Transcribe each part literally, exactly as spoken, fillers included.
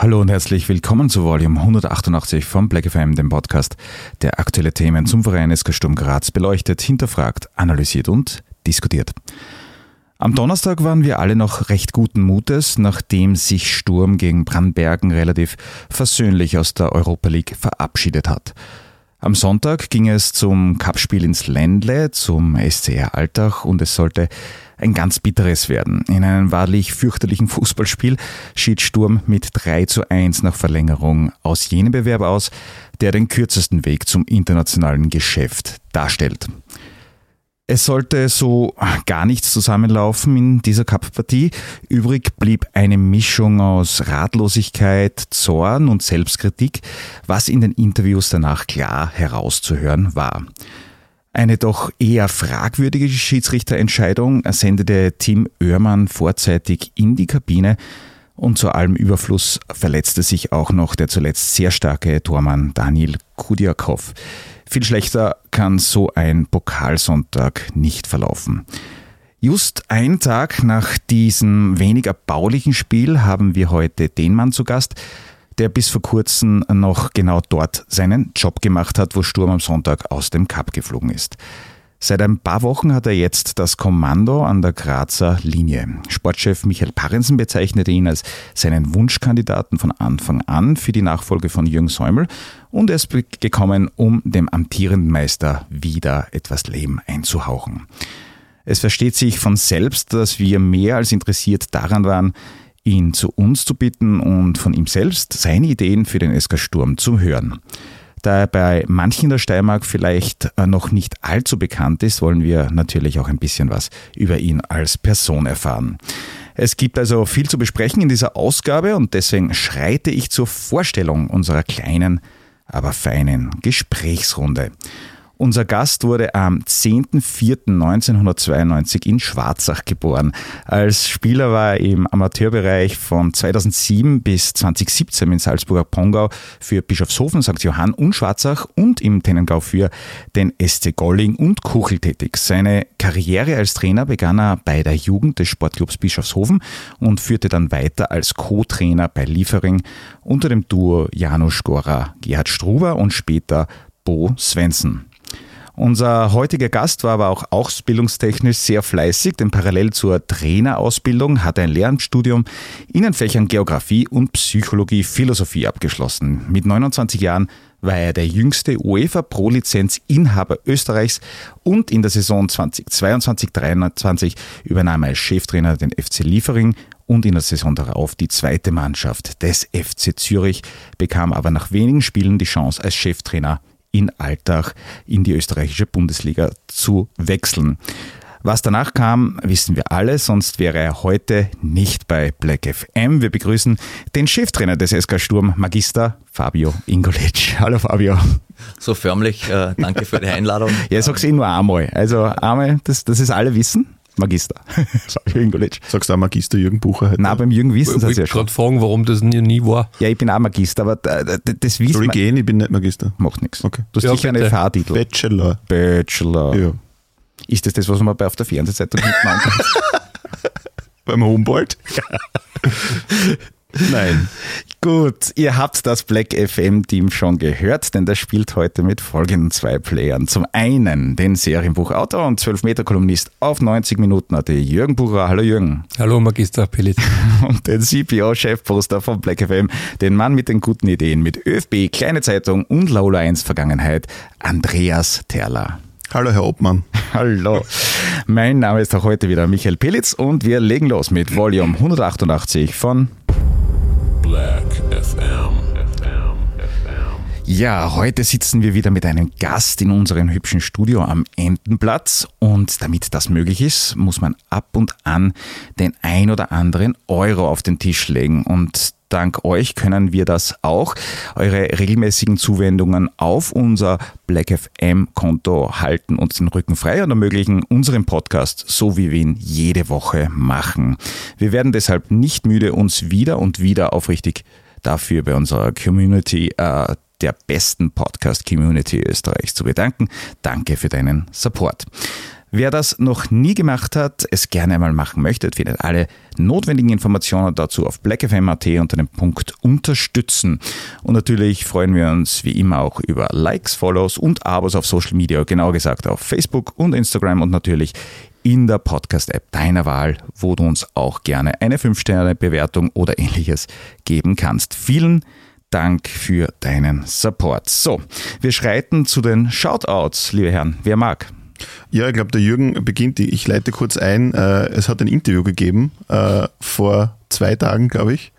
Hallo und herzlich willkommen zu Volume hundertachtundachtzig vom Black F M, dem Podcast, der aktuelle Themen zum Verein S K Sturm Graz beleuchtet, hinterfragt, analysiert und diskutiert. Am Donnerstag waren wir alle noch recht guten Mutes, nachdem sich Sturm gegen Brandbergen relativ versöhnlich aus der Europa League verabschiedet hat. Am Sonntag ging es zum Cupspiel ins Ländle, zum S C R Altach, und es sollte ein ganz bitteres werden. In einem wahrlich fürchterlichen Fußballspiel schied Sturm mit drei zu eins nach Verlängerung aus jenem Bewerb aus, der den kürzesten Weg zum internationalen Geschäft darstellt. Es sollte so gar nichts zusammenlaufen in dieser Cup-Partie. Übrig blieb eine Mischung aus Ratlosigkeit, Zorn und Selbstkritik, was in den Interviews danach klar herauszuhören war. Eine doch eher fragwürdige Schiedsrichterentscheidung sendete Tim Oehrmann vorzeitig in die Kabine, und zu allem Überfluss verletzte sich auch noch der zuletzt sehr starke Tormann Daniil Kudiakov. Viel schlechter kann so ein Pokalsonntag nicht verlaufen. Just einen Tag nach diesem weniger baulichen Spiel haben wir heute den Mann zu Gast, der bis vor kurzem noch genau dort seinen Job gemacht hat, wo Sturm am Sonntag aus dem Cup geflogen ist. Seit ein paar Wochen hat er jetzt das Kommando an der Grazer Linie. Sportchef Michael Parensen bezeichnete ihn als seinen Wunschkandidaten von Anfang an für die Nachfolge von Jürgen Säumel, und er ist gekommen, um dem amtierenden Meister wieder etwas Leben einzuhauchen. Es versteht sich von selbst, dass wir mehr als interessiert daran waren, ihn zu uns zu bitten und von ihm selbst seine Ideen für den S K Sturm zu hören. Da er bei manchen in der Steiermark vielleicht noch nicht allzu bekannt ist, wollen wir natürlich auch ein bisschen was über ihn als Person erfahren. Es gibt also viel zu besprechen in dieser Ausgabe, und deswegen schreite ich zur Vorstellung unserer kleinen, aber feinen Gesprächsrunde. Unser Gast wurde am zehnten vierten neunzehnhundertzweiundneunzig in Schwarzach geboren. Als Spieler war er im Amateurbereich von zweitausendsieben bis zweitausendsiebzehn in Salzburger Pongau für Bischofshofen, Sankt Johann und Schwarzach und im Tennengau für den S C Golling und Kuchel tätig. Seine Karriere als Trainer begann er bei der Jugend des Sportclubs Bischofshofen und führte dann weiter als Co-Trainer bei Liefering unter dem Duo Janusz Gora, Gerhard Struber und später Bo Svensson. Unser heutiger Gast war aber auch ausbildungstechnisch sehr fleißig, denn parallel zur Trainerausbildung hat er ein Lehramtsstudium in den Fächern Geografie und Psychologie, Philosophie abgeschlossen. Mit neunundzwanzig Jahren war er der jüngste UEFA Pro-Lizenz-Inhaber Österreichs, und in der Saison zweitausendzweiundzwanzig dreiundzwanzig übernahm er als Cheftrainer den F C Liefering und in der Saison darauf die zweite Mannschaft des F C Zürich, bekam aber nach wenigen Spielen die Chance, als Cheftrainer in Altach in die österreichische Bundesliga zu wechseln. Was danach kam, wissen wir alle, sonst wäre er heute nicht bei Black F M. Wir begrüßen den Cheftrainer des S K Sturm, Magister Fabio Ingolic. Hallo Fabio. So förmlich, äh, danke für die Einladung. Ja, ich sag's eh nur einmal. Also einmal, dass das es alle wissen. Magister. Fabio Ingolic. Sagst du auch Magister Jürgen Bucher heute? Nein, beim Jürgen wissen sie es ja schon. Ich wollte gerade fragen, warum das nie, nie war. Ja, ich bin auch Magister, aber das wissen Soll ich gehen? Ich bin nicht Magister. Macht nichts. Okay. Du hast Ja, sicher einen Fahrtitel. Bachelor. Bachelor. Ja. Ist das das, was man bei auf der Fernsehzeitung hinten ankommt? Beim Humboldt? Nein. Gut, ihr habt das Black F M-Team schon gehört, denn das spielt heute mit folgenden zwei Playern. Zum einen den Serienbuchautor und zwölf Meter Kolumnist auf neunzig Minuten A T, Jürgen Bucher. Hallo Jürgen. Hallo Magister Pelitz. Und den C P O-Chefposter von Black F M, den Mann mit den guten Ideen mit ÖFB, Kleine Zeitung und Lola eins Vergangenheit, Andreas Terler. Hallo Herr Obmann. Hallo. Mein Name ist auch heute wieder Michael Pelitz, und wir legen los mit Volume hundertachtundachtzig von Black F M. Ja, heute sitzen wir wieder mit einem Gast in unserem hübschen Studio am Entenplatz, und damit das möglich ist, muss man ab und an den ein oder anderen Euro auf den Tisch legen, und dank euch können wir das auch. Eure regelmäßigen Zuwendungen auf unser Black F M-Konto halten uns den Rücken frei und ermöglichen unseren Podcast, so wie wir ihn jede Woche machen. Wir werden deshalb nicht müde, uns wieder und wieder aufrichtig dafür bei unserer Community, äh, der besten Podcast-Community Österreichs, zu bedanken. Danke für deinen Support. Wer das noch nie gemacht hat, es gerne einmal machen möchte, findet alle notwendigen Informationen dazu auf black f m punkt a t unter dem Punkt Unterstützen. Und natürlich freuen wir uns wie immer auch über Likes, Follows und Abos auf Social Media, genau gesagt auf Facebook und Instagram und natürlich in der Podcast-App deiner Wahl, wo du uns auch gerne eine fünf Sterne Bewertung oder ähnliches geben kannst. Vielen Dank für deinen Support. So, wir schreiten zu den Shoutouts, liebe Herren. Wer mag? Ja, ich glaube, der Jürgen beginnt. Ich leite kurz ein. Es hat ein Interview gegeben, vor zwei Tagen, glaube ich,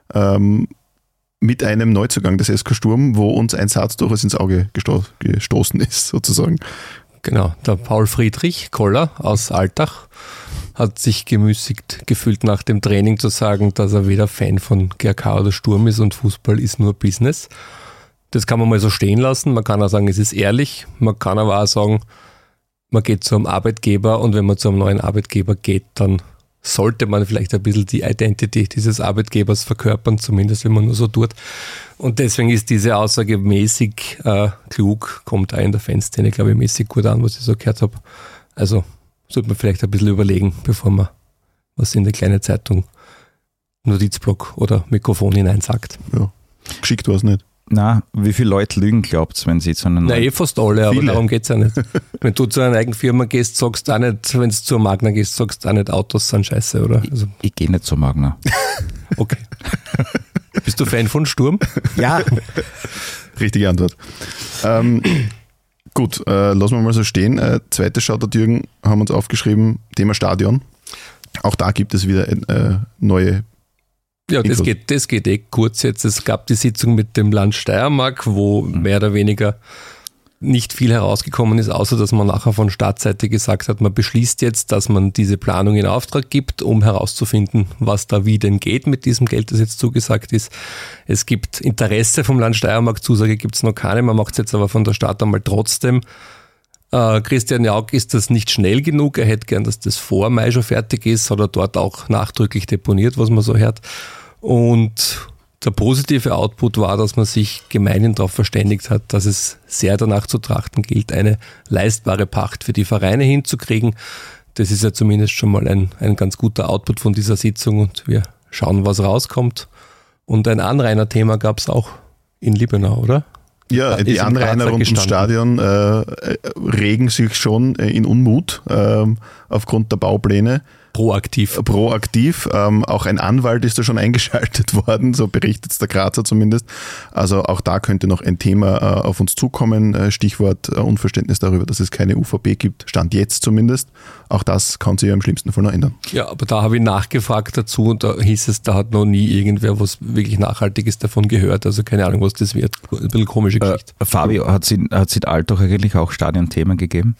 mit einem Neuzugang des S K Sturm, wo uns ein Satz durchaus ins Auge gesto- gestoßen ist, sozusagen. Genau, der Paul Friedrich Koller aus Altach hat sich gemüßigt gefühlt nach dem Training zu sagen, dass er weder Fan von G A K oder Sturm ist und Fußball ist nur Business. Das kann man mal so stehen lassen. Man kann auch sagen, es ist ehrlich. Man kann aber auch sagen, man geht zu einem Arbeitgeber und wenn man zu einem neuen Arbeitgeber geht, dann sollte man vielleicht ein bisschen die Identity dieses Arbeitgebers verkörpern, zumindest wenn man nur so tut. Und deswegen ist diese Aussage mäßig äh, klug, kommt auch in der Fanszene, glaube ich, mäßig gut an, was ich so gehört habe. Also sollte man vielleicht ein bisschen überlegen, bevor man was in der kleinen Zeitung, Notizblock oder Mikrofon hinein sagt. Ja, geschickt war es nicht. Na, wie viele Leute lügen, glaubt ihr, wenn sie zu einem... Na, eh fast alle, aber Viele. darum geht es ja nicht. Wenn du zu einer eigenen Firma gehst, sagst du auch nicht, wenn du zur Magna gehst, sagst du auch nicht, Autos sind scheiße, oder? Also, Ich, ich gehe nicht zu Magna. okay. Bist du Fan von Sturm? Ja, Richtige Antwort. Ähm, gut, äh, lassen wir mal so stehen. Äh, zweite Shoutout, Jürgen, haben uns aufgeschrieben, Thema Stadion. Auch da gibt es wieder äh, neue. Ja, das Infos. geht, das geht eh kurz jetzt. Es gab die Sitzung mit dem Land Steiermark, wo mehr oder weniger nicht viel herausgekommen ist, außer dass man nachher von Staatsseite gesagt hat, man beschließt jetzt, dass man diese Planung in Auftrag gibt, um herauszufinden, was da wie denn geht mit diesem Geld, das jetzt zugesagt ist. Es gibt Interesse vom Land Steiermark, Zusage gibt es noch keine, man macht es jetzt aber von der Stadt einmal trotzdem. Äh, Christian Jauch ist das nicht schnell genug, er hätte gern, dass das vor Mai schon fertig ist, hat er dort auch nachdrücklich deponiert, was man so hört. Und der positive Output war, dass man sich gemeinhin darauf verständigt hat, dass es sehr danach zu trachten gilt, eine leistbare Pacht für die Vereine hinzukriegen. Das ist ja zumindest schon mal ein, ein ganz guter Output von dieser Sitzung und wir schauen, was rauskommt. Und ein Anrainerthema gab es auch in Liebenau, oder? Ja, Ist die im Anrainer Grazer rund ums gestanden. Stadion äh, regen sich schon äh, in Unmut äh, aufgrund der Baupläne. Proaktiv. Proaktiv. Ähm, auch ein Anwalt ist da schon eingeschaltet worden, so berichtet es der Grazer zumindest. Also auch da könnte noch ein Thema äh, auf uns zukommen. Äh, Stichwort äh, Unverständnis darüber, dass es keine U V B gibt. Stand jetzt zumindest. Auch das kann sich ja im schlimmsten Fall noch ändern. Ja, aber da habe ich nachgefragt dazu und da hieß es, da hat noch nie irgendwer was wirklich Nachhaltiges davon gehört. Also keine Ahnung, was das wird. Ein bisschen komische äh, Geschichte. Fabio, hat es in, hat's in Altach eigentlich auch Stadionthemen gegeben?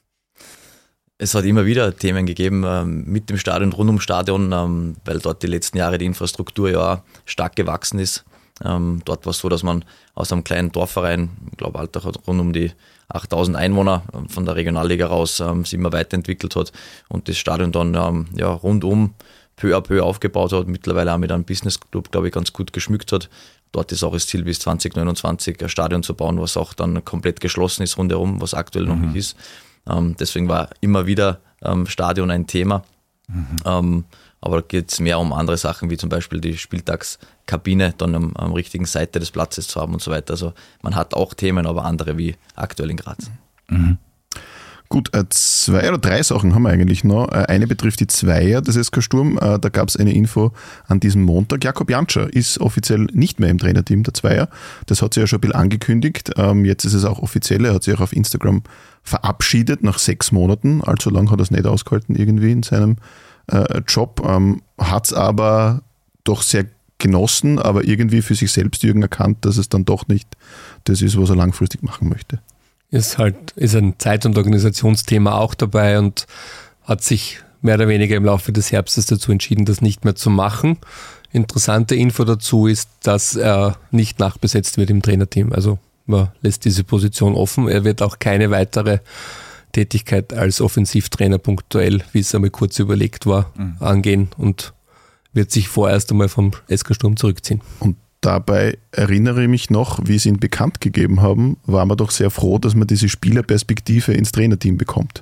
Es hat immer wieder Themen gegeben ähm, mit dem Stadion, rund ums Stadion, ähm, weil dort die letzten Jahre die Infrastruktur ja auch stark gewachsen ist. Ähm, dort war es so, dass man aus einem kleinen Dorfverein, ich glaube Altach hat rund um die achttausend Einwohner ähm, von der Regionalliga raus, ähm, sich immer weiterentwickelt hat und das Stadion dann ähm, ja, rundum peu à peu aufgebaut hat, mittlerweile auch mit einem Business Club, glaube ich, ganz gut geschmückt hat. Dort ist auch das Ziel, bis zwanzig neunundzwanzig ein Stadion zu bauen, was auch dann komplett geschlossen ist rundherum, was aktuell noch nicht ist. Ähm, deswegen war immer wieder ähm, Stadion ein Thema. Mhm. Ähm, aber da geht es mehr um andere Sachen, wie zum Beispiel die Spieltagskabine dann am, am richtigen Seite des Platzes zu haben und so weiter. Also man hat auch Themen, aber andere wie aktuell in Graz. Mhm. Gut, äh, zwei oder drei Sachen haben wir eigentlich noch. Äh, eine betrifft die Zweier des S K Sturm. Äh, da gab es eine Info an diesem Montag. Jakob Jantscher ist offiziell nicht mehr im Trainerteam der Zweier. Das hat sie ja schon ein bisschen angekündigt. Ähm, jetzt ist es auch offiziell. Er hat sich auch auf Instagram verabschiedet nach sechs Monaten. Allzu lang hat er es nicht ausgehalten irgendwie in seinem äh, Job. Ähm, hat es aber doch sehr genossen, aber irgendwie für sich selbst Jürgen erkannt, dass es dann doch nicht das ist, was er langfristig machen möchte. Ist halt, ist ein Zeit- und Organisationsthema auch dabei und hat sich mehr oder weniger im Laufe des Herbstes dazu entschieden, das nicht mehr zu machen. Interessante Info dazu ist, dass er nicht nachbesetzt wird im Trainerteam. Also man lässt diese Position offen. Er wird auch keine weitere Tätigkeit als Offensivtrainer punktuell, wie es einmal kurz überlegt war, mhm. angehen und wird sich vorerst einmal vom S K Sturm zurückziehen. Und dabei erinnere ich mich noch, wie sie ihn bekannt gegeben haben, waren wir doch sehr froh, dass man diese Spielerperspektive ins Trainerteam bekommt.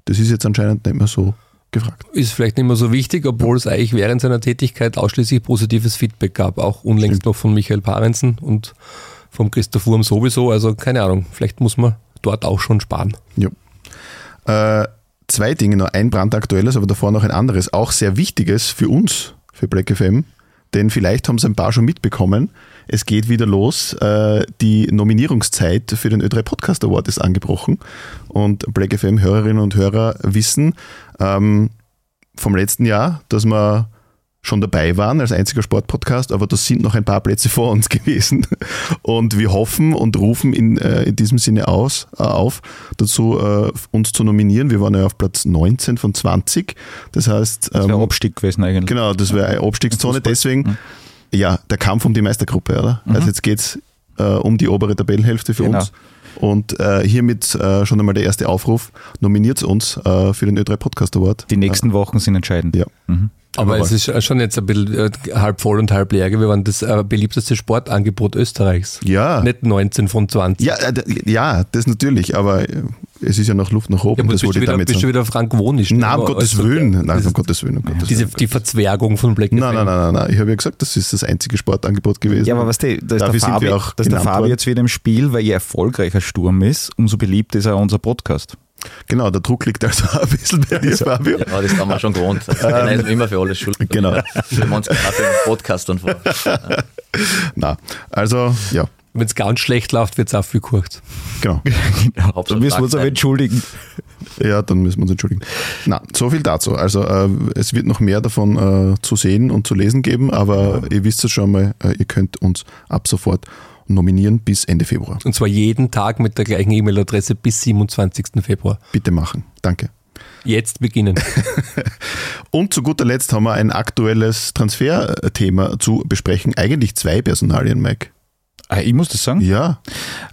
Das ist jetzt anscheinend nicht mehr so gefragt. Ist vielleicht nicht mehr so wichtig, obwohl es eigentlich während seiner Tätigkeit ausschließlich positives Feedback gab. Auch unlängst Stimmt. noch von Michael Parensen und vom Christoph Wurm sowieso. Also keine Ahnung, vielleicht muss man dort auch schon sparen. Ja. Äh, zwei Dinge noch. Ein brandaktuelles, aber davor noch ein anderes. Auch sehr wichtiges für uns, für Black F M. Denn vielleicht haben es ein paar schon mitbekommen. Es geht wieder los. Äh, die Nominierungszeit für den Ö drei Podcast Award ist angebrochen. Und Black F M-Hörerinnen und Hörer wissen ähm, vom letzten Jahr, dass wir schon dabei waren als einziger Sportpodcast, aber das sind noch ein paar Plätze vor uns gewesen. Und wir hoffen und rufen in, äh, in diesem Sinne aus, äh, auf, dazu äh, uns zu nominieren. Wir waren ja auf Platz neunzehn von zwanzig. Das heißt, Das wäre ähm, Abstieg gewesen eigentlich. genau, das wäre eine Abstiegszone. Deswegen, Mhm. ja, der Kampf um die Meistergruppe, oder? Mhm. Also jetzt geht's äh, um die obere Tabellenhälfte für Genau. uns. Und äh, hiermit äh, schon einmal der erste Aufruf, nominiert uns äh, für den Ö drei Podcast Award. Die nächsten Wochen sind entscheidend. Ja. Mhm. Aber Aber es ist schon jetzt ein bisschen äh, halb voll und halb leer. Wir waren das äh, beliebteste Sportangebot Österreichs. Ja. Nicht neunzehn von zwanzig. Ja, äh, d- ja, das natürlich, aber äh, es ist ja noch Luft nach oben. Ja, aber das bist, wollte du ich wieder, damit bist du sagen. wieder frankonisch. Nein, um Aber Gottes also, Willen. Nein, das um ist- Gottes Willen. Um Gottes Diese, Willen. die Verzwergung von Black Nein, F M. nein, nein, nein, nein. Ich habe ja gesagt, das ist das einzige Sportangebot gewesen. Ja, aber weißt du, da ist Dafür der sind Fabi, wir auch da ist der genannt Fabi worden. jetzt wieder im Spiel, weil je erfolgreicher Sturm ist, umso beliebter ist auch unser Podcast. Genau, der Druck liegt also ein bisschen bei dir, Fabio. Ja, das haben wir schon gewohnt. Also, einer ist immer für alles schuld. Genau. Stellen wir uns gerade für den Podcast dann vor. Na, also, ja, Wenn es ganz schlecht läuft, wird es aufgekocht. genau. Da Hauptsache müssen wir uns aber Schlagzeilen. entschuldigen. Ja, dann müssen wir uns entschuldigen. Na, so viel dazu. Also äh, es wird noch mehr davon äh, zu sehen und zu lesen geben, aber ihr wisst es schon mal, äh, ihr könnt uns ab sofort nominieren bis Ende Februar. Und zwar jeden Tag mit der gleichen E-Mail-Adresse bis siebenundzwanzigsten Februar. Bitte machen. Danke. Jetzt beginnen. Und zu guter Letzt haben wir ein aktuelles Transferthema zu besprechen. Eigentlich zwei Personalien, Mike. Ah, ich muss das sagen. Ja,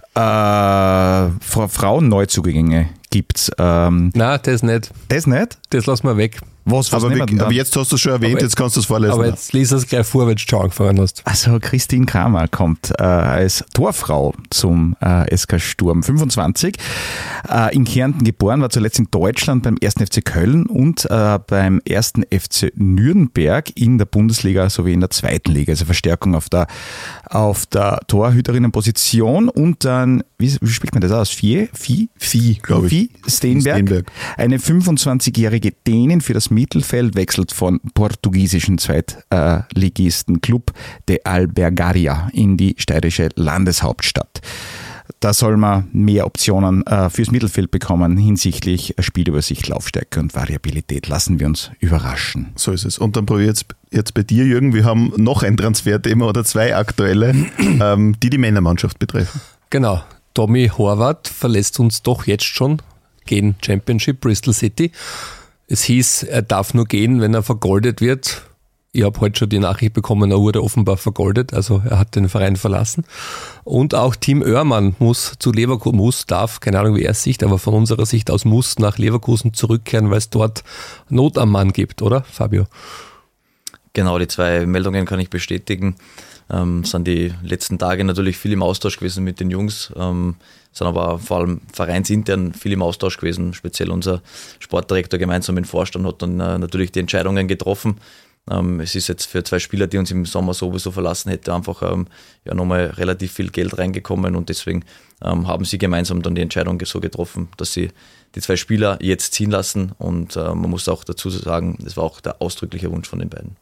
Äh, Fra- Frauen-Neuzugänge gibt's. Ähm, Na, das nicht. das nicht? Das lassen wir weg. Was, was aber, nehmen wir denn wir, dann? aber jetzt hast du es schon erwähnt, Aber jetzt kannst du es vorlesen. Aber jetzt lies es gleich vor, wenn du schon angefangen hast. Also Christine Kramer kommt äh, als Torfrau zum äh, S K Sturm fünfundzwanzig. Äh, in Kärnten geboren, war zuletzt in Deutschland beim ersten F C Köln und äh, beim ersten F C Nürnberg in der Bundesliga sowie in der zweiten Liga. Also Verstärkung auf der, auf der Torhüterinnenposition und dann, wie, wie spricht man das aus? Vieh? Vieh? Vieh, glaube ich. Vieh Steenberg. Steenberg. Eine fünfundzwanzigjährige Dänin für das Mittelfeld, wechselt von portugiesischen Zweitligisten Club de Albergaria in die steirische Landeshauptstadt. Da soll man mehr Optionen äh, fürs Mittelfeld bekommen hinsichtlich Spielübersicht, Laufstärke und Variabilität. Lassen wir uns überraschen. So ist es. Und dann probiere ich jetzt, jetzt bei dir, Jürgen, wir haben noch ein Transferthema oder zwei aktuelle, ähm, die die Männermannschaft betreffen. Genau. Tommy Horvath verlässt uns doch jetzt schon, gehen Championship, Bristol City. Es hieß, er darf nur gehen, wenn er vergoldet wird. Ich habe heute schon die Nachricht bekommen, er wurde offenbar vergoldet, also er hat den Verein verlassen. Und auch Tim Oermann muss zu Leverkusen, muss, darf, keine Ahnung wie er es sieht, aber von unserer Sicht aus muss nach Leverkusen zurückkehren, weil es dort Not am Mann gibt, oder Fabio? Genau, die zwei Meldungen kann ich bestätigen. Ähm, sind die letzten Tage natürlich viel im Austausch gewesen mit den Jungs, ähm, sind aber vor allem vereinsintern viel im Austausch gewesen. Speziell unser Sportdirektor gemeinsam mit dem Vorstand hat dann äh, natürlich die Entscheidungen getroffen. Ähm, es ist jetzt für zwei Spieler, die uns im Sommer sowieso verlassen hätte, einfach ähm, ja nochmal relativ viel Geld reingekommen und deswegen ähm, haben sie gemeinsam dann die Entscheidung so getroffen, dass sie die zwei Spieler jetzt ziehen lassen und äh, man muss auch dazu sagen, das war auch der ausdrückliche Wunsch von den beiden.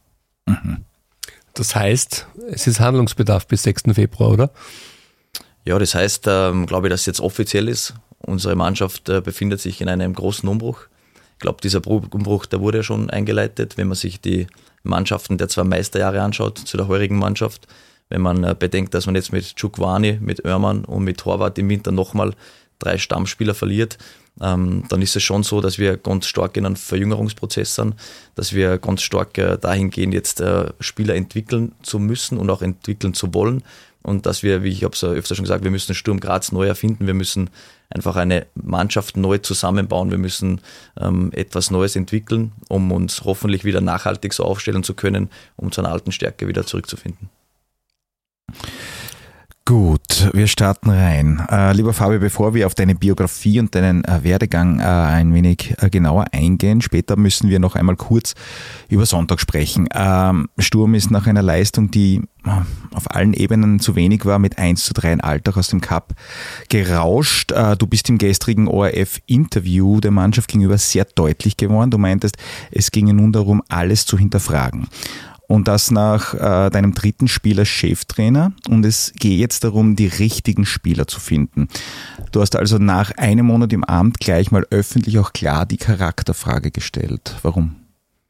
Das heißt, es ist Handlungsbedarf bis sechsten Februar, oder? Ja, das heißt, ähm, glaube ich, dass es jetzt offiziell ist. Unsere Mannschaft äh, befindet sich in einem großen Umbruch. Ich glaube, dieser Umbruch, der wurde ja schon eingeleitet, wenn man sich die Mannschaften der zwei Meisterjahre anschaut, zu der heurigen Mannschaft. Wenn man äh, bedenkt, dass man jetzt mit Chukwani, mit Oermann und mit Horvath im Winter nochmal drei Stammspieler verliert, ähm, dann ist es schon so, dass wir ganz stark in einem Verjüngerungsprozess sind, dass wir ganz stark äh, dahingehend jetzt äh, Spieler entwickeln zu müssen und auch entwickeln zu wollen. Und dass wir, wie ich habe es ja öfter schon gesagt, wir müssen Sturm Graz neu erfinden, wir müssen einfach eine Mannschaft neu zusammenbauen, wir müssen ähm, etwas Neues entwickeln, um uns hoffentlich wieder nachhaltig so aufstellen zu können, um zu einer alten Stärke wieder zurückzufinden. Gut, Gut, wir starten rein. Äh, lieber Fabio, bevor wir auf deine Biografie und deinen äh, Werdegang äh, ein wenig äh, genauer eingehen, später müssen wir noch einmal kurz über Sonntag sprechen. Ähm, Sturm ist nach einer Leistung, die äh, auf allen Ebenen zu wenig war, mit eins zu drei in Altach aus dem Cup gerauscht. Äh, du bist im gestrigen O R F-Interview der Mannschaft gegenüber sehr deutlich geworden. Du meintest, es ginge nun darum, alles zu hinterfragen. Und das nach äh, deinem dritten Spiel als Cheftrainer. Und es geht jetzt darum, die richtigen Spieler zu finden. Du hast also nach einem Monat im Amt gleich mal öffentlich auch klar die Charakterfrage gestellt. Warum?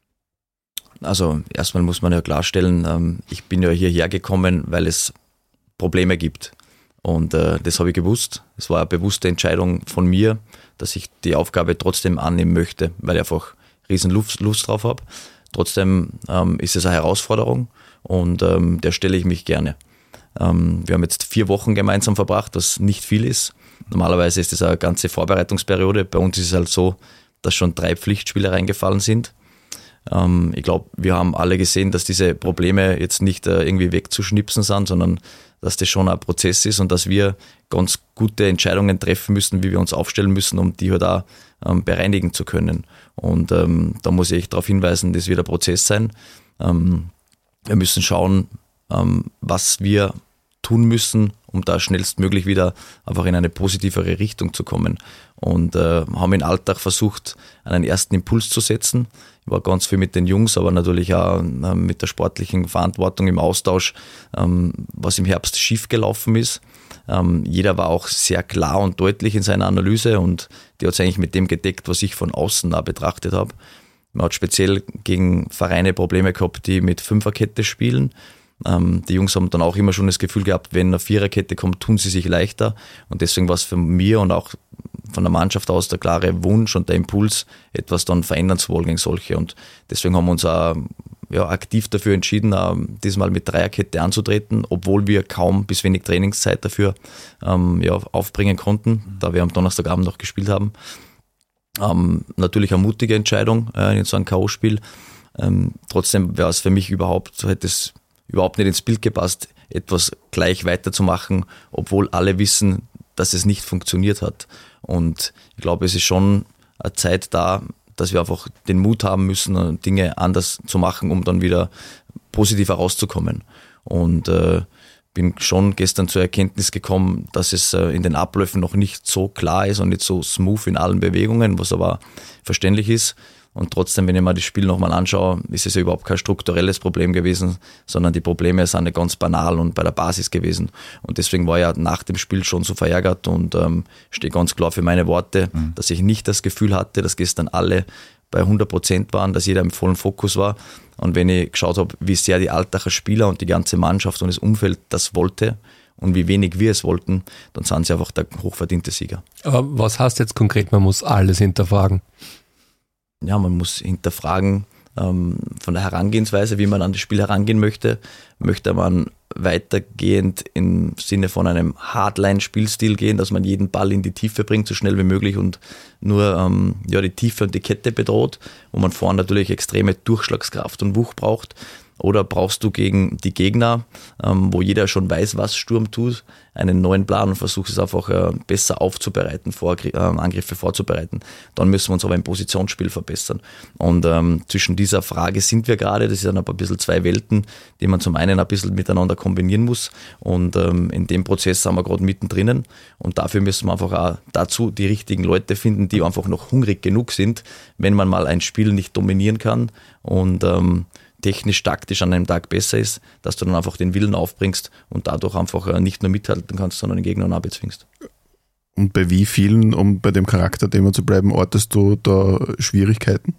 Also erstmal muss man ja klarstellen, ähm, ich bin ja hierher gekommen, weil es Probleme gibt. Und äh, das habe ich gewusst. Es war eine bewusste Entscheidung von mir, dass ich die Aufgabe trotzdem annehmen möchte, weil ich einfach riesen Lust, Lust drauf habe. Trotzdem ähm, ist es eine Herausforderung und ähm, der stelle ich mich gerne. Ähm, wir haben jetzt vier Wochen gemeinsam verbracht, was nicht viel ist. Normalerweise ist das eine ganze Vorbereitungsperiode. Bei uns ist es halt so, dass schon drei Pflichtspiele reingefallen sind. Ähm, ich glaube, wir haben alle gesehen, dass diese Probleme jetzt nicht äh, irgendwie wegzuschnipsen sind, sondern dass das schon ein Prozess ist und dass wir ganz gute Entscheidungen treffen müssen, wie wir uns aufstellen müssen, um die halt auch ähm, bereinigen zu können. Und ähm, da muss ich darauf hinweisen, das wird ein Prozess sein. Ähm, wir müssen schauen, ähm, was wir tun müssen, um da schnellstmöglich wieder einfach in eine positivere Richtung zu kommen. Und äh, haben in Altach versucht, einen ersten Impuls zu setzen. Ich war ganz viel mit den Jungs, aber natürlich auch äh, mit der sportlichen Verantwortung im Austausch, ähm, was im Herbst schiefgelaufen ist. Ähm, jeder war auch sehr klar und deutlich in seiner Analyse und die hat es eigentlich mit dem gedeckt, was ich von außen da betrachtet habe. Man hat speziell gegen Vereine Probleme gehabt, die mit Fünferkette spielen. Ähm, die Jungs haben dann auch immer schon das Gefühl gehabt, wenn eine Viererkette kommt, tun sie sich leichter. Und deswegen war es für mir und auch von der Mannschaft aus der klare Wunsch und der Impuls, etwas dann verändern zu wollen gegen solche. Und deswegen haben wir uns auch ja, aktiv dafür entschieden, äh, diesmal mit Dreierkette anzutreten, obwohl wir kaum bis wenig Trainingszeit dafür ähm, ja, aufbringen konnten, da wir am Donnerstagabend noch gespielt haben. Ähm, natürlich eine mutige Entscheidung äh, in so einem K O-Spiel. Ähm, trotzdem wäre es für mich überhaupt, so hätte es überhaupt nicht ins Bild gepasst, etwas gleich weiterzumachen, obwohl alle wissen, dass es nicht funktioniert hat. Und ich glaube, es ist schon eine Zeit da, dass wir einfach den Mut haben müssen, Dinge anders zu machen, um dann wieder positiv herauszukommen. Und äh, bin schon gestern zur Erkenntnis gekommen, dass es äh, in den Abläufen noch nicht so klar ist und nicht so smooth in allen Bewegungen, was aber verständlich ist. Und trotzdem, wenn ich mir das Spiel nochmal anschaue, ist es ja überhaupt kein strukturelles Problem gewesen, sondern die Probleme sind ja ganz banal und bei der Basis gewesen. Und deswegen war ich ja nach dem Spiel schon so verärgert und ähm, stehe ganz klar für meine Worte, mhm. dass ich nicht das Gefühl hatte, dass gestern alle bei hundert Prozent waren, dass jeder im vollen Fokus war. Und wenn ich geschaut habe, wie sehr die Altacher Spieler und die ganze Mannschaft und das Umfeld das wollte und wie wenig wir es wollten, dann sind sie einfach der hochverdiente Sieger. Aber was heißt jetzt konkret, man muss alles hinterfragen? Ja, man muss hinterfragen ähm, von der Herangehensweise, wie man an das Spiel herangehen möchte. Möchte man weitergehend im Sinne von einem Hardline-Spielstil gehen, dass man jeden Ball in die Tiefe bringt, so schnell wie möglich und nur ähm, ja, die Tiefe und die Kette bedroht, wo man vorne natürlich extreme Durchschlagskraft und Wucht braucht. Oder brauchst du gegen die Gegner, ähm, wo jeder schon weiß, was Sturm tut, einen neuen Plan und versuchst es einfach äh, besser aufzubereiten, vor, äh, Angriffe vorzubereiten. Dann müssen wir uns aber im Positionsspiel verbessern. Und ähm, zwischen dieser Frage sind wir gerade, das sind aber ein bisschen zwei Welten, die man zum einen ein bisschen miteinander kombinieren muss. Und ähm, in dem Prozess sind wir gerade mittendrin. Und dafür müssen wir einfach auch dazu die richtigen Leute finden, die einfach noch hungrig genug sind, wenn man mal ein Spiel nicht dominieren kann. Und ähm, technisch, taktisch an einem Tag besser ist, dass du dann einfach den Willen aufbringst und dadurch einfach nicht nur mithalten kannst, sondern den Gegner auch bezwingst. Und bei wie vielen, um bei dem Charakterthema zu bleiben, ortest du da Schwierigkeiten?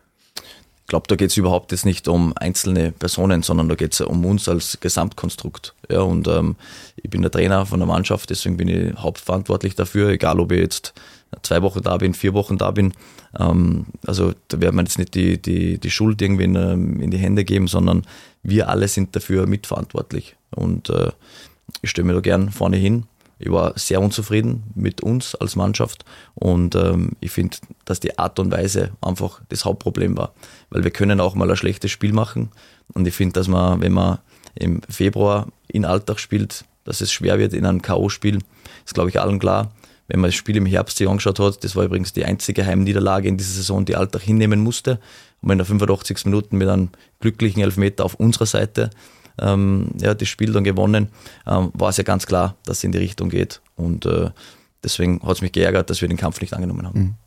Ich glaube, da geht es überhaupt jetzt nicht um einzelne Personen, sondern da geht es um uns als Gesamtkonstrukt. Ja, und ähm, ich bin der Trainer von der Mannschaft, deswegen bin ich hauptverantwortlich dafür, egal ob ich jetzt zwei Wochen da bin, vier Wochen da bin. Ähm, also da werden wir jetzt nicht die, die, die Schuld irgendwie in, in die Hände geben, sondern wir alle sind dafür mitverantwortlich. Und äh, ich stelle mir da gern vorne hin. Ich war sehr unzufrieden mit uns als Mannschaft und ähm, ich finde, dass die Art und Weise einfach das Hauptproblem war. Weil wir können auch mal ein schlechtes Spiel machen und ich finde, dass man, wenn man im Februar in Altach spielt, dass es schwer wird in einem K O-Spiel, ist glaube ich allen klar. Wenn man das Spiel im Herbst sich angeschaut hat, das war übrigens die einzige Heimniederlage in dieser Saison, die Altach hinnehmen musste. Und in der fünfundachtzigsten Minuten mit einem glücklichen Elfmeter auf unserer Seite ähm, ja, das Spiel dann gewonnen, ähm, war es ja ganz klar, dass es in die Richtung geht. Und äh, deswegen hat es mich geärgert, dass wir den Kampf nicht angenommen haben. Mhm.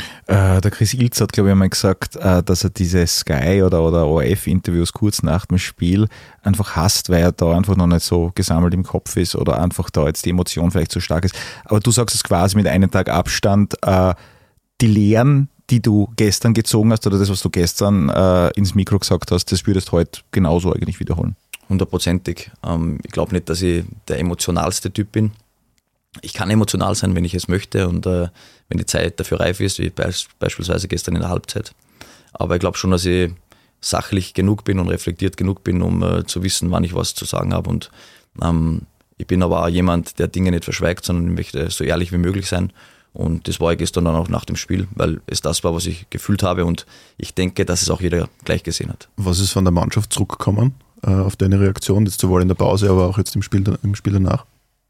Äh, der Chris Ilz hat, glaube ich, einmal gesagt, äh, dass er diese Sky- oder, oder O R F-Interviews kurz nach dem Spiel einfach hasst, weil er da einfach noch nicht so gesammelt im Kopf ist oder einfach da jetzt die Emotion vielleicht zu stark ist. Aber du sagst es quasi mit einem Tag Abstand, äh, die Lehren, die du gestern gezogen hast oder das, was du gestern äh, ins Mikro gesagt hast, das würdest du heute genauso eigentlich wiederholen? Hundertprozentig. Ähm, ich glaube nicht, dass ich der emotionalste Typ bin. Ich kann emotional sein, wenn ich es möchte und äh, wenn die Zeit dafür reif ist, wie be- beispielsweise gestern in der Halbzeit. Aber ich glaube schon, dass ich sachlich genug bin und reflektiert genug bin, um äh, zu wissen, wann ich was zu sagen habe. Und ähm, ich bin aber auch jemand, der Dinge nicht verschweigt, sondern ich möchte so ehrlich wie möglich sein. Und das war ich gestern dann auch nach dem Spiel, weil es das war, was ich gefühlt habe und ich denke, dass es auch jeder gleich gesehen hat. Was ist von der Mannschaft zurückgekommen äh, auf deine Reaktion, jetzt sowohl in der Pause, aber auch jetzt im Spiel, im Spiel danach?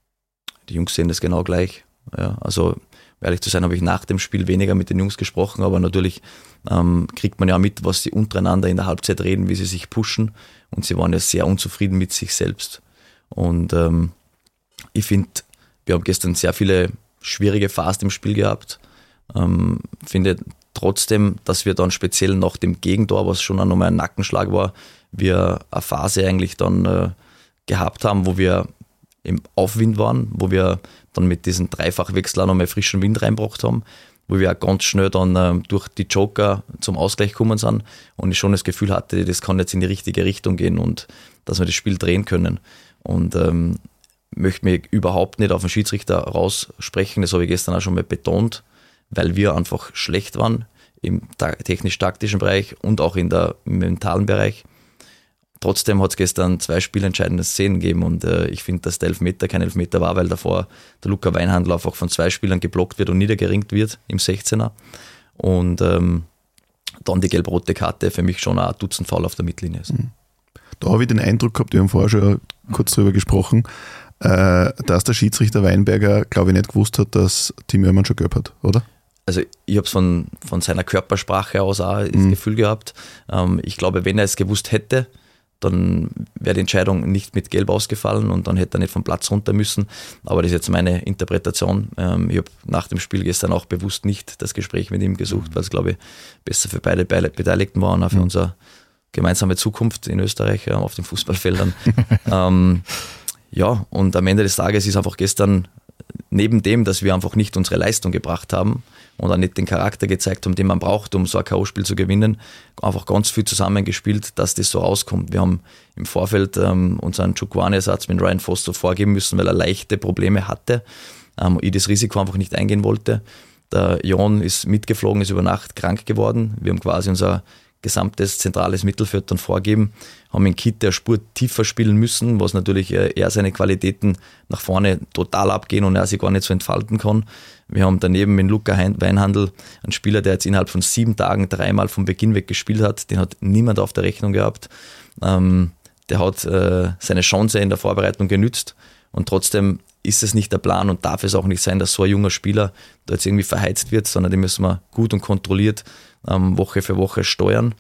Die Jungs sehen das genau gleich. Ja, also, um ehrlich zu sein, habe ich nach dem Spiel weniger mit den Jungs gesprochen, aber natürlich ähm, kriegt man ja mit, was sie untereinander in der Halbzeit reden, wie sie sich pushen und sie waren ja sehr unzufrieden mit sich selbst. Und ähm, ich finde, wir haben gestern sehr viele schwierige Phasen im Spiel gehabt. Ähm, finde trotzdem, dass wir dann speziell nach dem Gegentor, was schon nochmal ein Nackenschlag war, wir eine Phase eigentlich dann äh, gehabt haben, wo wir im Aufwind waren, wo wir dann mit diesen Dreifachwechsel auch nochmal frischen Wind reingebracht haben, wo wir auch ganz schnell dann äh, durch die Joker zum Ausgleich gekommen sind und ich schon das Gefühl hatte, das kann jetzt in die richtige Richtung gehen und dass wir das Spiel drehen können. Und ähm, möchte mich überhaupt nicht auf den Schiedsrichter raussprechen, das habe ich gestern auch schon mal betont, weil wir einfach schlecht waren im ta- technisch-taktischen Bereich und auch in der, im mentalen Bereich. Trotzdem hat es gestern zwei spielentscheidende Szenen gegeben und äh, ich finde, dass der Elfmeter kein Elfmeter war, weil davor der Luca Weinhandel einfach von zwei Spielern geblockt wird und niedergeringt wird im sechzehner. Und ähm, dann die gelb-rote Karte für mich schon ein Dutzend Foul auf der Mittellinie ist. Da habe ich den Eindruck gehabt, wir haben vorher schon kurz drüber gesprochen, äh, dass der Schiedsrichter Weinberger, glaube ich, nicht gewusst hat, dass Tim Oehrmann schon gelb hat, oder? Also ich habe es von, von seiner Körpersprache aus auch das Mhm. Gefühl gehabt. Ähm, ich glaube, wenn er es gewusst hätte, dann wäre die Entscheidung nicht mit Gelb ausgefallen und dann hätte er nicht vom Platz runter müssen. Aber das ist jetzt meine Interpretation. Ähm, ich habe nach dem Spiel gestern auch bewusst nicht das Gespräch mit ihm gesucht, weil es, glaube ich, besser für beide Beteiligten war und auch für unsere gemeinsame Zukunft in Österreich äh, auf den Fußballfeldern. ähm, ja, und am Ende des Tages ist einfach gestern, neben dem, dass wir einfach nicht unsere Leistung gebracht haben und auch nicht den Charakter gezeigt haben, den man braucht, um so ein K O-Spiel zu gewinnen, einfach ganz viel zusammengespielt, dass das so rauskommt. Wir haben im Vorfeld ähm, unseren Chukwueze-Ersatz mit Ryan Foster vorgeben müssen, weil er leichte Probleme hatte. Ähm, ich das Risiko einfach nicht eingehen wollte. Der Jon ist mitgeflogen, ist über Nacht krank geworden. Wir haben quasi unser gesamtes zentrales Mittelfeld dann vorgeben, haben in Kit der Spur tiefer spielen müssen, was natürlich eher seine Qualitäten nach vorne total abgehen und er sich gar nicht so entfalten kann. Wir haben daneben mit Luca Weinhandel einen Spieler, der jetzt innerhalb von sieben Tagen dreimal vom Beginn weg gespielt hat, den hat niemand auf der Rechnung gehabt. Ähm, der hat äh, seine Chance in der Vorbereitung genützt und trotzdem ist es nicht der Plan und darf es auch nicht sein, dass so ein junger Spieler da jetzt irgendwie verheizt wird, sondern den müssen wir gut und kontrolliert ähm, Woche für Woche steuern.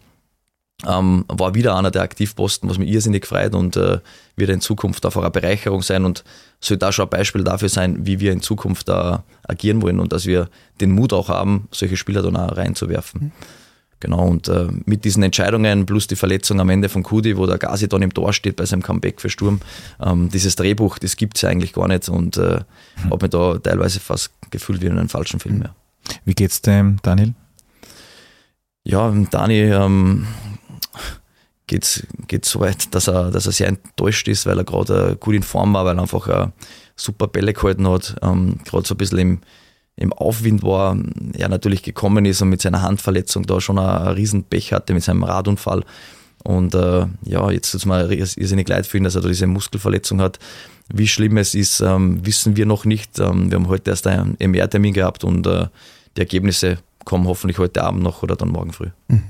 Ähm, war wieder einer der Aktivposten, was mich irrsinnig freut und äh, wird in Zukunft einfach eine Bereicherung sein und soll da schon ein Beispiel dafür sein, wie wir in Zukunft da agieren wollen und dass wir den Mut auch haben, solche Spieler dann auch reinzuwerfen. Mhm. Genau, und äh, mit diesen Entscheidungen plus die Verletzung am Ende von Kudi, wo der Gazi dann im Tor steht bei seinem Comeback für Sturm, ähm, dieses Drehbuch, das gibt es ja eigentlich gar nicht und äh, mhm. habe mich da teilweise fast gefühlt wie in einem falschen Film. Ja. Wie geht's dem Daniel? Ja, Dani ähm, geht es so weit, dass er, dass er sehr enttäuscht ist, weil er gerade gut in Form war, weil er einfach äh, super Bälle gehalten hat, ähm, gerade so ein bisschen im im Aufwind war, er natürlich gekommen ist und mit seiner Handverletzung da schon ein, ein Riesenpech hatte mit seinem Radunfall. Und äh, ja, jetzt tut es mir irrsinnig leid für ihn, dass er da diese Muskelverletzung hat. Wie schlimm es ist, ähm, wissen wir noch nicht. Ähm, wir haben heute erst einen M R-Termin gehabt und äh, die Ergebnisse kommen hoffentlich heute Abend noch oder dann morgen früh. Mhm.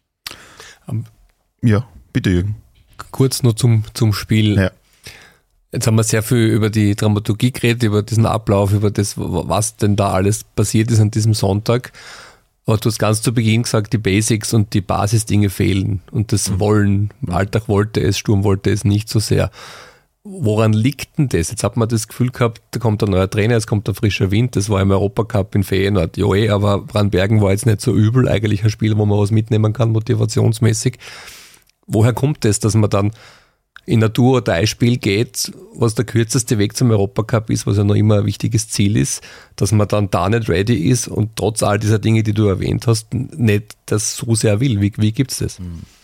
Ja, bitte Jürgen. Kurz nur zum, zum Spiel. Ja. Jetzt haben wir sehr viel über die Dramaturgie geredet, über diesen Ablauf, über das, was denn da alles passiert ist an diesem Sonntag. Aber du hast ganz zu Beginn gesagt, die Basics und die Basisdinge fehlen. Und das mhm. Wollen, Alltag wollte es, Sturm wollte es nicht so sehr. Woran liegt denn das? Jetzt hat man das Gefühl gehabt, da kommt ein neuer Trainer, es kommt ein frischer Wind, das war im Europacup in Feyenoord, jo eh, aber Brandbergen war jetzt nicht so übel, eigentlich ein Spiel, wo man was mitnehmen kann, motivationsmäßig. Woher kommt das, dass man dann in ein Duo-Dei-Spiel geht, was der kürzeste Weg zum Europacup ist, was ja noch immer ein wichtiges Ziel ist, dass man dann da nicht ready ist und trotz all dieser Dinge, die du erwähnt hast, nicht das so sehr will? Wie, wie gibt es das?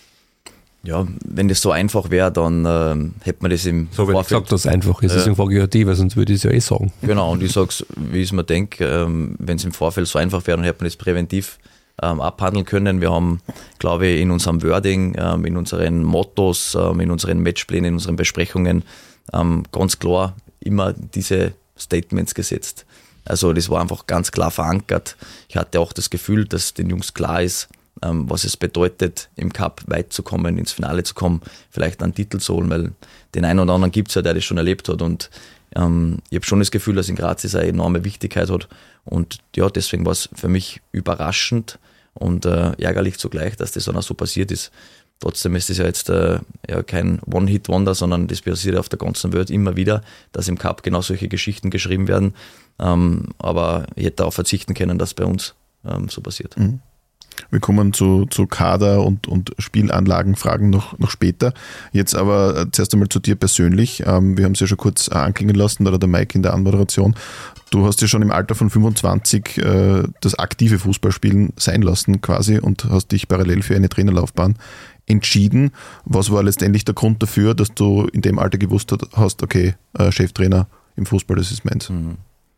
Ja, wenn das so einfach wäre, dann ähm, hätte man das im so, wenn Vorfeld... ich sage, dass es einfach ist, deswegen frage ich ja die, weil sonst würde ich es ja eh sagen. Genau, und ich sage es, wie ich es mir denke, ähm, wenn es im Vorfeld so einfach wäre, dann hätte man das präventiv ähm, abhandeln können. Wir haben, glaube ich, in unserem Wording, ähm, in unseren Mottos, ähm, in unseren Matchplänen, in unseren Besprechungen ähm, ganz klar immer diese Statements gesetzt. Also das war einfach ganz klar verankert. Ich hatte auch das Gefühl, dass den Jungs klar ist, was es bedeutet, im Cup weit zu kommen, ins Finale zu kommen, vielleicht einen Titel zu holen, weil den einen oder anderen gibt es ja, der das schon erlebt hat und ähm, ich habe schon das Gefühl, dass in Graz es eine enorme Wichtigkeit hat und ja, deswegen war es für mich überraschend und äh, ärgerlich zugleich, dass das dann auch so passiert ist. Trotzdem ist es ja jetzt äh, ja kein One-Hit-Wonder, sondern das passiert auf der ganzen Welt immer wieder, dass im Cup genau solche Geschichten geschrieben werden, ähm, aber ich hätte darauf verzichten können, dass bei uns ähm, so passiert. Mhm. Wir kommen zu, zu Kader- und, und Spielanlagenfragen noch, noch später. Jetzt aber zuerst einmal zu dir persönlich. Ähm, wir haben es ja schon kurz anklingen lassen, da der Mike in der Anmoderation. Du hast ja schon im Alter von fünfundzwanzig äh, das aktive Fußballspielen sein lassen quasi und hast dich parallel für eine Trainerlaufbahn entschieden. Was war letztendlich der Grund dafür, dass du in dem Alter gewusst hast, okay, äh, Cheftrainer im Fußball, das ist meins? Mhm.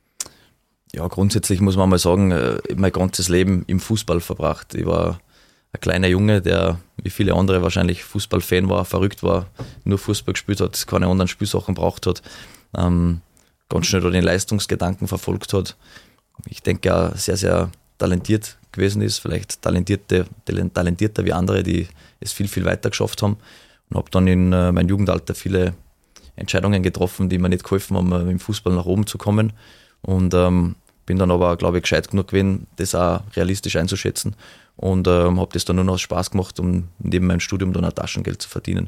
Ja, grundsätzlich muss man mal sagen, ich habe mein ganzes Leben im Fußball verbracht. Ich war ein kleiner Junge, der wie viele andere wahrscheinlich Fußballfan war, verrückt war, nur Fußball gespielt hat, keine anderen Spielsachen braucht hat, ähm, ganz schnell den Leistungsgedanken verfolgt hat. Ich denke auch sehr, sehr talentiert gewesen ist, vielleicht talentierte, talentierter wie andere, die es viel, viel weiter geschafft haben und habe dann in äh, meinem Jugendalter viele Entscheidungen getroffen, die mir nicht geholfen haben, im Fußball nach oben zu kommen und ähm, bin dann aber, glaube ich, gescheit genug gewesen, das auch realistisch einzuschätzen und ähm, habe das dann nur noch aus Spaß gemacht, um neben meinem Studium dann auch Taschengeld zu verdienen.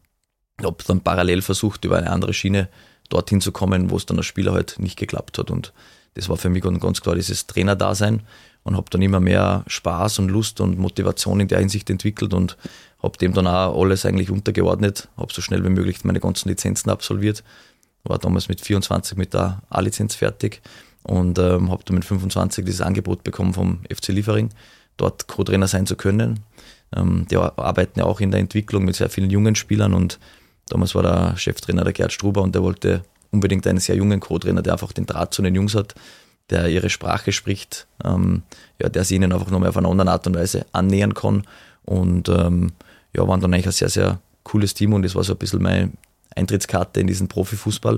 Ich habe dann parallel versucht, über eine andere Schiene dorthin zu kommen, wo es dann als Spieler halt nicht geklappt hat und das war für mich ganz klar dieses Trainerdasein und habe dann immer mehr Spaß und Lust und Motivation in der Hinsicht entwickelt und habe dem dann auch alles eigentlich untergeordnet, habe so schnell wie möglich meine ganzen Lizenzen absolviert, war damals mit vierundzwanzig mit der A-Lizenz fertig und ähm, habe dann mit fünfundzwanzig dieses Angebot bekommen vom F C Liefering, dort Co-Trainer sein zu können. Ähm, die arbeiten ja auch in der Entwicklung mit sehr vielen jungen Spielern und damals war der Cheftrainer der Gerd Struber und der wollte unbedingt einen sehr jungen Co-Trainer, der einfach den Draht zu den Jungs hat, der ihre Sprache spricht, ähm, ja, der sie ihnen einfach nochmal auf eine andere Art und Weise annähern kann und ähm, ja, waren dann eigentlich ein sehr, sehr cooles Team und das war so ein bisschen meine Eintrittskarte in diesen Profifußball.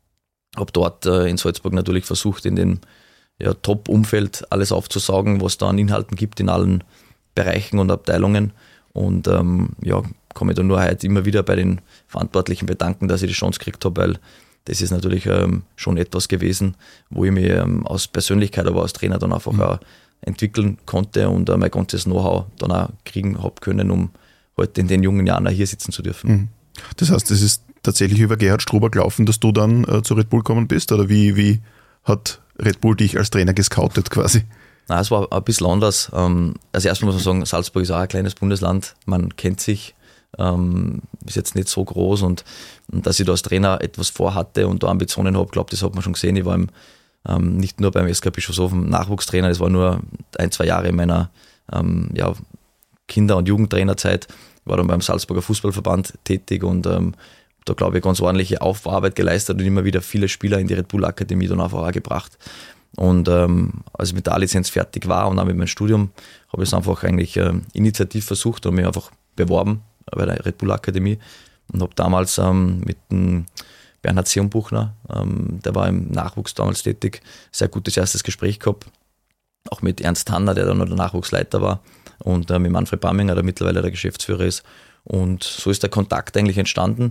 Habe dort äh, in Salzburg natürlich versucht, in dem ja, Top-Umfeld alles aufzusaugen, was da an Inhalten gibt in allen Bereichen und Abteilungen. Und ähm, ja, kann mich da nur heute immer wieder bei den Verantwortlichen bedanken, dass ich die Chance gekriegt habe, weil das ist natürlich ähm, schon etwas gewesen, wo ich mich ähm, aus Persönlichkeit, aber als Trainer dann einfach mhm. auch entwickeln konnte und äh, mein ganzes Know-how dann auch kriegen habe können, um heute in den jungen Jahren auch hier sitzen zu dürfen. Mhm. Das heißt, es ist tatsächlich über Gerhard Struber gelaufen, dass du dann äh, zu Red Bull gekommen bist? Oder wie, wie hat Red Bull dich als Trainer gescoutet quasi? Nein, es war ein bisschen anders. Ähm, also erstmal muss man sagen, Salzburg ist auch ein kleines Bundesland, man kennt sich, ähm, ist jetzt nicht so groß und, und dass ich da als Trainer etwas vorhatte und da Ambitionen habe, glaube das hat man schon gesehen. Ich war im, ähm, nicht nur beim S K Bischofshofen Nachwuchstrainer, das war nur ein, zwei Jahre in meiner ähm, ja, Kinder- und Jugendtrainerzeit. Ich war dann beim Salzburger Fußballverband tätig und ähm, da, glaube ich, ganz ordentliche Aufbauarbeit geleistet und immer wieder viele Spieler in die Red Bull Akademie dann einfach auch gebracht. Und ähm, als ich mit der A-Lizenz fertig war und auch mit meinem Studium, habe ich es einfach eigentlich äh, initiativ versucht und mich einfach beworben bei der Red Bull Akademie und habe damals ähm, mit dem Bernhard Seonbuchner, ähm, der war im Nachwuchs damals tätig, sehr gutes erstes Gespräch gehabt. Auch mit Ernst Hanner, der dann noch der Nachwuchsleiter war und äh, mit Manfred Bamminger, der mittlerweile der Geschäftsführer ist. Und so ist der Kontakt eigentlich entstanden.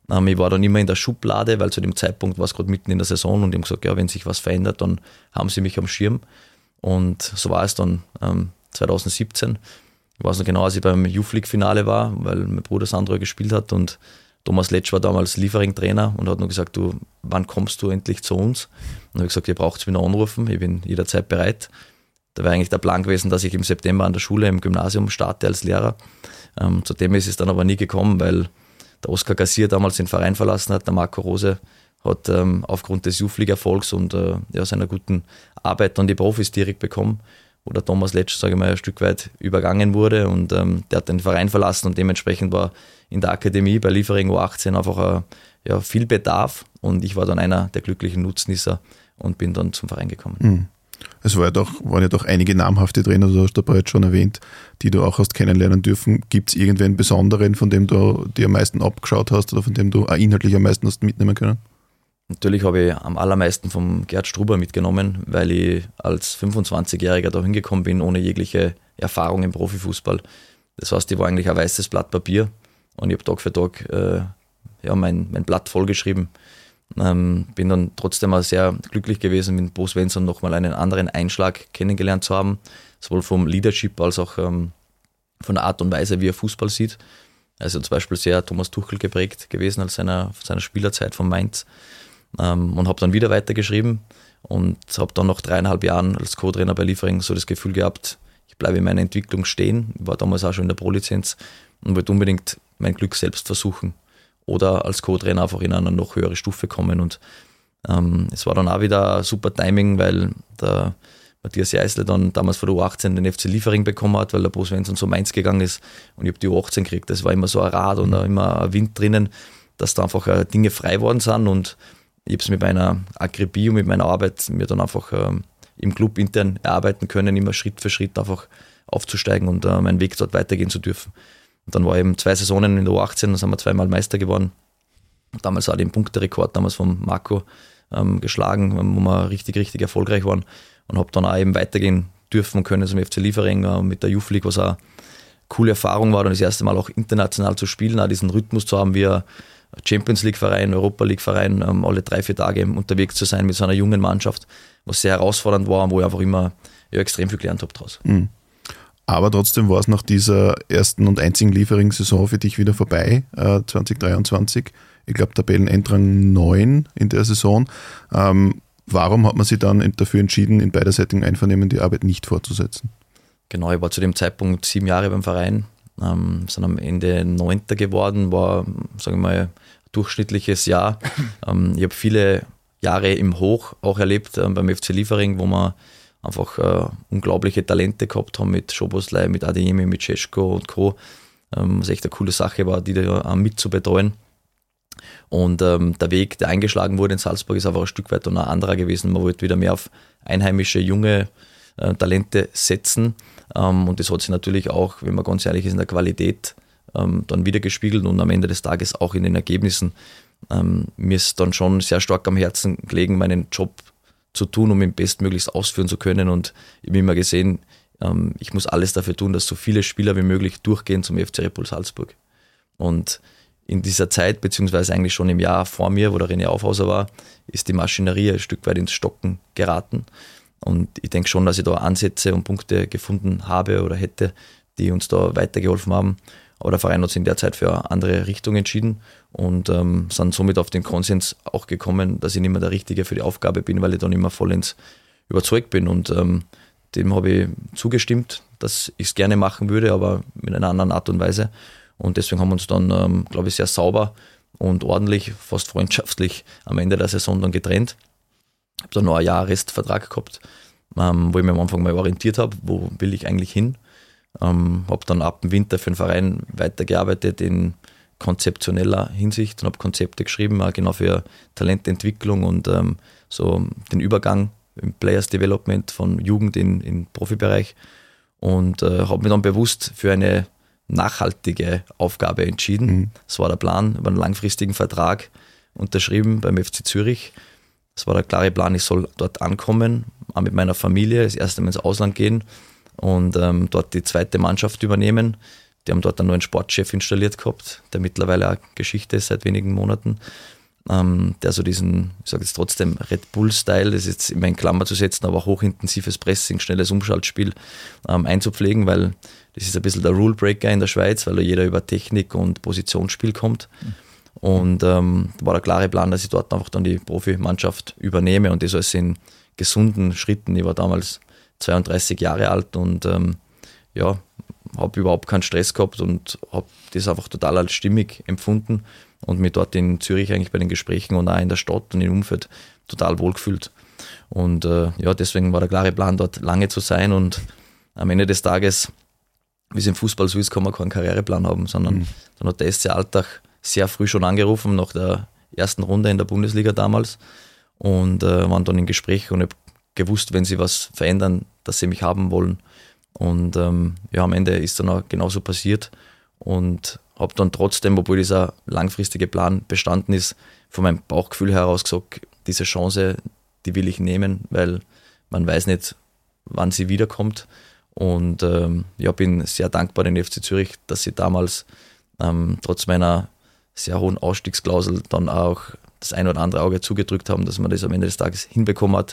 Ähm, ich war dann immer in der Schublade, weil zu dem Zeitpunkt war es gerade mitten in der Saison und die haben gesagt, ja, wenn sich was verändert, dann haben sie mich am Schirm. Und so war es dann ähm, zwanzig siebzehn. Ich weiß noch genau, als ich beim Youth League Finale war, weil mein Bruder Sandro gespielt hat und Thomas Letsch war damals Liefering-Trainer und hat nur gesagt, du, wann kommst du endlich zu uns? Und dann habe ich gesagt, ihr braucht mich noch anrufen, ich bin jederzeit bereit. Da wäre eigentlich der Plan gewesen, dass ich im September an der Schule, im Gymnasium starte als Lehrer. Ähm, zu dem ist es dann aber nie gekommen, weil der Oskar Gassier damals den Verein verlassen hat, der Marco Rose hat ähm, aufgrund des Youth League-Erfolgs und äh, ja, seiner guten Arbeit dann die Profis direkt bekommen, wo der Thomas Letsch, sage ich mal, ein Stück weit übergangen wurde und ähm, der hat den Verein verlassen und dementsprechend war in der Akademie bei Liefering U achtzehn einfach äh, ja, viel Bedarf und ich war dann einer der glücklichen Nutznießer und bin dann zum Verein gekommen. Mhm. Es war ja doch, waren ja doch einige namhafte Trainer, du hast da bereits schon erwähnt, die du auch hast kennenlernen dürfen. Gibt es irgendwen Besonderen, von dem du dir am meisten abgeschaut hast oder von dem du auch inhaltlich am meisten hast mitnehmen können? Natürlich habe ich am allermeisten vom Gerd Struber mitgenommen, weil ich als fünfundzwanzigjähriger da hingekommen bin, ohne jegliche Erfahrung im Profifußball. Das heißt, ich war eigentlich ein weißes Blatt Papier und ich habe Tag für Tag äh, ja, mein, mein Blatt vollgeschrieben. Ähm, bin dann trotzdem auch sehr glücklich gewesen, mit Bo Svensson nochmal einen anderen Einschlag kennengelernt zu haben, sowohl vom Leadership als auch ähm, von der Art und Weise, wie er Fußball sieht. Also zum Beispiel sehr Thomas Tuchel geprägt gewesen als seiner, seiner Spielerzeit von Mainz. Ähm, und habe dann wieder weitergeschrieben und habe dann nach dreieinhalb Jahren als Co-Trainer bei Liefering so das Gefühl gehabt, ich bleibe in meiner Entwicklung stehen. Ich war damals auch schon in der Pro-Lizenz und wollte unbedingt mein Glück selbst versuchen. Oder als Co-Trainer einfach in eine noch höhere Stufe kommen. Und ähm, es war dann auch wieder ein super Timing, weil der Matthias Jeißle dann damals vor der U achtzehn den F C Liefering bekommen hat, weil der Bo Svensson zu Mainz gegangen ist und ich habe die U achtzehn gekriegt. Das war immer so ein Rad und immer ein Wind drinnen, dass da einfach äh, Dinge frei worden sind und ich habe es mit meiner Akribie und mit meiner Arbeit mir dann einfach äh, im Club intern erarbeiten können, immer Schritt für Schritt einfach aufzusteigen und äh, meinen Weg dort weitergehen zu dürfen. Und dann war eben zwei Saisonen in der U achtzehn, dann sind wir zweimal Meister geworden. Damals auch den Punkterekord damals vom Marco ähm, geschlagen, wo wir richtig, richtig erfolgreich waren. Und habe dann auch eben weitergehen dürfen und können zum F C Liefering äh, mit der Youth League, was auch eine coole Erfahrung war, dann das erste Mal auch international zu spielen, auch diesen Rhythmus zu haben, wie ein Champions League Verein, Europa League Verein, ähm, alle drei, vier Tage unterwegs zu sein mit so einer jungen Mannschaft, was sehr herausfordernd war und wo ich einfach immer ja, extrem viel gelernt habe draus. Mhm. Aber trotzdem war es nach dieser ersten und einzigen Liefering-Saison für dich wieder vorbei, äh, zwanzig dreiundzwanzig. Ich glaube, Tabellenendrang neun in der Saison. Ähm, warum hat man sich dann dafür entschieden, in beiderseitigem Einvernehmen die Arbeit nicht fortzusetzen? Genau, ich war zu dem Zeitpunkt sieben Jahre beim Verein, ähm, sind am Ende Neunter geworden, war, sagen wir mal, ein durchschnittliches Jahr. ähm, ich habe viele Jahre im Hoch auch erlebt äh, beim F C Liefering, wo man einfach äh, unglaubliche Talente gehabt haben mit Szoboszlai, mit Adeyemi, mit Šeško und Co. Ähm, was echt eine coole Sache war, die da auch mit zu betreuen. Und ähm, der Weg, der eingeschlagen wurde in Salzburg, ist einfach ein Stück weit dann ein anderer gewesen. Man wollte wieder mehr auf einheimische, junge äh, Talente setzen. Ähm, und das hat sich natürlich auch, wenn man ganz ehrlich ist, in der Qualität ähm, dann wieder gespiegelt und am Ende des Tages auch in den Ergebnissen. Ähm, mir ist dann schon sehr stark am Herzen gelegen, meinen Job zu tun, um ihn bestmöglichst ausführen zu können. Und ich habe immer gesehen, ähm, ich muss alles dafür tun, dass so viele Spieler wie möglich durchgehen zum F C Red Bull Salzburg. Und in dieser Zeit, beziehungsweise eigentlich schon im Jahr vor mir, wo der René Aufhauser war, ist die Maschinerie ein Stück weit ins Stocken geraten. Und ich denke schon, dass ich da Ansätze und Punkte gefunden habe oder hätte, die uns da weitergeholfen haben. Aber der Verein hat sich in der Zeit für eine andere Richtung entschieden und ähm, sind somit auf den Konsens auch gekommen, dass ich nicht mehr der Richtige für die Aufgabe bin, weil ich dann immer vollends überzeugt bin. Und ähm, dem habe ich zugestimmt, dass ich es gerne machen würde, aber mit einer anderen Art und Weise. Und deswegen haben wir uns dann, ähm, glaube ich, sehr sauber und ordentlich, fast freundschaftlich am Ende der Saison dann getrennt. Ich habe dann noch ein Jahr Restvertrag gehabt, ähm, wo ich mich am Anfang mal orientiert habe, wo will ich eigentlich hin. Ähm, habe dann ab dem Winter für den Verein weitergearbeitet in konzeptioneller Hinsicht und habe Konzepte geschrieben, auch genau für Talententwicklung und ähm, so den Übergang im Players Development von Jugend in den Profibereich und äh, habe mich dann bewusst für eine nachhaltige Aufgabe entschieden. Mhm. Das war der Plan, über einen langfristigen Vertrag unterschrieben beim F C Zürich. Das war der klare Plan, ich soll dort ankommen, auch mit meiner Familie, das erste Mal ins Ausland gehen und ähm, dort die zweite Mannschaft übernehmen, Die haben dort einen neuen Sportchef installiert gehabt, der mittlerweile auch Geschichte ist seit wenigen Monaten. Ähm, der so diesen, ich sage jetzt trotzdem Red Bull-Style, das ist jetzt immer in Klammer zu setzen, aber hochintensives Pressing, schnelles Umschaltspiel ähm, einzupflegen, weil das ist ein bisschen der Rule-Breaker in der Schweiz, weil da jeder über Technik und Positionsspiel kommt. Mhm. Und ähm, war der klare Plan, dass ich dort einfach dann die Profimannschaft übernehme und das alles in gesunden Schritten. Ich war damals zweiunddreißig Jahre alt und ähm, ja, habe überhaupt keinen Stress gehabt und habe das einfach total als stimmig empfunden und mich dort in Zürich eigentlich bei den Gesprächen und auch in der Stadt und im Umfeld total wohlgefühlt. Und äh, ja, deswegen war der klare Plan, dort lange zu sein und am Ende des Tages, wie es im Fußball so ist, kann man keinen Karriereplan haben, sondern mhm. dann hat der S C Altach sehr früh schon angerufen, nach der ersten Runde in der Bundesliga damals und äh, waren dann in Gespräch und ich habe gewusst, wenn sie was verändern, dass sie mich haben wollen. Und ähm, ja, am Ende ist dann auch genauso passiert und habe dann trotzdem, obwohl dieser langfristige Plan bestanden ist, von meinem Bauchgefühl heraus gesagt, diese Chance, die will ich nehmen, weil man weiß nicht, wann sie wiederkommt. Und ähm, ja, bin sehr dankbar den F C Zürich, dass sie damals ähm, trotz meiner sehr hohen Ausstiegsklausel dann auch das ein oder andere Auge zugedrückt haben, dass man das am Ende des Tages hinbekommen hat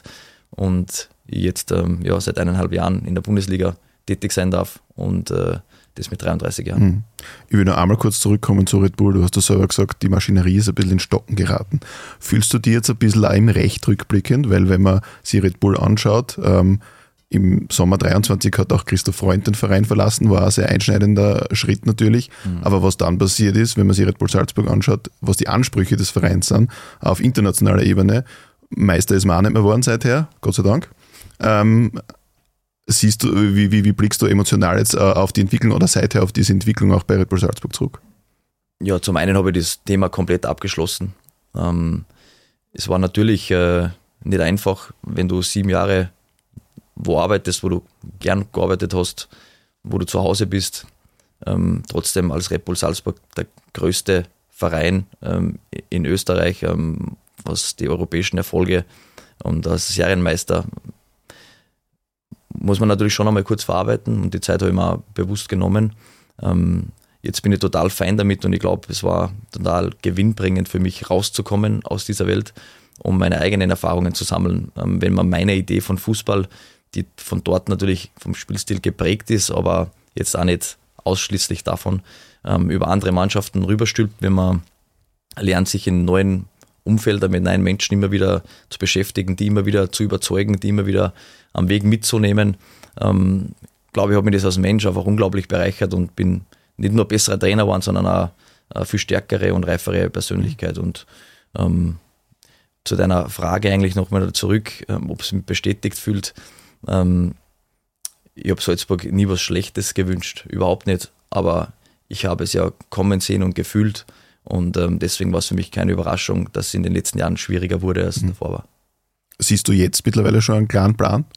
und ich jetzt ähm, ja, seit eineinhalb Jahren in der Bundesliga tätig sein darf und äh, das mit dreiunddreißig Jahren. Mhm. Ich will noch einmal kurz zurückkommen zu Red Bull. Du hast ja selber gesagt, die Maschinerie ist ein bisschen in Stocken geraten. Fühlst du dich jetzt ein bisschen auch im Recht rückblickend? Weil wenn man sich Red Bull anschaut, ähm, im Sommer dreiundzwanzig hat auch Christoph Freund den Verein verlassen, war ein sehr einschneidender Schritt natürlich. Mhm. Aber was dann passiert ist, wenn man sich Red Bull Salzburg anschaut, was die Ansprüche des Vereins sind, auf internationaler Ebene, Meister ist man auch nicht mehr geworden seither, Gott sei Dank. Ähm, siehst du, wie, wie, wie blickst du emotional jetzt äh, auf die Entwicklung oder seither auf diese Entwicklung auch bei Red Bull Salzburg zurück? Ja, zum einen habe ich das Thema komplett abgeschlossen. Ähm, es war natürlich äh, nicht einfach, wenn du sieben Jahre wo arbeitest, wo du gern gearbeitet hast, wo du zu Hause bist, ähm, trotzdem als Red Bull Salzburg der größte Verein ähm, in Österreich, ähm, was die europäischen Erfolge und als Serienmeister muss man natürlich schon einmal kurz verarbeiten und die Zeit habe ich mir auch bewusst genommen. Ähm, jetzt bin ich total fein damit und ich glaube, es war total gewinnbringend für mich rauszukommen aus dieser Welt, um meine eigenen Erfahrungen zu sammeln. Ähm, wenn man meine Idee von Fußball, die von dort natürlich vom Spielstil geprägt ist, aber jetzt auch nicht ausschließlich davon, ähm, über andere Mannschaften rüberstülpt, wenn man lernt, sich in neuen Umfeldern mit neuen Menschen immer wieder zu beschäftigen, die immer wieder zu überzeugen, die immer wieder am Weg mitzunehmen. Ähm, glaube ich, habe mich das als Mensch einfach unglaublich bereichert und bin nicht nur besserer Trainer geworden, sondern auch eine viel stärkere und reifere Persönlichkeit. Und ähm, zu deiner Frage eigentlich nochmal zurück, ähm, ob es mich bestätigt fühlt. Ähm, ich habe Salzburg nie was Schlechtes gewünscht, überhaupt nicht, aber ich habe es ja kommen sehen und gefühlt und ähm, deswegen war es für mich keine Überraschung, dass es in den letzten Jahren schwieriger wurde, als mhm. davor war. Siehst du jetzt mittlerweile schon einen klaren Plan,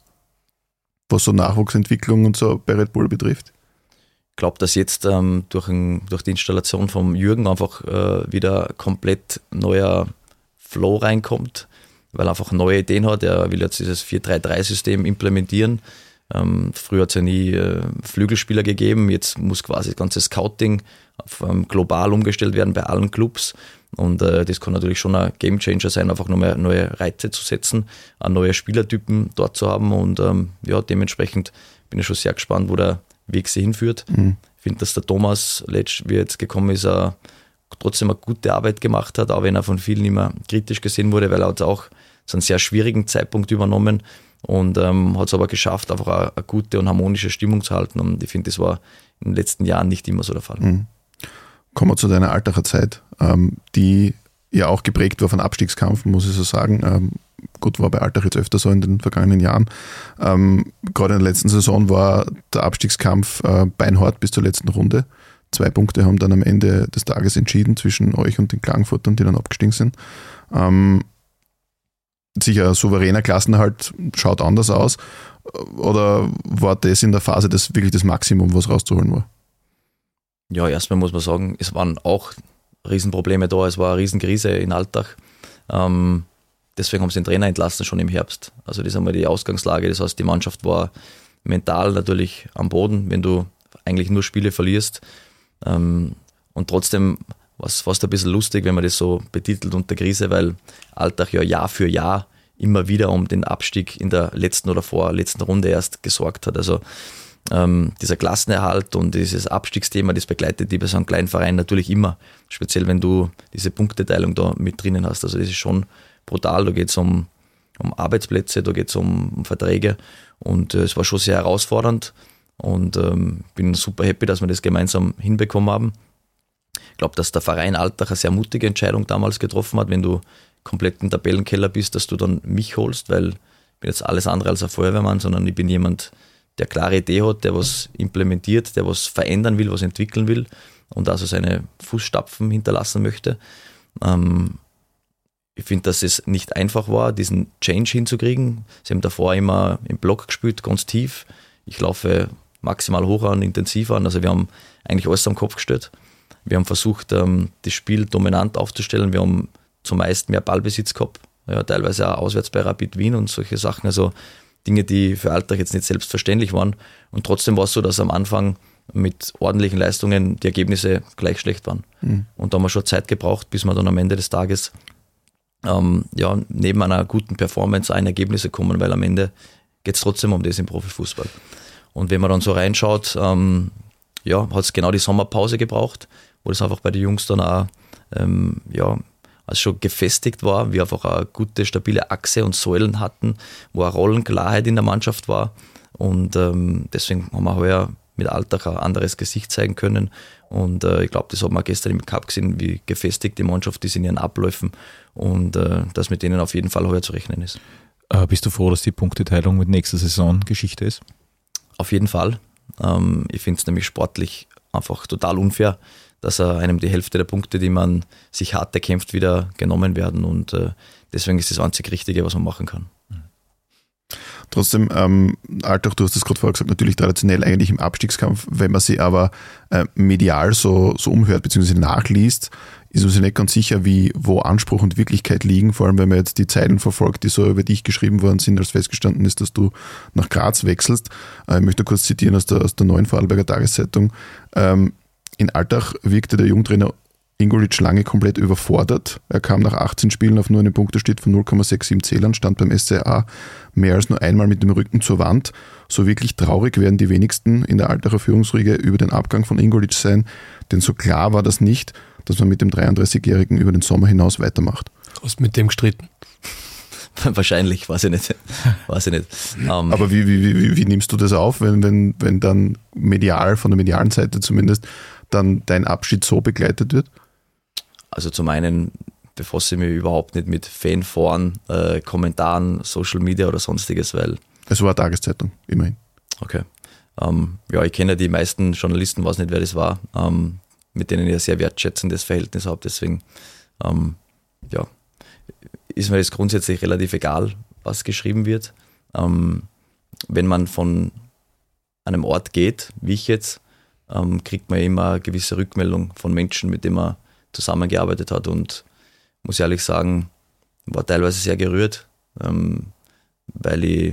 was so Nachwuchsentwicklung und so bei Red Bull betrifft? Ich glaube, dass jetzt ähm, durch, ein, durch die Installation von Jürgen einfach äh, wieder komplett neuer Flow reinkommt, weil er einfach neue Ideen hat. Er will jetzt dieses vier drei drei System implementieren. Ähm, früher hat es ja nie äh, Flügelspieler gegeben, jetzt muss quasi das ganze Scouting auf, ähm, global umgestellt werden bei allen Clubs und äh, das kann natürlich schon ein Gamechanger sein, einfach nochmal neue Reize zu setzen, auch neue Spielertypen dort zu haben und ähm, ja, dementsprechend bin ich schon sehr gespannt, wo der Weg sie hinführt. Mhm. Ich finde, dass der Thomas Letsch, wie er jetzt gekommen ist, er trotzdem eine gute Arbeit gemacht hat, auch wenn er von vielen immer kritisch gesehen wurde, weil er hat auch so einen sehr schwierigen Zeitpunkt übernommen und ähm, hat es aber geschafft, einfach eine, eine gute und harmonische Stimmung zu halten und ich finde, das war in den letzten Jahren nicht immer so der Fall. Mhm. Kommen wir zu deiner Altacher Zeit, ähm, die ja auch geprägt war von Abstiegskampf, muss ich so sagen. Ähm, gut, war bei Altach jetzt öfter so in den vergangenen Jahren. Ähm, gerade in der letzten Saison war der Abstiegskampf äh, beinhart bis zur letzten Runde. Zwei Punkte haben dann am Ende des Tages entschieden zwischen euch und den Klagenfurtern, die dann abgestiegen sind. Ähm, sicher, souveräner Klassenerhalt schaut anders aus. Oder war das in der Phase das wirklich das Maximum, was rauszuholen war? Ja, erstmal muss man sagen, es waren auch Riesenprobleme da. Es war eine Riesenkrise in Altach. Ähm, deswegen haben sie den Trainer entlassen, schon im Herbst. Also das ist einmal die Ausgangslage. Das heißt, die Mannschaft war mental natürlich am Boden, wenn du eigentlich nur Spiele verlierst. Ähm, und trotzdem war es fast ein bisschen lustig, wenn man das so betitelt unter Krise, weil Altach ja Jahr für Jahr immer wieder um den Abstieg in der letzten oder vorletzten Runde erst gesorgt hat. Also ähm, dieser Klassenerhalt und dieses Abstiegsthema, das begleitet die bei so einem kleinen Verein natürlich immer. Speziell wenn du diese Punkteteilung da mit drinnen hast. Also das ist schon brutal. Da geht es um, um Arbeitsplätze, da geht es um, um Verträge und äh, es war schon sehr herausfordernd und ähm, bin super happy, dass wir das gemeinsam hinbekommen haben. Ich glaube, dass der Verein Altach eine sehr mutige Entscheidung damals getroffen hat, wenn du komplett im Tabellenkeller bist, dass du dann mich holst, weil ich bin jetzt alles andere als ein Feuerwehrmann, sondern ich bin jemand, der klare Idee hat, der was implementiert, der was verändern will, was entwickeln will und also seine Fußstapfen hinterlassen möchte. Ähm, ich finde, dass es nicht einfach war, diesen Change hinzukriegen. Sie haben davor immer im Block gespielt, ganz tief. Ich laufe maximal hoch an, intensiv an. Also wir haben eigentlich alles am Kopf gestellt. Wir haben versucht, das Spiel dominant aufzustellen. Wir haben zumeist mehr Ballbesitz gehabt, ja, teilweise auch auswärts bei Rapid Wien und solche Sachen. Also Dinge, die für Altach jetzt nicht selbstverständlich waren. Und trotzdem war es so, dass am Anfang mit ordentlichen Leistungen die Ergebnisse gleich schlecht waren. Mhm. Und da haben wir schon Zeit gebraucht, bis wir dann am Ende des Tages ähm, ja, neben einer guten Performance ein Ergebnisse kommen, weil am Ende geht es trotzdem um das im Profifußball. Und wenn man dann so reinschaut, ähm, ja, hat es genau die Sommerpause gebraucht, wo das einfach bei den Jungs dann auch ähm, ja, also schon gefestigt war, wir einfach eine gute, stabile Achse und Säulen hatten, wo eine Rollenklarheit in der Mannschaft war und ähm, deswegen haben wir heuer mit Altach ein anderes Gesicht zeigen können und äh, ich glaube, das haben wir gestern im Cup gesehen, wie gefestigt die Mannschaft ist in ihren Abläufen und äh, dass mit denen auf jeden Fall heuer zu rechnen ist. Äh, bist du froh, dass die Punkteteilung mit nächster Saison Geschichte ist? Auf jeden Fall. Ähm, ich finde es nämlich sportlich einfach total unfair, dass er einem die Hälfte der Punkte, die man sich hart erkämpft, wieder genommen werden. Und äh, deswegen ist das einzig Richtige, was man machen kann. Trotzdem, ähm, Altach, du hast das gerade vorher gesagt, natürlich traditionell eigentlich im Abstiegskampf. Wenn man sie aber äh, medial so, so umhört bzw. nachliest, ist man sich nicht ganz sicher, wie, wo Anspruch und Wirklichkeit liegen. Vor allem, wenn man jetzt die Zeilen verfolgt, die so über dich geschrieben worden sind, als festgestanden ist, dass du nach Graz wechselst. Äh, ich möchte kurz zitieren aus der, aus der neuen Vorarlberger Tageszeitung. Ähm, In Altach wirkte der Jugendtrainer Ingolic lange komplett überfordert. Er kam nach achtzehn Spielen auf nur einen Punkteschnitt von null Komma siebenundsechzig Zählern, stand beim S C A mehr als nur einmal mit dem Rücken zur Wand. So wirklich traurig werden die wenigsten in der Altacher Führungsriege über den Abgang von Ingolic sein, denn so klar war das nicht, dass man mit dem dreiunddreißigjährigen über den Sommer hinaus weitermacht. Hast du mit dem gestritten? Wahrscheinlich, weiß ich nicht. Weiß ich nicht. Um, Aber wie, wie, wie, wie nimmst du das auf, wenn, wenn, wenn dann medial, von der medialen Seite zumindest, dann dein Abschied so begleitet wird? Also zum einen befasse ich mich überhaupt nicht mit Fanforen, äh, Kommentaren, Social Media oder sonstiges, weil... Es war eine Tageszeitung, immerhin. Okay. Ähm, ja, ich kenne die meisten Journalisten, weiß nicht, wer das war, ähm, mit denen ich ein sehr wertschätzendes Verhältnis habe, deswegen ähm, ja, ist mir das grundsätzlich relativ egal, was geschrieben wird. Ähm, wenn man von einem Ort geht, wie ich jetzt, ähm, kriegt man immer eine gewisse Rückmeldung von Menschen, mit denen man zusammengearbeitet hat und muss ehrlich sagen, war teilweise sehr gerührt, ähm, weil ich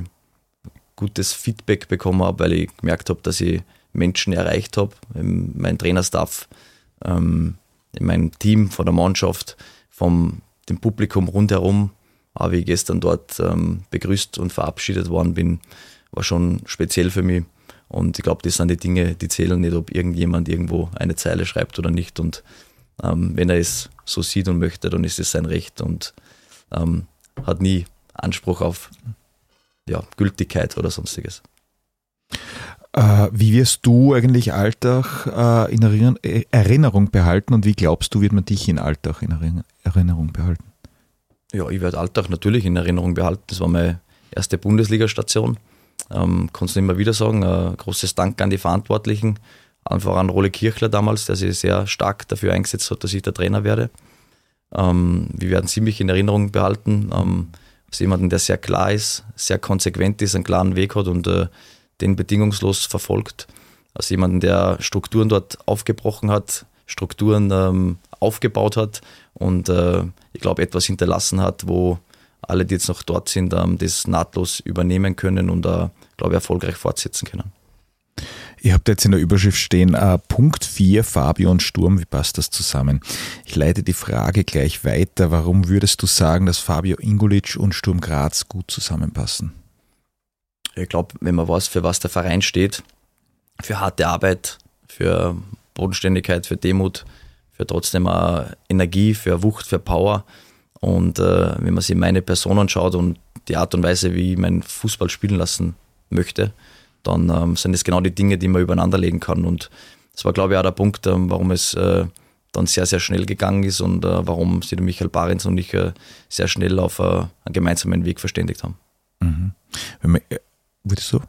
gutes Feedback bekommen habe, weil ich gemerkt habe, dass ich Menschen erreicht habe, mein Trainerstaff, ähm, mein Team von der Mannschaft, vom dem Publikum rundherum, wie ich gestern dort ähm, begrüßt und verabschiedet worden bin, war schon speziell für mich. Und ich glaube, das sind die Dinge, die zählen nicht, ob irgendjemand irgendwo eine Zeile schreibt oder nicht. Und ähm, wenn er es so sieht und möchte, dann ist es sein Recht und ähm, hat nie Anspruch auf ja, Gültigkeit oder sonstiges. Äh, wie wirst du eigentlich Altach äh, in Erinnerung, äh, Erinnerung behalten und wie glaubst du, wird man dich in Altach in Erinnerung behalten? Ja, ich werde Altach natürlich in Erinnerung behalten. Das war meine erste Bundesliga-Station. Ähm, kannst du immer wieder sagen, ein großes Dank an die Verantwortlichen, einfach an Rolle Kirchler damals, der sich sehr stark dafür eingesetzt hat, dass ich der Trainer werde. Ähm, wir werden ziemlich in Erinnerung behalten, ähm, als jemanden, der sehr klar ist, sehr konsequent ist, einen klaren Weg hat und äh, den bedingungslos verfolgt. Als jemanden, der Strukturen dort aufgebrochen hat, Strukturen ähm, aufgebaut hat und äh, ich glaube etwas hinterlassen hat, wo alle, die jetzt noch dort sind, ähm, das nahtlos übernehmen können und äh, glaube ich erfolgreich fortsetzen können. Ihr habt jetzt in der Überschrift stehen, äh, Punkt vier, Fabio und Sturm, wie passt das zusammen? Ich leite die Frage gleich weiter. Warum würdest du sagen, dass Fabio Ingulic und Sturm Graz gut zusammenpassen? Ich glaube, wenn man weiß, für was der Verein steht, für harte Arbeit, für Bodenständigkeit, für Demut, für trotzdem auch Energie, für Wucht, für Power. Und äh, wenn man sich meine Person anschaut und die Art und Weise, wie ich meinen Fußball spielen lassen möchte, dann ähm, sind das genau die Dinge, die man übereinander legen kann. Und das war, glaube ich, auch der Punkt, ähm, warum es äh, dann sehr, sehr schnell gegangen ist und äh, warum sich der Michael Barens und ich äh, sehr schnell auf äh, einen gemeinsamen Weg verständigt haben. Mhm. Wenn man, äh, würdest du?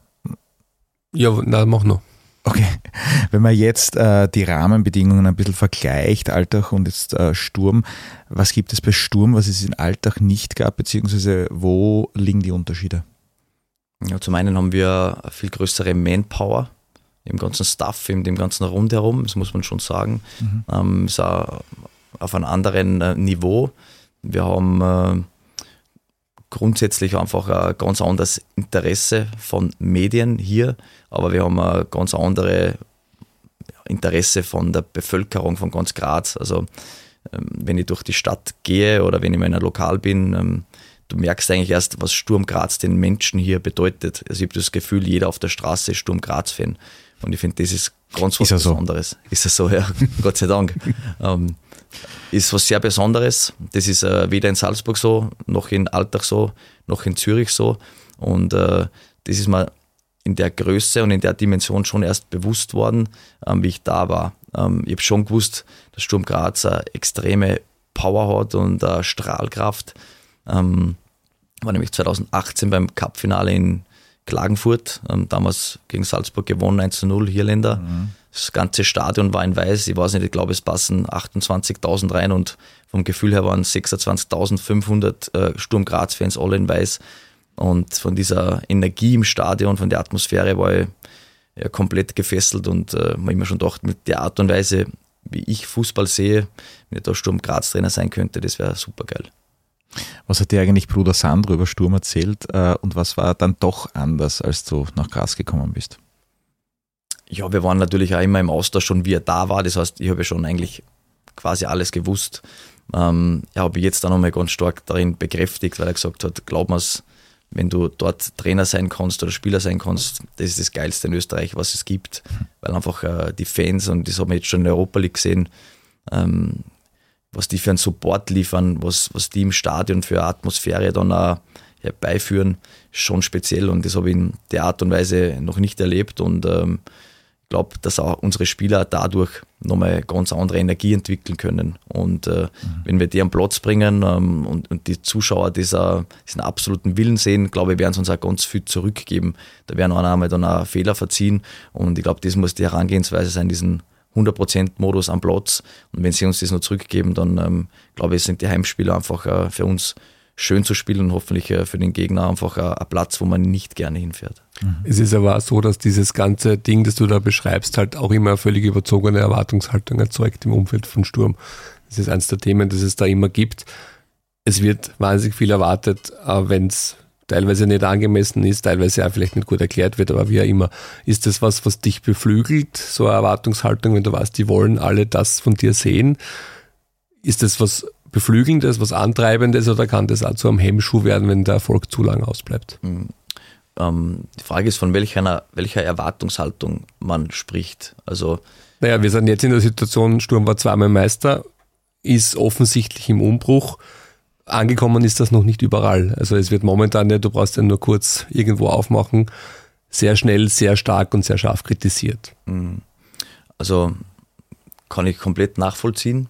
Ja, nein, mach noch. Okay, wenn man jetzt äh, die Rahmenbedingungen ein bisschen vergleicht, Altach und jetzt äh, Sturm, was gibt es bei Sturm, was es in Altach nicht gab, beziehungsweise wo liegen die Unterschiede? Ja, zum einen haben wir eine viel größere Manpower im ganzen Staff, in dem ganzen Rundherum, das muss man schon sagen. Mhm. Ähm, ist auch auf einem anderen äh, Niveau. Wir haben äh, grundsätzlich einfach ein ganz anderes Interesse von Medien hier, aber wir haben ein ganz anderes Interesse von der Bevölkerung von ganz Graz. Also wenn ich durch die Stadt gehe oder wenn ich in einem Lokal bin, du merkst eigentlich erst, was Sturm Graz den Menschen hier bedeutet. Also ich habe das Gefühl, jeder auf der Straße ist Sturm Graz-Fan. Und ich finde, das ist ganz was ist so? Besonderes. Ist es so, ja, Gott sei Dank. ähm, ist was sehr Besonderes. Das ist äh, weder in Salzburg so, noch in Altach so, noch in Zürich so. Und äh, das ist mir in der Größe und in der Dimension schon erst bewusst worden, ähm, wie ich da war. Ähm, ich habe schon gewusst, dass Sturm Graz eine extreme Power hat und eine Strahlkraft. Ähm, war nämlich zwanzig achtzehn beim Cup-Finale in Klagenfurt, ähm, damals gegen Salzburg gewonnen, eins zu null, Hirländer. Mhm. Das ganze Stadion war in weiß, ich weiß nicht, ich glaube es passen achtundzwanzigtausend rein und vom Gefühl her waren sechsundzwanzigtausendfünfhundert äh, Sturm Graz-Fans alle in weiß. Und von dieser Energie im Stadion, von der Atmosphäre war ich ja, komplett gefesselt und äh, habe immer schon gedacht, mit der Art und Weise, wie ich Fußball sehe, wenn ich da Sturm Graz-Trainer sein könnte, das wäre super geil. Was hat dir eigentlich Bruder Sandro über Sturm erzählt äh, und was war dann doch anders, als du nach Graz gekommen bist? Ja, wir waren natürlich auch immer im Austausch schon, wie er da war. Das heißt, ich habe ja schon eigentlich quasi alles gewusst. Ähm, er habe jetzt dann nochmal ganz stark darin bekräftigt, weil er gesagt hat, glaub mir's, wenn du dort Trainer sein kannst oder Spieler sein kannst, das ist das Geilste in Österreich, was es gibt. Weil einfach äh, die Fans, und das haben wir jetzt schon in der Europa League gesehen, ähm, was die für einen Support liefern, was, was die im Stadion für eine Atmosphäre dann auch herbeiführen, schon speziell, und das habe ich in der Art und Weise noch nicht erlebt, und ähm, ich glaube, dass auch unsere Spieler dadurch nochmal ganz andere Energie entwickeln können, und äh, mhm. wenn wir die am Platz bringen ähm, und, und die Zuschauer dieser, diesen absoluten Willen sehen, glaube ich, werden sie uns auch ganz viel zurückgeben. Da werden auch einmal dann auch Fehler verziehen, und ich glaube, das muss die Herangehensweise sein, diesen hundert Prozent Modus am Platz, und wenn sie uns das noch zurückgeben, dann ähm, glaube ich, sind die Heimspieler einfach äh, für uns schön zu spielen und hoffentlich äh, für den Gegner einfach äh, ein Platz, wo man nicht gerne hinfährt. Mhm. Es ist aber auch so, dass dieses ganze Ding, das du da beschreibst, halt auch immer eine völlig überzogene Erwartungshaltung erzeugt im Umfeld von Sturm. Das ist eines der Themen, das es da immer gibt. Es wird wahnsinnig viel erwartet, wenn es teilweise nicht angemessen ist, teilweise auch vielleicht nicht gut erklärt wird, aber wie auch immer. Ist das was, was dich beflügelt, so eine Erwartungshaltung, wenn du weißt, die wollen alle das von dir sehen? Ist das was Beflügelndes, was Antreibendes, oder kann das auch zu einem Hemmschuh werden, wenn der Erfolg zu lang ausbleibt? Mhm. Ähm, die Frage ist, von welcher, welcher Erwartungshaltung man spricht. Also, naja, wir sind jetzt in der Situation, Sturm war zweimal Meister, ist offensichtlich im Umbruch. Angekommen ist das noch nicht überall. Also es wird momentan, ja, du brauchst ja nur kurz irgendwo aufmachen, sehr schnell, sehr stark und sehr scharf kritisiert. Also kann ich komplett nachvollziehen.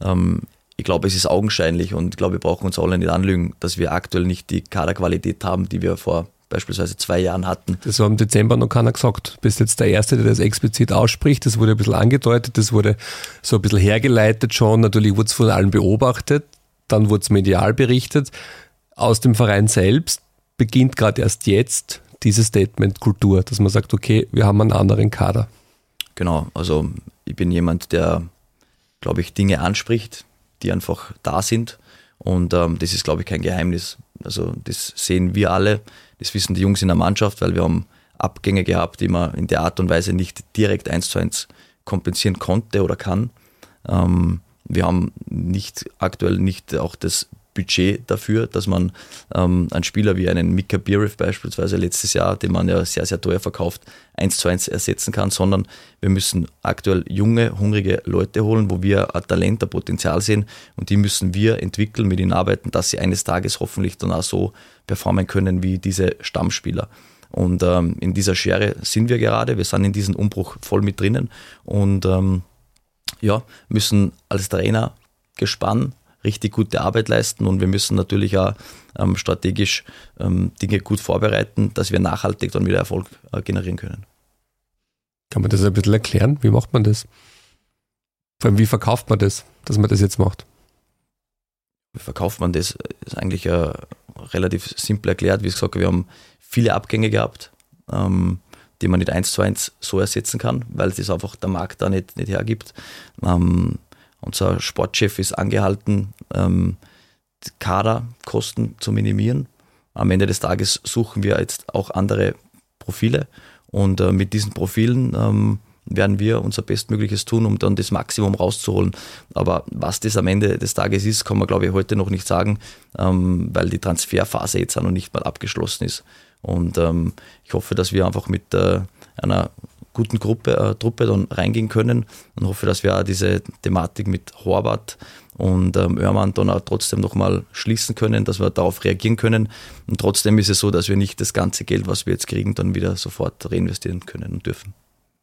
Ich glaube, es ist augenscheinlich, und ich glaube, wir brauchen uns alle nicht anlügen, dass wir aktuell nicht die Kaderqualität haben, die wir vor beispielsweise zwei Jahren hatten. Das war im Dezember noch keiner gesagt. Du bist jetzt der Erste, der das explizit ausspricht. Das wurde ein bisschen angedeutet, das wurde so ein bisschen hergeleitet schon. Natürlich wurde es von allen beobachtet, dann wurde es medial berichtet. Aus dem Verein selbst beginnt gerade erst jetzt diese Statement-Kultur, dass man sagt, okay, wir haben einen anderen Kader. Genau, also ich bin jemand, der, glaube ich, Dinge anspricht, die einfach da sind, und ähm, das ist, glaube ich, kein Geheimnis. Also das sehen wir alle, das wissen die Jungs in der Mannschaft, weil wir haben Abgänge gehabt, die man in der Art und Weise nicht direkt eins zu eins kompensieren konnte oder kann. Ähm, wir haben nicht aktuell nicht auch das Budget dafür, dass man ähm, einen Spieler wie einen Mika Bierif beispielsweise letztes Jahr, den man ja sehr, sehr teuer verkauft, eins zu eins ersetzen kann, sondern wir müssen aktuell junge, hungrige Leute holen, wo wir ein Talent, ein Potenzial sehen und die müssen wir entwickeln, mit ihnen arbeiten, dass sie eines Tages hoffentlich dann auch so performen können wie diese Stammspieler. Und ähm, in dieser Schere sind wir gerade, wir sind in diesem Umbruch voll mit drinnen und ähm, ja, müssen als Trainer, Gespann, richtig gute Arbeit leisten und wir müssen natürlich auch ähm, strategisch ähm, Dinge gut vorbereiten, dass wir nachhaltig dann wieder Erfolg äh, generieren können. Kann man das ein bisschen erklären? Wie macht man das? Vor allem, wie verkauft man das, dass man das jetzt macht? Wie verkauft man das? Ist eigentlich äh, relativ simpel erklärt. Wie gesagt, wir haben viele Abgänge gehabt, ähm, die man nicht eins zu eins so ersetzen kann, weil das einfach der Markt da nicht, nicht hergibt. Ähm, Unser Sportchef ist angehalten, ähm, Kaderkosten zu minimieren. Am Ende des Tages suchen wir jetzt auch andere Profile und äh, mit diesen Profilen ähm, werden wir unser Bestmögliches tun, um dann das Maximum rauszuholen. Aber was das am Ende des Tages ist, kann man, glaube ich, heute noch nicht sagen, ähm, weil die Transferphase jetzt auch noch nicht mal abgeschlossen ist. Und ähm, ich hoffe, dass wir einfach mit äh, einer guten Gruppe, äh, Truppe dann reingehen können und hoffe, dass wir auch diese Thematik mit Horvath und ähm, Oermann dann auch trotzdem nochmal schließen können, dass wir darauf reagieren können. Und trotzdem ist es so, dass wir nicht das ganze Geld, was wir jetzt kriegen, dann wieder sofort reinvestieren können und dürfen.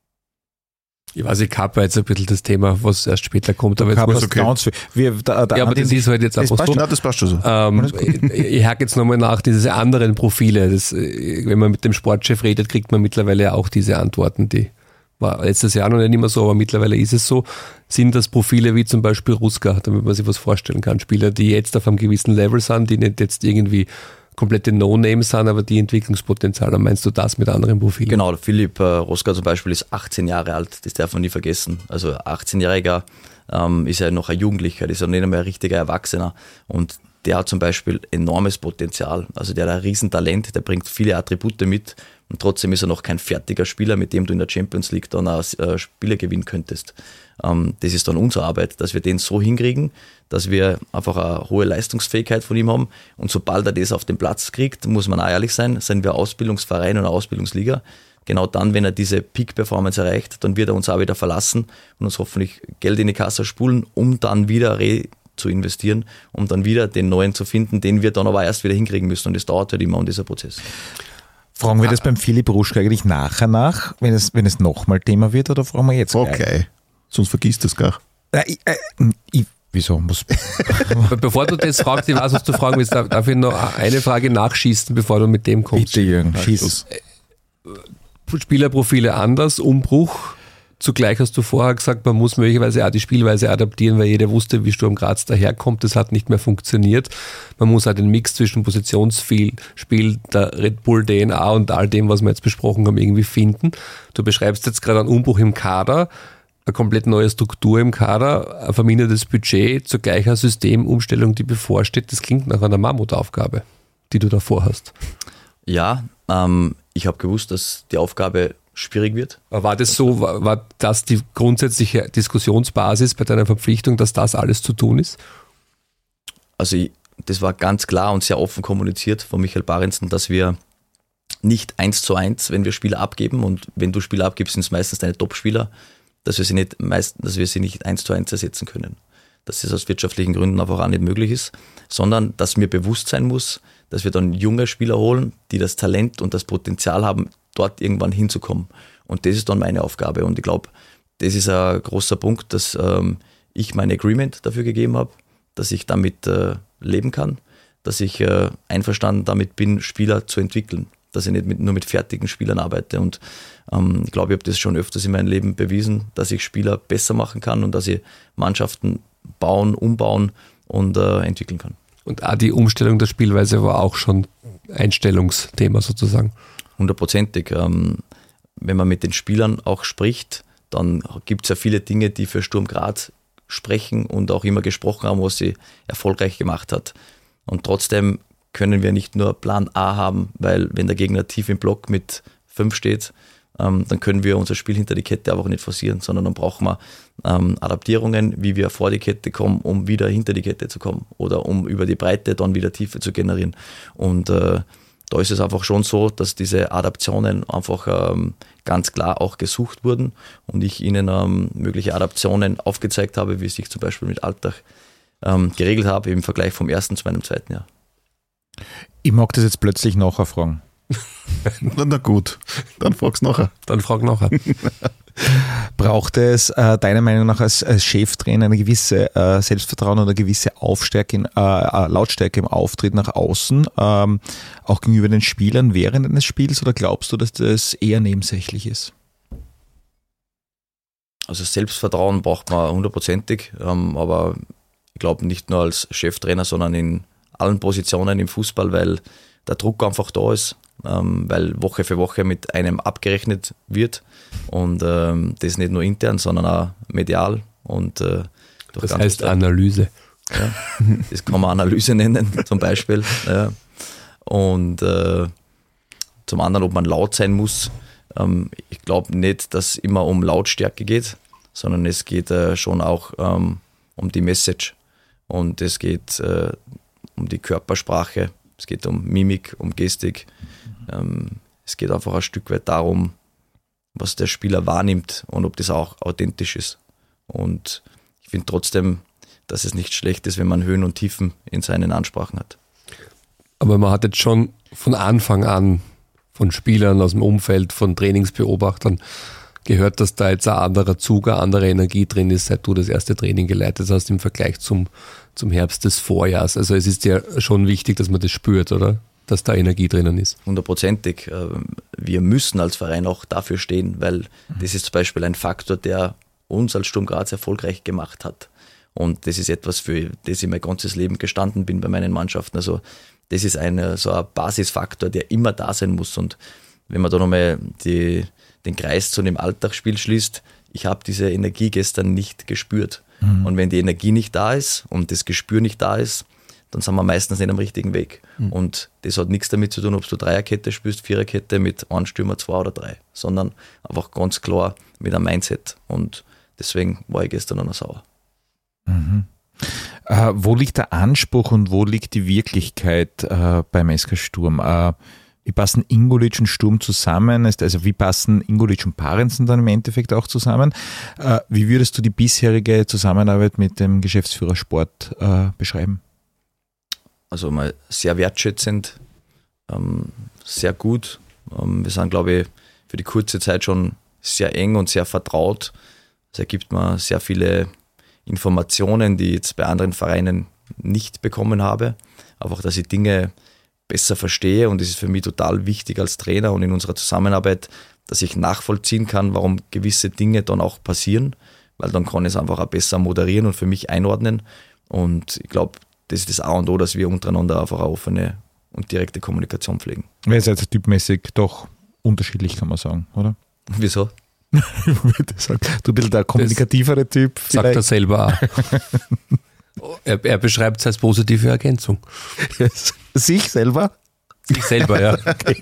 Ich weiß, ich habe jetzt ein bisschen das Thema, was erst später kommt, aber jetzt Kappa muss ist okay. Ganz viel. Wir, da, da ja, aber das ist halt jetzt einfach so. Na, das passt schon so. Ähm, ich ich hake jetzt nochmal nach, diese anderen Profile, das, wenn man mit dem Sportchef redet, kriegt man mittlerweile auch diese Antworten, die war letztes Jahr noch nicht immer so, aber mittlerweile ist es so. Sind das Profile wie zum Beispiel Ruska, damit man sich was vorstellen kann, Spieler, die jetzt auf einem gewissen Level sind, die nicht jetzt irgendwie komplette No-Names sind, aber die Entwicklungspotenzial haben. Meinst du das mit anderen Profilen? Genau, Philipp äh, Ruska zum Beispiel ist achtzehn Jahre alt, das darf man nie vergessen. Also achtzehnjähriger ähm, ist ja noch ein Jugendlicher, das ist ja nicht einmal ein richtiger Erwachsener und der hat zum Beispiel enormes Potenzial. Also der hat ein Riesentalent, der bringt viele Attribute mit und trotzdem ist er noch kein fertiger Spieler, mit dem du in der Champions League dann auch äh, Spiele gewinnen könntest. Ähm, das ist dann unsere Arbeit, dass wir den so hinkriegen, dass wir einfach eine hohe Leistungsfähigkeit von ihm haben und sobald er das auf den Platz kriegt, muss man auch ehrlich sein, sind wir Ausbildungsverein und Ausbildungsliga. Genau dann, wenn er diese Peak-Performance erreicht, dann wird er uns auch wieder verlassen und uns hoffentlich Geld in die Kasse spulen, um dann wieder re zu investieren, um dann wieder den neuen zu finden, den wir dann aber erst wieder hinkriegen müssen und das dauert halt immer und dieser Prozess. Fragen wir das beim Philipp Ruschka eigentlich nachher nach, wenn es, wenn es nochmal Thema wird, oder fragen wir jetzt gleich? Okay, sonst vergisst du es gar. Äh, ich, äh, ich, wieso? Muss Bevor du das fragst, ich weiß, was du fragen willst, darf ich noch eine Frage nachschießen, bevor du mit dem kommst. Bitte, Jürgen, schieß. Spielerprofile anders, Umbruch. Zugleich hast du vorher gesagt, man muss möglicherweise auch die Spielweise adaptieren, weil jeder wusste, wie Sturm Graz daherkommt. Das hat nicht mehr funktioniert. Man muss auch den Mix zwischen Positionsspiel, der Red Bull D N A und all dem, was wir jetzt besprochen haben, irgendwie finden. Du beschreibst jetzt gerade einen Umbruch im Kader, eine komplett neue Struktur im Kader, ein vermindertes Budget, zugleich eine Systemumstellung, die bevorsteht. Das klingt nach einer Mammutaufgabe, die du davor hast. Ja, ähm, ich habe gewusst, dass die Aufgabe schwierig wird. War das so, war, war das die grundsätzliche Diskussionsbasis bei deiner Verpflichtung, dass das alles zu tun ist? Also ich, das war ganz klar und sehr offen kommuniziert von Michael Barenzen, dass wir nicht eins zu eins, wenn wir Spieler abgeben und wenn du Spieler abgibst, sind es meistens deine Top-Spieler, dass wir sie nicht meist, dass wir sie nicht eins zu eins ersetzen können. Dass das aus wirtschaftlichen Gründen einfach auch nicht möglich ist, sondern dass mir bewusst sein muss, dass wir dann junge Spieler holen, die das Talent und das Potenzial haben, dort irgendwann hinzukommen. Und das ist dann meine Aufgabe. Und ich glaube, das ist ein großer Punkt, dass ähm, ich mein Agreement dafür gegeben habe, dass ich damit äh, leben kann, dass ich äh, einverstanden damit bin, Spieler zu entwickeln, dass ich nicht mit, nur mit fertigen Spielern arbeite. Und ähm, ich glaube, ich habe das schon öfters in meinem Leben bewiesen, dass ich Spieler besser machen kann und dass ich Mannschaften bauen, umbauen und äh, entwickeln kann. Und auch die Umstellung der Spielweise war auch schon Einstellungsthema sozusagen. Hundertprozentig. Ähm, wenn man mit den Spielern auch spricht, dann gibt es ja viele Dinge, die für Sturm Graz sprechen und auch immer gesprochen haben, was sie erfolgreich gemacht hat. Und trotzdem können wir nicht nur Plan A haben, weil wenn der Gegner tief im Block mit fünf steht, ähm, dann können wir unser Spiel hinter die Kette einfach nicht forcieren, sondern dann brauchen wir ähm, Adaptierungen, wie wir vor die Kette kommen, um wieder hinter die Kette zu kommen oder um über die Breite dann wieder Tiefe zu generieren. Und äh, da ist es einfach schon so, dass diese Adaptionen einfach ähm, ganz klar auch gesucht wurden und ich ihnen ähm, mögliche Adaptionen aufgezeigt habe, wie es sich zum Beispiel mit Alltag ähm, geregelt habe, im Vergleich vom ersten zu meinem zweiten Jahr. Ich mag das jetzt plötzlich nachher fragen. Na, na gut, dann frag's nachher. Dann frag nachher. Braucht es äh, deiner Meinung nach als, als Cheftrainer eine gewisse äh, Selbstvertrauen oder eine gewisse Aufstärke in, äh, Lautstärke im Auftritt nach außen, ähm, auch gegenüber den Spielern während eines Spiels, oder glaubst du, dass das eher nebensächlich ist? Also Selbstvertrauen braucht man hundertprozentig, ähm, aber ich glaube nicht nur als Cheftrainer, sondern in allen Positionen im Fußball, weil der Druck einfach da ist, ähm, weil Woche für Woche mit einem abgerechnet wird und ähm, das nicht nur intern, sondern auch medial. Und, äh, durch Das ganz heißt Österreich. Analyse. Ja, das kann man Analyse nennen, zum Beispiel. Ja. Und äh, zum anderen, ob man laut sein muss. Ähm, ich glaube nicht, dass es immer um Lautstärke geht, sondern es geht äh, schon auch ähm, um die Message. Und es geht äh, um die Körpersprache, es geht um Mimik, um Gestik. Ähm, es geht einfach ein Stück weit darum, was der Spieler wahrnimmt und ob das auch authentisch ist. Und ich finde trotzdem, dass es nicht schlecht ist, wenn man Höhen und Tiefen in seinen Ansprachen hat. Aber man hat jetzt schon von Anfang an von Spielern aus dem Umfeld, von Trainingsbeobachtern gehört, dass da jetzt ein anderer Zug, eine andere Energie drin ist, seit du das erste Training geleitet hast im Vergleich zum, zum Herbst des Vorjahrs. Also es ist ja schon wichtig, dass man das spürt, oder? Dass da Energie drinnen ist. Hundertprozentig. Wir müssen als Verein auch dafür stehen, weil das ist zum Beispiel ein Faktor, der uns als Sturm Graz erfolgreich gemacht hat. Und das ist etwas, für das ich mein ganzes Leben gestanden bin bei meinen Mannschaften. Also das ist eine, so ein Basisfaktor, der immer da sein muss. Und wenn man da nochmal die, den Kreis zu dem Alltagsspiel schließt, ich habe diese Energie gestern nicht gespürt. Mhm. Und wenn die Energie nicht da ist und das Gespür nicht da ist, dann sind wir meistens nicht am richtigen Weg. Mhm. Und das hat nichts damit zu tun, ob du Dreierkette spielst, Viererkette mit einem Stürmer, zwei oder drei, sondern einfach ganz klar mit einem Mindset. Und deswegen war ich gestern noch sauer. Mhm. Äh, wo liegt der Anspruch und wo liegt die Wirklichkeit äh, beim S K Sturm? Äh, wie passen Ingolic und Sturm zusammen? Also wie passen Ingolic und Parensen dann im Endeffekt auch zusammen? Äh, wie würdest du die bisherige Zusammenarbeit mit dem Geschäftsführer Sport äh, beschreiben? Also mal sehr wertschätzend, ähm, sehr gut. Ähm, wir sind, glaube ich, für die kurze Zeit schon sehr eng und sehr vertraut. Es ergibt mir sehr viele Informationen, die ich jetzt bei anderen Vereinen nicht bekommen habe. Einfach, dass ich Dinge besser verstehe, und es ist für mich total wichtig als Trainer und in unserer Zusammenarbeit, dass ich nachvollziehen kann, warum gewisse Dinge dann auch passieren, weil dann kann ich es einfach auch besser moderieren und für mich einordnen. Und ich glaube, das ist das A und O, dass wir untereinander einfach eine offene und direkte Kommunikation pflegen. Ihr seid typmäßig doch unterschiedlich, kann man sagen, oder? Wieso? Ich würde sagen, du bist der kommunikativere das Typ. Sagt vielleicht. Er selber auch. er, er beschreibt es als positive Ergänzung. Yes. Sich selber? Sich selber, ja. Okay.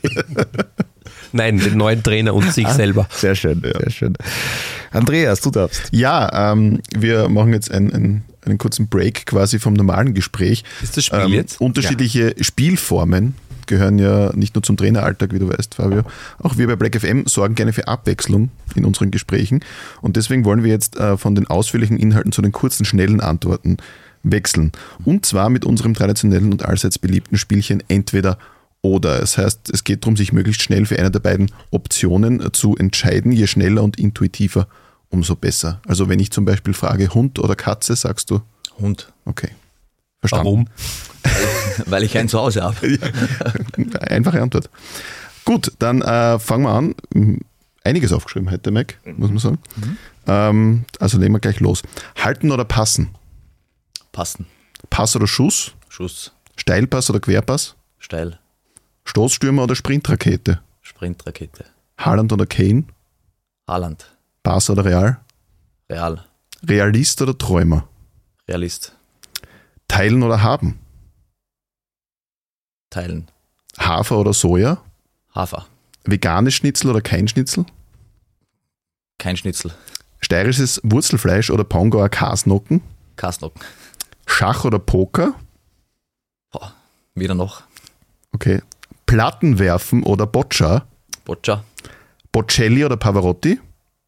Nein, den neuen Trainer und sich ah, selber. Sehr schön, ja. Sehr schön. Andreas, du darfst. Ja, ähm, wir machen jetzt ein, ein, einen kurzen Break quasi vom normalen Gespräch. Ist das Spiel ähm, jetzt? Unterschiedliche ja. Spielformen gehören ja nicht nur zum Traineralltag, wie du weißt, Fabio. Auch wir bei Black F M sorgen gerne für Abwechslung in unseren Gesprächen. Und deswegen wollen wir jetzt äh, von den ausführlichen Inhalten zu den kurzen, schnellen Antworten wechseln. Und zwar mit unserem traditionellen und allseits beliebten Spielchen Entweder oder. Das heißt, es geht darum, sich möglichst schnell für eine der beiden Optionen zu entscheiden. Je schneller und intuitiver, umso besser. Also wenn ich zum Beispiel frage Hund oder Katze, sagst du? Hund. Okay. Verstanden. Warum? Weil ich einen zu Hause habe. Ja, einfache Antwort. Gut, dann äh, fangen wir an. Einiges aufgeschrieben heute, Mac, muss man sagen. Mhm. Ähm, also legen wir gleich los. Halten oder passen? Passen. Pass oder Schuss? Schuss. Steilpass oder Querpass? Steil. Stoßstürmer oder Sprintrakete? Sprintrakete. Haaland oder Kane? Haaland. Barca oder Real? Real. Realist oder Träumer? Realist. Teilen oder haben? Teilen. Hafer oder Soja? Hafer. Veganes Schnitzel oder kein Schnitzel? Kein Schnitzel. Steirisches Wurzelfleisch oder Pongauer Kasnocken? Kasnocken. Schach oder Poker? Boah, wieder noch. Okay. Plattenwerfen oder Boccia? Boccia. Bocelli oder Pavarotti?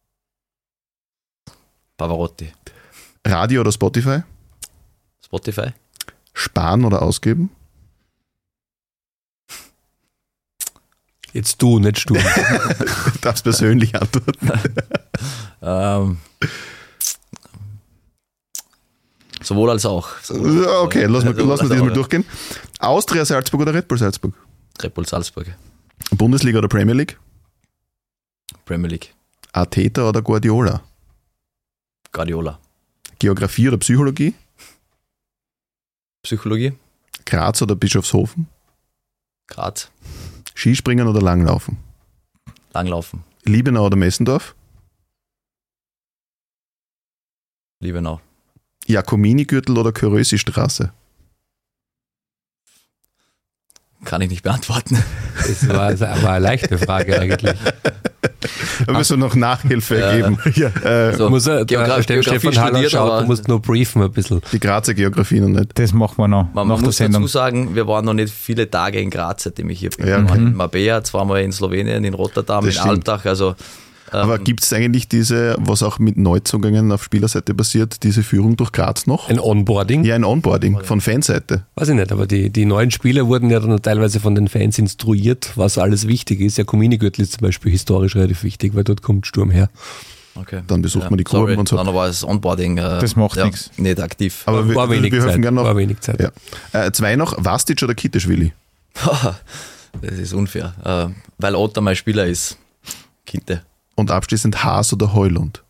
Pavarotti. Radio oder Spotify? Spotify. Sparen oder ausgeben? Jetzt du, nicht Sturm. Du darfst persönlich antworten. ähm, sowohl als auch. Ja, okay, lass mal, Sowohl lass als mal das mal auch, durchgehen. Austria Salzburg oder Red Bull Salzburg? ja. Red Bull Salzburg. Bundesliga oder Premier League? Premier League. Arteta oder Guardiola? Guardiola. Geografie oder Psychologie? Psychologie. Graz oder Bischofshofen? Graz. Skispringen oder Langlaufen? Langlaufen. Liebenau oder Messendorf? Liebenau. Jakomini-Gürtel oder Körösi-Straße? Kann ich nicht beantworten. Das war, das war eine leichte Frage eigentlich. Da müssen wir noch Nachhilfe Ja. geben. Äh, So, muss er, Geograf- der Stefan Geografie Haller studiert, schaut, aber- du musst nur briefen ein bisschen. Die Grazer Geografie noch nicht. Das machen wir noch, Man, nach man der muss Sendung. dazu sagen, wir waren noch nicht viele Tage in Graz, seitdem ich hier bin. Ja, Wir okay. waren in Marbella, zweimal in Slowenien, in Rotterdam, Das in stimmt. Altach. Also, ähm, Aber gibt es eigentlich diese, was auch mit Neuzugängen auf Spielerseite passiert, diese Führung durch Graz noch? Ein Onboarding? Ja, ein Onboarding von Fanseite. Weiß ich nicht, aber die, die neuen Spieler wurden ja dann teilweise von den Fans instruiert, was alles wichtig ist. Ja, Jakomini-Gürtel ist zum Beispiel historisch relativ wichtig, weil dort kommt Sturm her. okay. Dann besucht Ja, man die Kurven sorry, und so. Dann war das Onboarding. Äh, Das macht ja, nix. Nicht aktiv. Aber wir, war wenig wir helfen Zeit. gerne noch. War wenig Zeit. Ja. Äh, zwei noch, Vastic oder Kitteschwili? Das ist unfair. Äh, weil Otter mein Spieler ist. Kitte. Und abschließend Haas oder Heulund?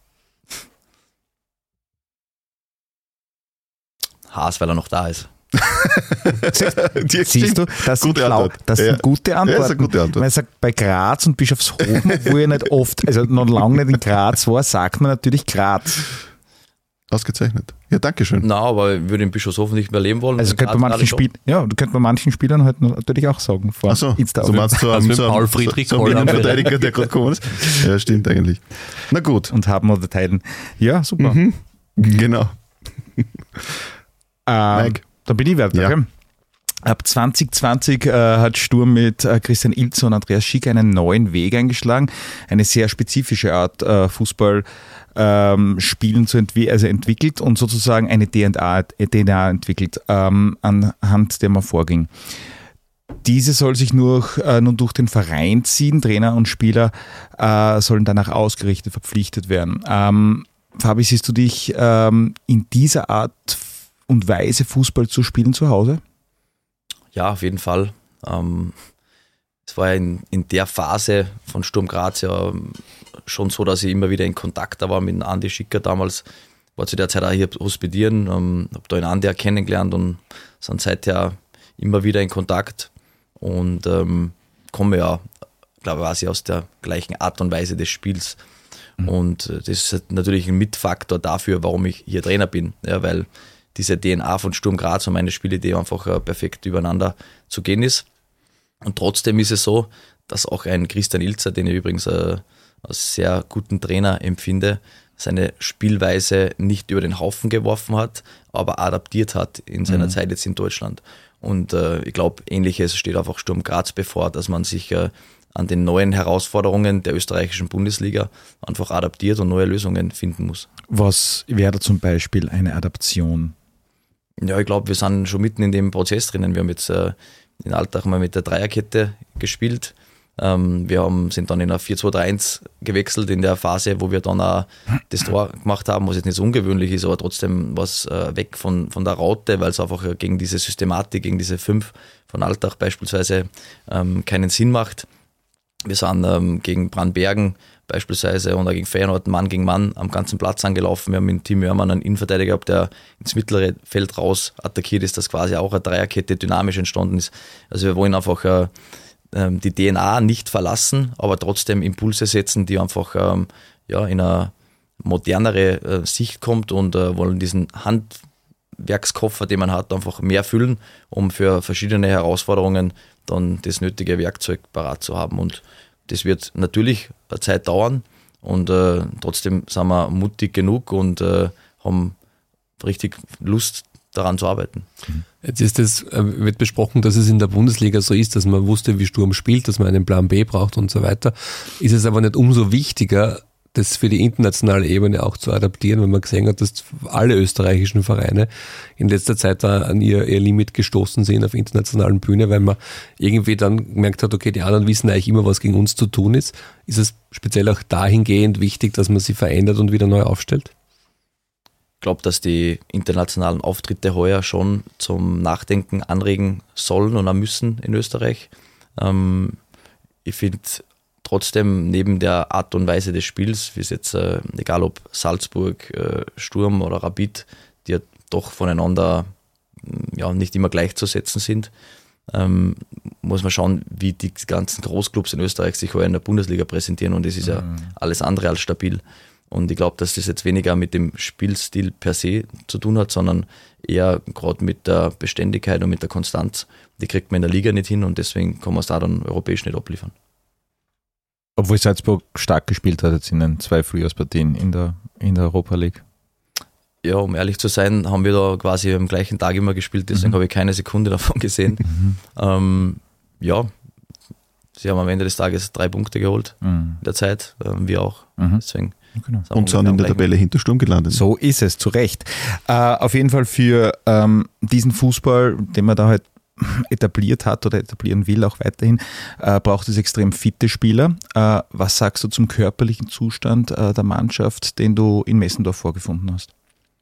Haas, weil er noch da ist. Die- Siehst du, das sind, Gute schlau, Antwort. das sind Ja. gute Ja, Antworten. ist eine gute Antwort. Weil er sagt, bei Graz und Bischofshofen, wo er nicht oft, also noch lange nicht in Graz war, sagt man natürlich Graz. Ausgezeichnet. Ja, danke schön. Na, aber ich würde in Bischofshofen nicht mehr leben wollen. Also In könnte man Graz manchen gerade Spiel, ja, du könnte man manchen Spielern halt natürlich auch sagen. Vor Achso, Insta so meinst du Also am mit so am- Paul Friedrich so, so Kohl am haben wir- Innenverteidiger, der gerade gekommen ist? Ja, stimmt eigentlich. Na gut, und haben oder teilen. Ja, super. mhm. genau. Ähm, Mike. da bin ich weiter. Ja. Okay? Ab zwanzig zwanzig äh, hat Sturm mit äh, Christian Ilzer und Andreas Schick einen neuen Weg eingeschlagen, eine sehr spezifische Art äh, Fußball ähm, spielen zu entwi- also entwickelt und sozusagen eine D N A, D N A entwickelt, ähm, anhand der man vorging. Diese soll sich nur, äh, nun durch den Verein ziehen. Trainer und Spieler äh, sollen danach ausgerichtet, verpflichtet werden. Ähm, Fabi, siehst du dich ähm, in dieser Art und Weise Fußball zu spielen zu Hause? Ja, auf jeden Fall. Ähm, es war ja in, in der Phase von Sturm Graz ja schon so, dass ich immer wieder in Kontakt da war mit Andi Schicker damals. War zu der Zeit auch hier hospitieren, ähm, habe da den Andi auch kennengelernt und sind seither immer wieder in Kontakt und ähm, komme ja, glaube ich, quasi aus der gleichen Art und Weise des Spiels. Mhm. Und das ist natürlich ein Mitfaktor dafür, warum ich hier Trainer bin, ja, weil diese D N A von Sturm Graz und meine Spielidee einfach äh, perfekt übereinander zu gehen ist. Und trotzdem ist es so, dass auch ein Christian Ilzer, den ich übrigens äh, als sehr guten Trainer empfinde, seine Spielweise nicht über den Haufen geworfen hat, aber adaptiert hat in seiner mhm. Zeit jetzt in Deutschland. Und äh, ich glaube, Ähnliches steht einfach Sturm Graz bevor, dass man sich äh, an den neuen Herausforderungen der österreichischen Bundesliga einfach adaptiert und neue Lösungen finden muss. Was wäre zum Beispiel eine Adaption? Ja, ich glaube, wir sind schon mitten in dem Prozess drinnen. Wir haben jetzt äh, in Alltag mal mit der Dreierkette gespielt. Ähm, wir haben, sind dann in eine vier zwei drei eins gewechselt in der Phase, wo wir dann auch das Tor gemacht haben, was jetzt nicht so ungewöhnlich ist, aber trotzdem was äh, weg von, von der Raute, weil es einfach gegen diese Systematik, gegen diese fünf von Alltag beispielsweise ähm, keinen Sinn macht. Wir sind ähm, gegen Brandbergen beispielsweise und auch gegen Feyenoord Mann gegen Mann am ganzen Platz angelaufen. Wir haben mit Tim Hörmann einen Innenverteidiger gehabt, der ins mittlere Feld raus attackiert ist, dass quasi auch eine Dreierkette dynamisch entstanden ist. Also wir wollen einfach äh, die D N A nicht verlassen, aber trotzdem Impulse setzen, die einfach ähm, ja, in eine modernere äh, Sicht kommt und äh, wollen diesen Handwerkskoffer, den man hat, einfach mehr füllen, um für verschiedene Herausforderungen dann das nötige Werkzeug parat zu haben. Und das wird natürlich eine Zeit dauern und äh, trotzdem sind wir mutig genug und äh, haben richtig Lust daran zu arbeiten. Jetzt ist es, wird besprochen, dass es in der Bundesliga so ist, dass man wusste, wie Sturm spielt, dass man einen Plan B braucht und so weiter. Ist es aber nicht umso wichtiger, das für die internationale Ebene auch zu adaptieren, wenn man gesehen hat, dass alle österreichischen Vereine in letzter Zeit da an ihr, ihr Limit gestoßen sind auf internationalen Bühne, weil man irgendwie dann gemerkt hat, okay, die anderen wissen eigentlich immer, was gegen uns zu tun ist. Ist es speziell auch dahingehend wichtig, dass man sie verändert und wieder neu aufstellt? Ich glaube, dass die internationalen Auftritte heuer schon zum Nachdenken anregen sollen und auch müssen in Österreich. Ähm, ich finde trotzdem neben der Art und Weise des Spiels, wie es jetzt, äh, egal ob Salzburg, äh, Sturm oder Rapid, die ja doch voneinander ja, nicht immer gleichzusetzen sind, ähm, muss man schauen, wie die ganzen Großclubs in Österreich sich heuer in der Bundesliga präsentieren und das ist ja alles andere als stabil. Und ich glaube, dass das jetzt weniger mit dem Spielstil per se zu tun hat, sondern eher gerade mit der Beständigkeit und mit der Konstanz. Die kriegt man in der Liga nicht hin und deswegen kann man es da dann europäisch nicht abliefern. Obwohl Salzburg stark gespielt hat jetzt in den zwei Frühjahrspartien in der, in der Europa League. Ja, um ehrlich zu sein, haben wir da quasi am gleichen Tag immer gespielt, deswegen mhm. habe ich keine Sekunde davon gesehen. Mhm. Ähm, ja, sie haben am Ende des Tages drei Punkte geholt mhm. in der Zeit, äh, wir auch. Mhm. Deswegen genau. Und sind in der Tabelle hinter Sturm gelandet. So ist es, zu Recht. Äh, auf jeden Fall für ähm, diesen Fußball, den man da halt etabliert hat oder etablieren will, auch weiterhin, äh, braucht es extrem fitte Spieler. Äh, was sagst du zum körperlichen Zustand äh, der Mannschaft, den du in Messendorf vorgefunden hast?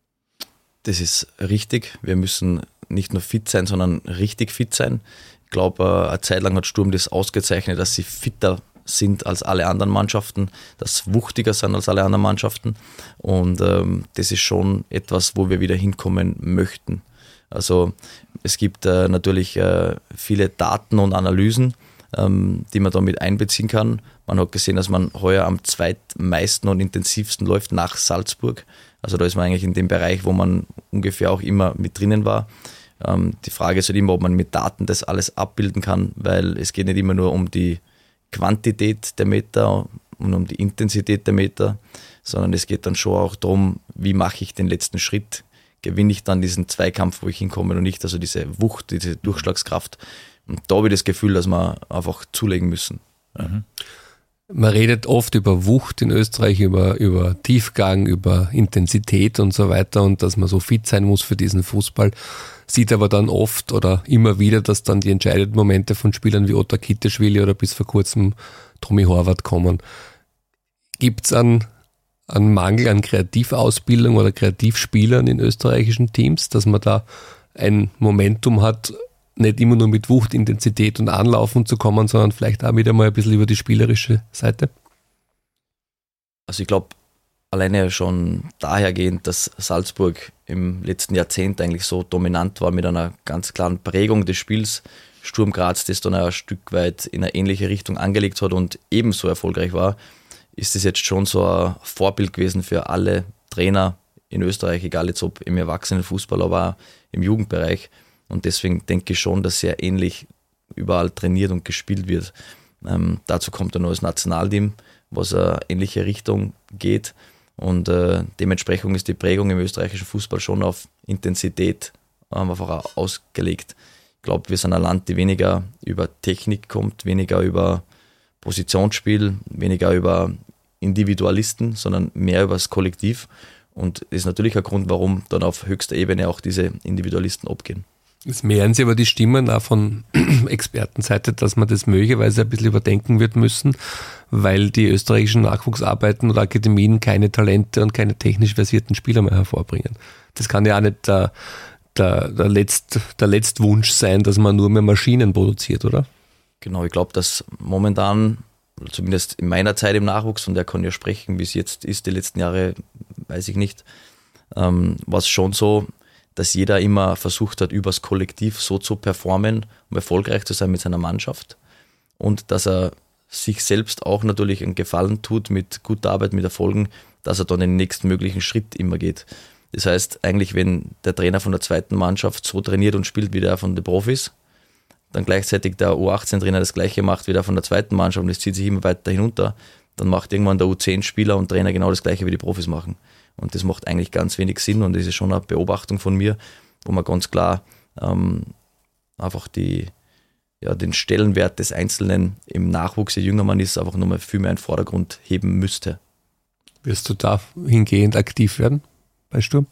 Das ist richtig. Wir müssen nicht nur fit sein, sondern richtig fit sein. Ich glaube, eine Zeit lang hat Sturm das ausgezeichnet, dass sie fitter sind als alle anderen Mannschaften, dass sie wuchtiger sind als alle anderen Mannschaften. Und ähm, das ist schon etwas, wo wir wieder hinkommen möchten. Also es gibt äh, natürlich äh, viele Daten und Analysen, ähm, die man da mit einbeziehen kann. Man hat gesehen, dass man heuer am zweitmeisten und intensivsten läuft nach Salzburg. Also da ist man eigentlich in dem Bereich, wo man ungefähr auch immer mit drinnen war. Ähm, die Frage ist halt immer, ob man mit Daten das alles abbilden kann, weil es geht nicht immer nur um die Quantität der Meter und um die Intensität der Meter, sondern es geht dann schon auch darum, wie mache ich den letzten Schritt, gewinne ich dann diesen Zweikampf, wo ich hinkomme und nicht, also diese Wucht, diese Durchschlagskraft. Und da habe ich das Gefühl, dass wir einfach zulegen müssen. Mhm. Man redet oft über Wucht in Österreich, über, über Tiefgang, über Intensität und so weiter und dass man so fit sein muss für diesen Fußball. Sieht aber dann oft oder immer wieder, dass dann die entscheidenden Momente von Spielern wie Otar Kiteschwili oder bis vor kurzem Tommy Horvath kommen. Gibt es einen, einen Mangel an Kreativausbildung oder Kreativspielern in österreichischen Teams, dass man da ein Momentum hat, nicht immer nur mit Wucht, Intensität und Anlaufen zu kommen, sondern vielleicht auch wieder mal ein bisschen über die spielerische Seite? Also ich glaube, alleine schon dahergehend, dass Salzburg im letzten Jahrzehnt eigentlich so dominant war mit einer ganz klaren Prägung des Spiels. Sturm Graz, das dann ein Stück weit in eine ähnliche Richtung angelegt hat und ebenso erfolgreich war, ist das jetzt schon so ein Vorbild gewesen für alle Trainer in Österreich, egal jetzt ob im Erwachsenenfußball, aber auch im Jugendbereich. Und deswegen denke ich schon, dass sehr ähnlich überall trainiert und gespielt wird. Ähm, dazu kommt dann noch das Nationalteam, was eine ähnliche Richtung geht. Und äh, dementsprechend ist die Prägung im österreichischen Fußball schon auf Intensität ähm, einfach auch ausgelegt. Ich glaube, wir sind ein Land, die weniger über Technik kommt, weniger über Positionsspiel, weniger über Individualisten, sondern mehr über das Kollektiv. Und das ist natürlich ein Grund, warum dann auf höchster Ebene auch diese Individualisten abgehen. Es mehren sich aber die Stimmen auch von Expertenseite, dass man das möglicherweise ein bisschen überdenken wird müssen, weil die österreichischen Nachwuchsarbeiten oder Akademien keine Talente und keine technisch versierten Spieler mehr hervorbringen. Das kann ja auch nicht der, der, der, Letzt, der Letztwunsch sein, dass man nur mehr Maschinen produziert, oder? Genau, ich glaube, dass momentan, zumindest in meiner Zeit im Nachwuchs, und der kann ja sprechen, wie es jetzt ist, die letzten Jahre, weiß ich nicht, ähm, war es schon so, dass jeder immer versucht hat, übers Kollektiv so zu performen, um erfolgreich zu sein mit seiner Mannschaft und dass er sich selbst auch natürlich einen Gefallen tut mit guter Arbeit, mit Erfolgen, dass er dann den nächsten möglichen Schritt immer geht. Das heißt, eigentlich, wenn der Trainer von der zweiten Mannschaft so trainiert und spielt wie der von den Profis, dann gleichzeitig der U achtzehn-Trainer das Gleiche macht wie der von der zweiten Mannschaft und es zieht sich immer weiter hinunter, dann macht irgendwann der U zehn-Spieler und Trainer genau das Gleiche wie die Profis machen. Und das macht eigentlich ganz wenig Sinn und das ist schon eine Beobachtung von mir, wo man ganz klar ähm, einfach die, ja, den Stellenwert des Einzelnen im Nachwuchs, je jünger man ist, einfach nochmal viel mehr in den Vordergrund heben müsste. Wirst du da hingehend aktiv werden bei Sturm?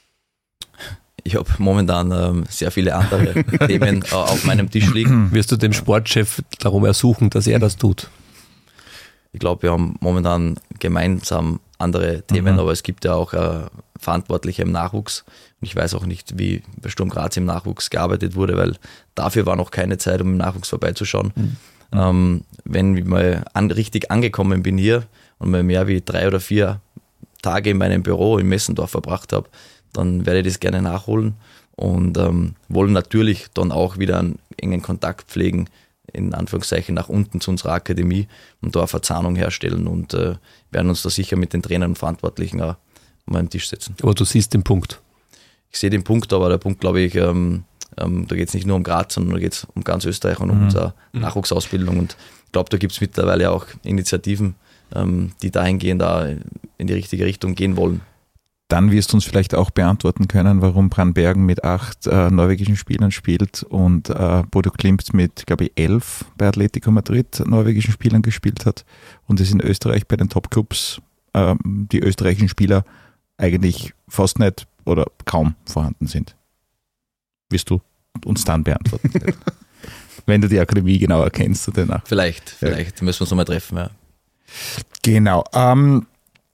Ich habe momentan ähm, sehr viele andere Themen äh, auf meinem Tisch liegen. Wirst du den Sportchef darum ersuchen, dass er das tut? Ich glaube, wir haben momentan gemeinsam andere Themen, Mhm. aber es gibt ja auch äh, Verantwortliche im Nachwuchs. Und ich weiß auch nicht, wie bei Sturm Graz im Nachwuchs gearbeitet wurde, weil dafür war noch keine Zeit, um im Nachwuchs vorbeizuschauen. Mhm. Ähm, wenn ich mal an, richtig angekommen bin hier und mal mehr wie drei oder vier Tage in meinem Büro in Messendorf verbracht habe, dann werde ich das gerne nachholen und ähm, wollen natürlich dann auch wieder einen engen Kontakt pflegen, in Anführungszeichen nach unten zu unserer Akademie und da eine Verzahnung herstellen und äh, werden uns da sicher mit den Trainern und Verantwortlichen auch mal am Tisch setzen. Aber du siehst den Punkt. Ich sehe den Punkt, aber der Punkt, glaube ich, ähm, ähm, da geht es nicht nur um Graz, sondern da geht es um ganz Österreich und um Mhm. unsere Nachwuchsausbildung und ich glaube, da gibt es mittlerweile auch Initiativen, ähm, die dahingehend da in die richtige Richtung gehen wollen. Dann wirst du uns vielleicht auch beantworten können, warum Brandbergen mit acht äh, norwegischen Spielern spielt und äh, Bodo Klimt mit, glaube ich, elf bei Atletico Madrid norwegischen Spielern gespielt hat und es in Österreich bei den Topclubs äh, die österreichischen Spieler eigentlich fast nicht oder kaum vorhanden sind. Wirst du uns dann beantworten können. Wenn du die Akademie genauer kennst. Danach. Vielleicht, vielleicht müssen wir uns nochmal treffen. Ja. Genau. Ähm,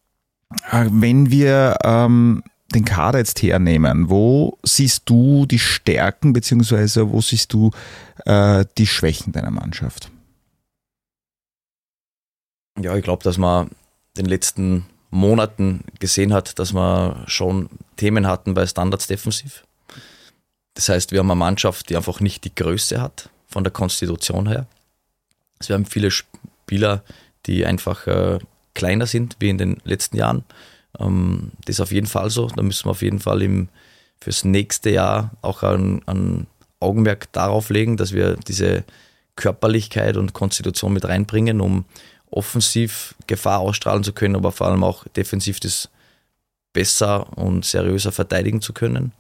wenn wir ähm, den Kader jetzt hernehmen, wo siehst du die Stärken beziehungsweise wo siehst du äh, die Schwächen deiner Mannschaft? Ja, ich glaube, dass man in den letzten Monaten gesehen hat, dass wir schon Themen hatten bei Standards defensiv. Das heißt, wir haben eine Mannschaft, die einfach nicht die Größe hat von der Konstitution her. Also wir haben viele Spieler, die einfach äh, kleiner sind wie in den letzten Jahren. Ähm, das ist auf jeden Fall so. Da müssen wir auf jeden Fall im, fürs nächste Jahr auch ein, ein Augenmerk darauf legen, dass wir diese Körperlichkeit und Konstitution mit reinbringen, um offensiv Gefahr ausstrahlen zu können, aber vor allem auch defensiv das besser und seriöser verteidigen zu können.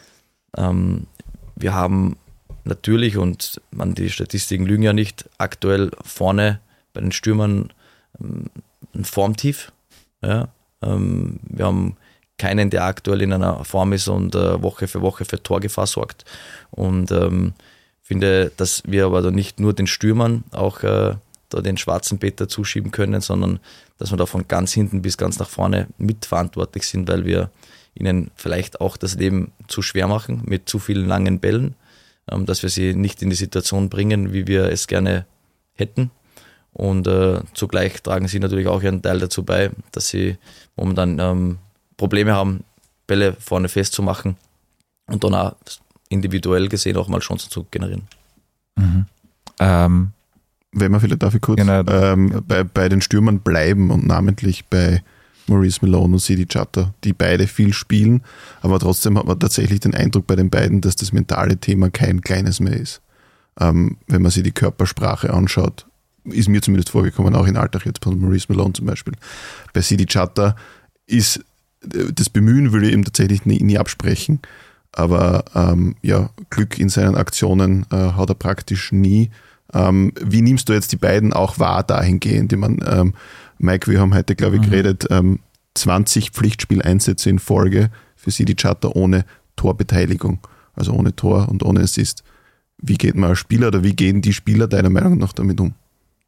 Ähm, wir haben natürlich, und man, die Statistiken lügen ja nicht, aktuell vorne bei den Stürmern ähm, ein Formtief. Ja? Ähm, wir haben keinen, der aktuell in einer Form ist und äh, Woche für Woche für Torgefahr sorgt. Und ähm, finde, dass wir aber da nicht nur den Stürmern auch äh, da den schwarzen Peter zuschieben können, sondern dass wir da von ganz hinten bis ganz nach vorne mitverantwortlich sind, weil wir ihnen vielleicht auch das Leben zu schwer machen mit zu vielen langen Bällen, ähm, dass wir sie nicht in die Situation bringen, wie wir es gerne hätten. Und äh, zugleich tragen sie natürlich auch ihren Teil dazu bei, dass sie momentan ähm, Probleme haben, Bälle vorne festzumachen und dann auch individuell gesehen auch mal Chancen zu generieren. Mhm. Ähm, Wenn man vielleicht, darf ich kurz, Genau. ähm, bei, bei den Stürmern bleiben und namentlich bei Maurice Malone und Sidi Chatter, die beide viel spielen, aber trotzdem hat man tatsächlich den Eindruck bei den beiden, dass das mentale Thema kein kleines mehr ist. Ähm, wenn man sich die Körpersprache anschaut, ist mir zumindest vorgekommen, auch in Alltag jetzt von Maurice Malone zum Beispiel. Bei Sidi Chatter ist das Bemühen, würde ich ihm tatsächlich nie, nie absprechen, aber ähm, ja, Glück in seinen Aktionen äh, hat er praktisch nie. Ähm, wie nimmst du jetzt die beiden auch wahr dahingehend? Ich meine, ähm, Mike, wir haben heute, glaube ich, mhm. geredet, ähm, zwanzig Pflichtspieleinsätze in Folge für Sidi Chatter ohne Torbeteiligung, also ohne Tor und ohne Assist. Wie geht man als Spieler oder wie gehen die Spieler deiner Meinung nach damit um?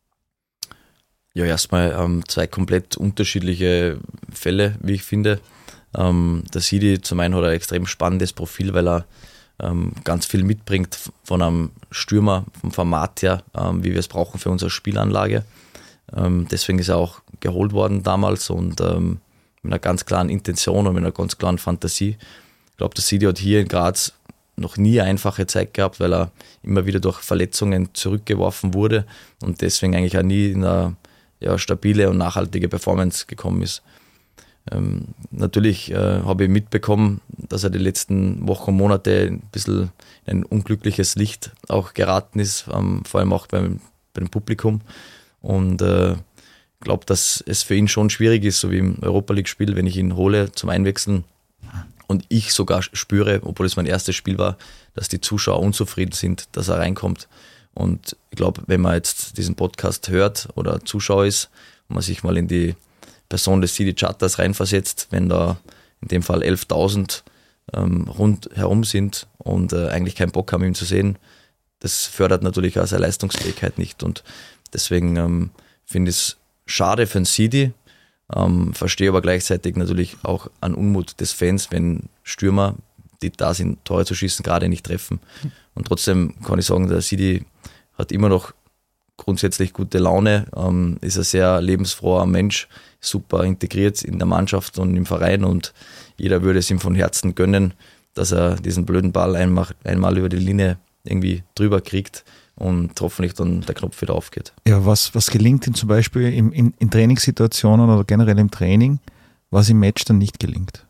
Ja, erstmal ähm, zwei komplett unterschiedliche Fälle, wie ich finde. Ähm, der Sidi zum einen hat ein extrem spannendes Profil, weil er ähm, ganz viel mitbringt von einem Stürmer, vom Format her, ähm, wie wir es brauchen für unsere Spielanlage. Ähm, deswegen ist er auch geholt worden damals und ähm, mit einer ganz klaren Intention und mit einer ganz klaren Fantasie. Ich glaube, der Sidi hat hier in Graz noch nie eine einfache Zeit gehabt, weil er immer wieder durch Verletzungen zurückgeworfen wurde und deswegen eigentlich auch nie in eine ja, stabile und nachhaltige Performance gekommen ist. ähm, natürlich äh, habe ich mitbekommen, dass er die letzten Wochen und Monate ein bisschen in ein unglückliches Licht auch geraten ist, ähm, vor allem auch beim, beim Publikum. Und äh, ich glaube, dass es für ihn schon schwierig ist, so wie im Europa-League-Spiel, wenn ich ihn hole zum Einwechseln und ich sogar spüre, obwohl es mein erstes Spiel war, dass die Zuschauer unzufrieden sind, dass er reinkommt. Und ich glaube, wenn man jetzt diesen Podcast hört oder Zuschauer ist und man sich mal in die Person des City Charters reinversetzt, wenn da in dem Fall elftausend ähm, rundherum sind und äh, eigentlich keinen Bock haben, ihn zu sehen, das fördert natürlich auch seine Leistungsfähigkeit nicht. Und deswegen ähm, finde ich es schade für den City, ähm, verstehe aber gleichzeitig natürlich auch einen Unmut des Fans, wenn Stürmer, die da sind, Tore zu schießen, gerade nicht treffen. Und trotzdem kann ich sagen, der City hat immer noch grundsätzlich gute Laune, ähm, ist ein sehr lebensfroher Mensch, super integriert in der Mannschaft und im Verein und jeder würde es ihm von Herzen gönnen, dass er diesen blöden Ball einmal, einmal über die Linie irgendwie drüber kriegt und hoffentlich dann der Knopf wieder aufgeht. Ja, was, was gelingt ihm zum Beispiel in, in, in Trainingssituationen oder generell im Training, was im Match dann nicht gelingt?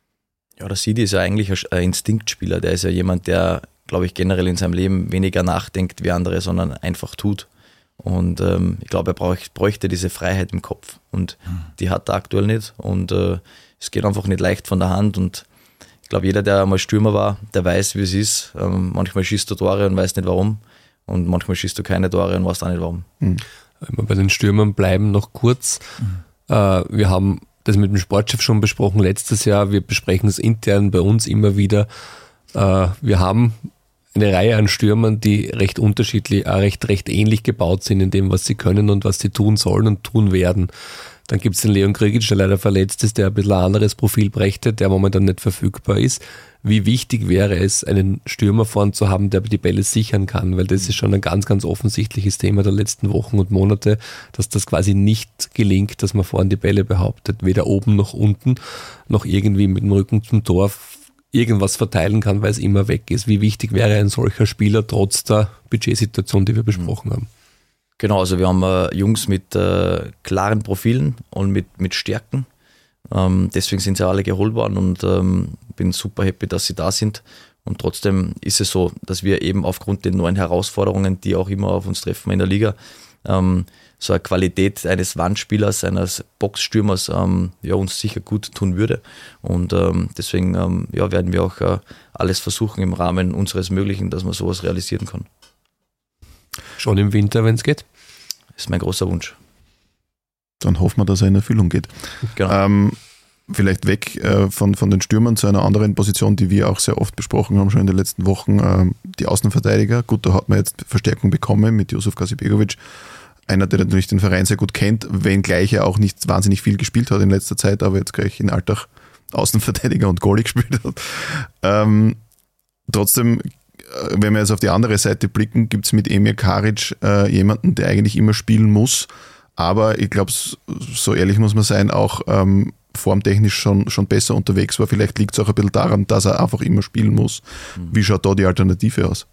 Ja, der City ist ja eigentlich ein Instinktspieler, der ist ja jemand, der, glaube ich, generell in seinem Leben weniger nachdenkt wie andere, sondern einfach tut. Und ähm, ich glaube, er brauch, bräuchte diese Freiheit im Kopf und die hat er aktuell nicht und äh, es geht einfach nicht leicht von der Hand und ich glaube, jeder, der einmal Stürmer war, der weiß, wie es ist. Ähm, manchmal schießt du Tore und weißt nicht warum und manchmal schießt du keine Tore und weißt auch nicht warum. Mhm. Wenn wir bei den Stürmern bleiben, noch kurz. Mhm. Äh, wir haben das mit dem Sportchef schon besprochen letztes Jahr, wir besprechen es intern bei uns immer wieder. Äh, wir haben eine Reihe an Stürmern, die recht unterschiedlich, recht, recht ähnlich gebaut sind in dem, was sie können und was sie tun sollen und tun werden. Dann gibt es den Leon Krigic, der leider verletzt ist, der ein bisschen ein anderes Profil brächte, der momentan nicht verfügbar ist. Wie wichtig wäre es, einen Stürmer vorn zu haben, der die Bälle sichern kann, weil das ist schon ein ganz, ganz offensichtliches Thema der letzten Wochen und Monate, dass das quasi nicht gelingt, dass man vorn die Bälle behauptet, weder oben noch unten, noch irgendwie mit dem Rücken zum Tor irgendwas verteilen kann, weil es immer weg ist. Wie wichtig wäre ein solcher Spieler trotz der Budgetsituation, die wir besprochen haben? Genau, also wir haben äh, Jungs mit äh, klaren Profilen und mit, mit Stärken. Ähm, deswegen sind sie alle geholt worden und ähm, bin super happy, dass sie da sind. Und trotzdem ist es so, dass wir eben aufgrund der neuen Herausforderungen, die auch immer auf uns treffen in der Liga, ähm, so eine Qualität eines Wandspielers, eines Boxstürmers ähm, ja, uns sicher gut tun würde. Und ähm, deswegen ähm, ja, werden wir auch äh, alles versuchen im Rahmen unseres Möglichen, dass man sowas realisieren kann. Schon im Winter, wenn es geht? Das ist mein großer Wunsch. Dann hoffen wir, dass er in Erfüllung geht. Genau. Ähm, vielleicht weg äh, von, von den Stürmern zu einer anderen Position, die wir auch sehr oft besprochen haben, schon in den letzten Wochen, äh, die Außenverteidiger. Gut, da hat man jetzt Verstärkung bekommen mit Yusuf Kasibegovic. Einer, der natürlich den Verein sehr gut kennt, wenngleich er auch nicht wahnsinnig viel gespielt hat in letzter Zeit, aber jetzt gleich in Alltag Außenverteidiger und Goalie gespielt hat. Ähm, trotzdem, wenn wir jetzt auf die andere Seite blicken, gibt es mit Emir Karic äh, jemanden, der eigentlich immer spielen muss, aber ich glaube, so ehrlich muss man sein, auch ähm, formtechnisch schon, schon besser unterwegs war. Vielleicht liegt es auch ein bisschen daran, dass er einfach immer spielen muss. Mhm. Wie schaut da die Alternative aus?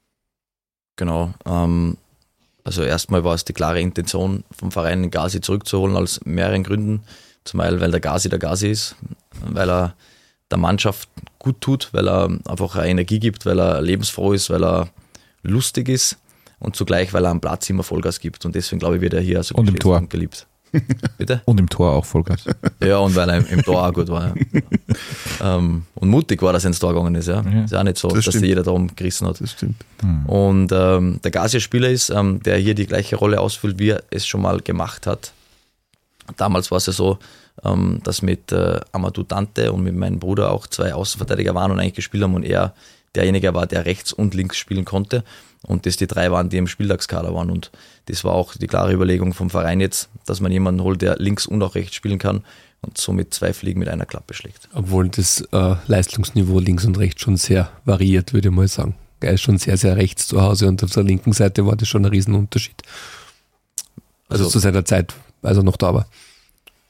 Genau, ähm, also erstmal war es die klare Intention vom Verein, den Gazi zurückzuholen aus mehreren Gründen. Zum einen, weil der Gazi der Gazi ist, weil er der Mannschaft gut tut, weil er einfach eine Energie gibt, weil er lebensfroh ist, weil er lustig ist und zugleich, weil er am Platz immer Vollgas gibt. Und deswegen glaube ich, wird er hier so und im Tor. Und geliebt. Bitte? Und im Tor auch Vollgas. Ja, und weil er im Tor auch gut war. Ja. ähm, und mutig war, dass er ins Tor gegangen ist. Ja. Ja. Ist auch nicht so, das dass sich jeder darum gerissen hat. Das stimmt. Hm. Und ähm, der Gazi Spieler ist, ähm, der hier die gleiche Rolle ausfüllt, wie er es schon mal gemacht hat. Damals war es ja so, ähm, dass mit äh, Amadou Dante und mit meinem Bruder auch zwei Außenverteidiger waren und eigentlich gespielt haben und er derjenige war, der rechts und links spielen konnte und das die drei waren, die im Spieltagskader waren und das war auch die klare Überlegung vom Verein jetzt, dass man jemanden holt, der links und auch rechts spielen kann und somit zwei Fliegen mit einer Klappe schlägt. Obwohl das äh, Leistungsniveau links und rechts schon sehr variiert, würde ich mal sagen. Er ist schon sehr, sehr rechts zu Hause und auf der linken Seite war das schon ein Riesenunterschied. Also, also zu seiner Zeit, als er noch da war.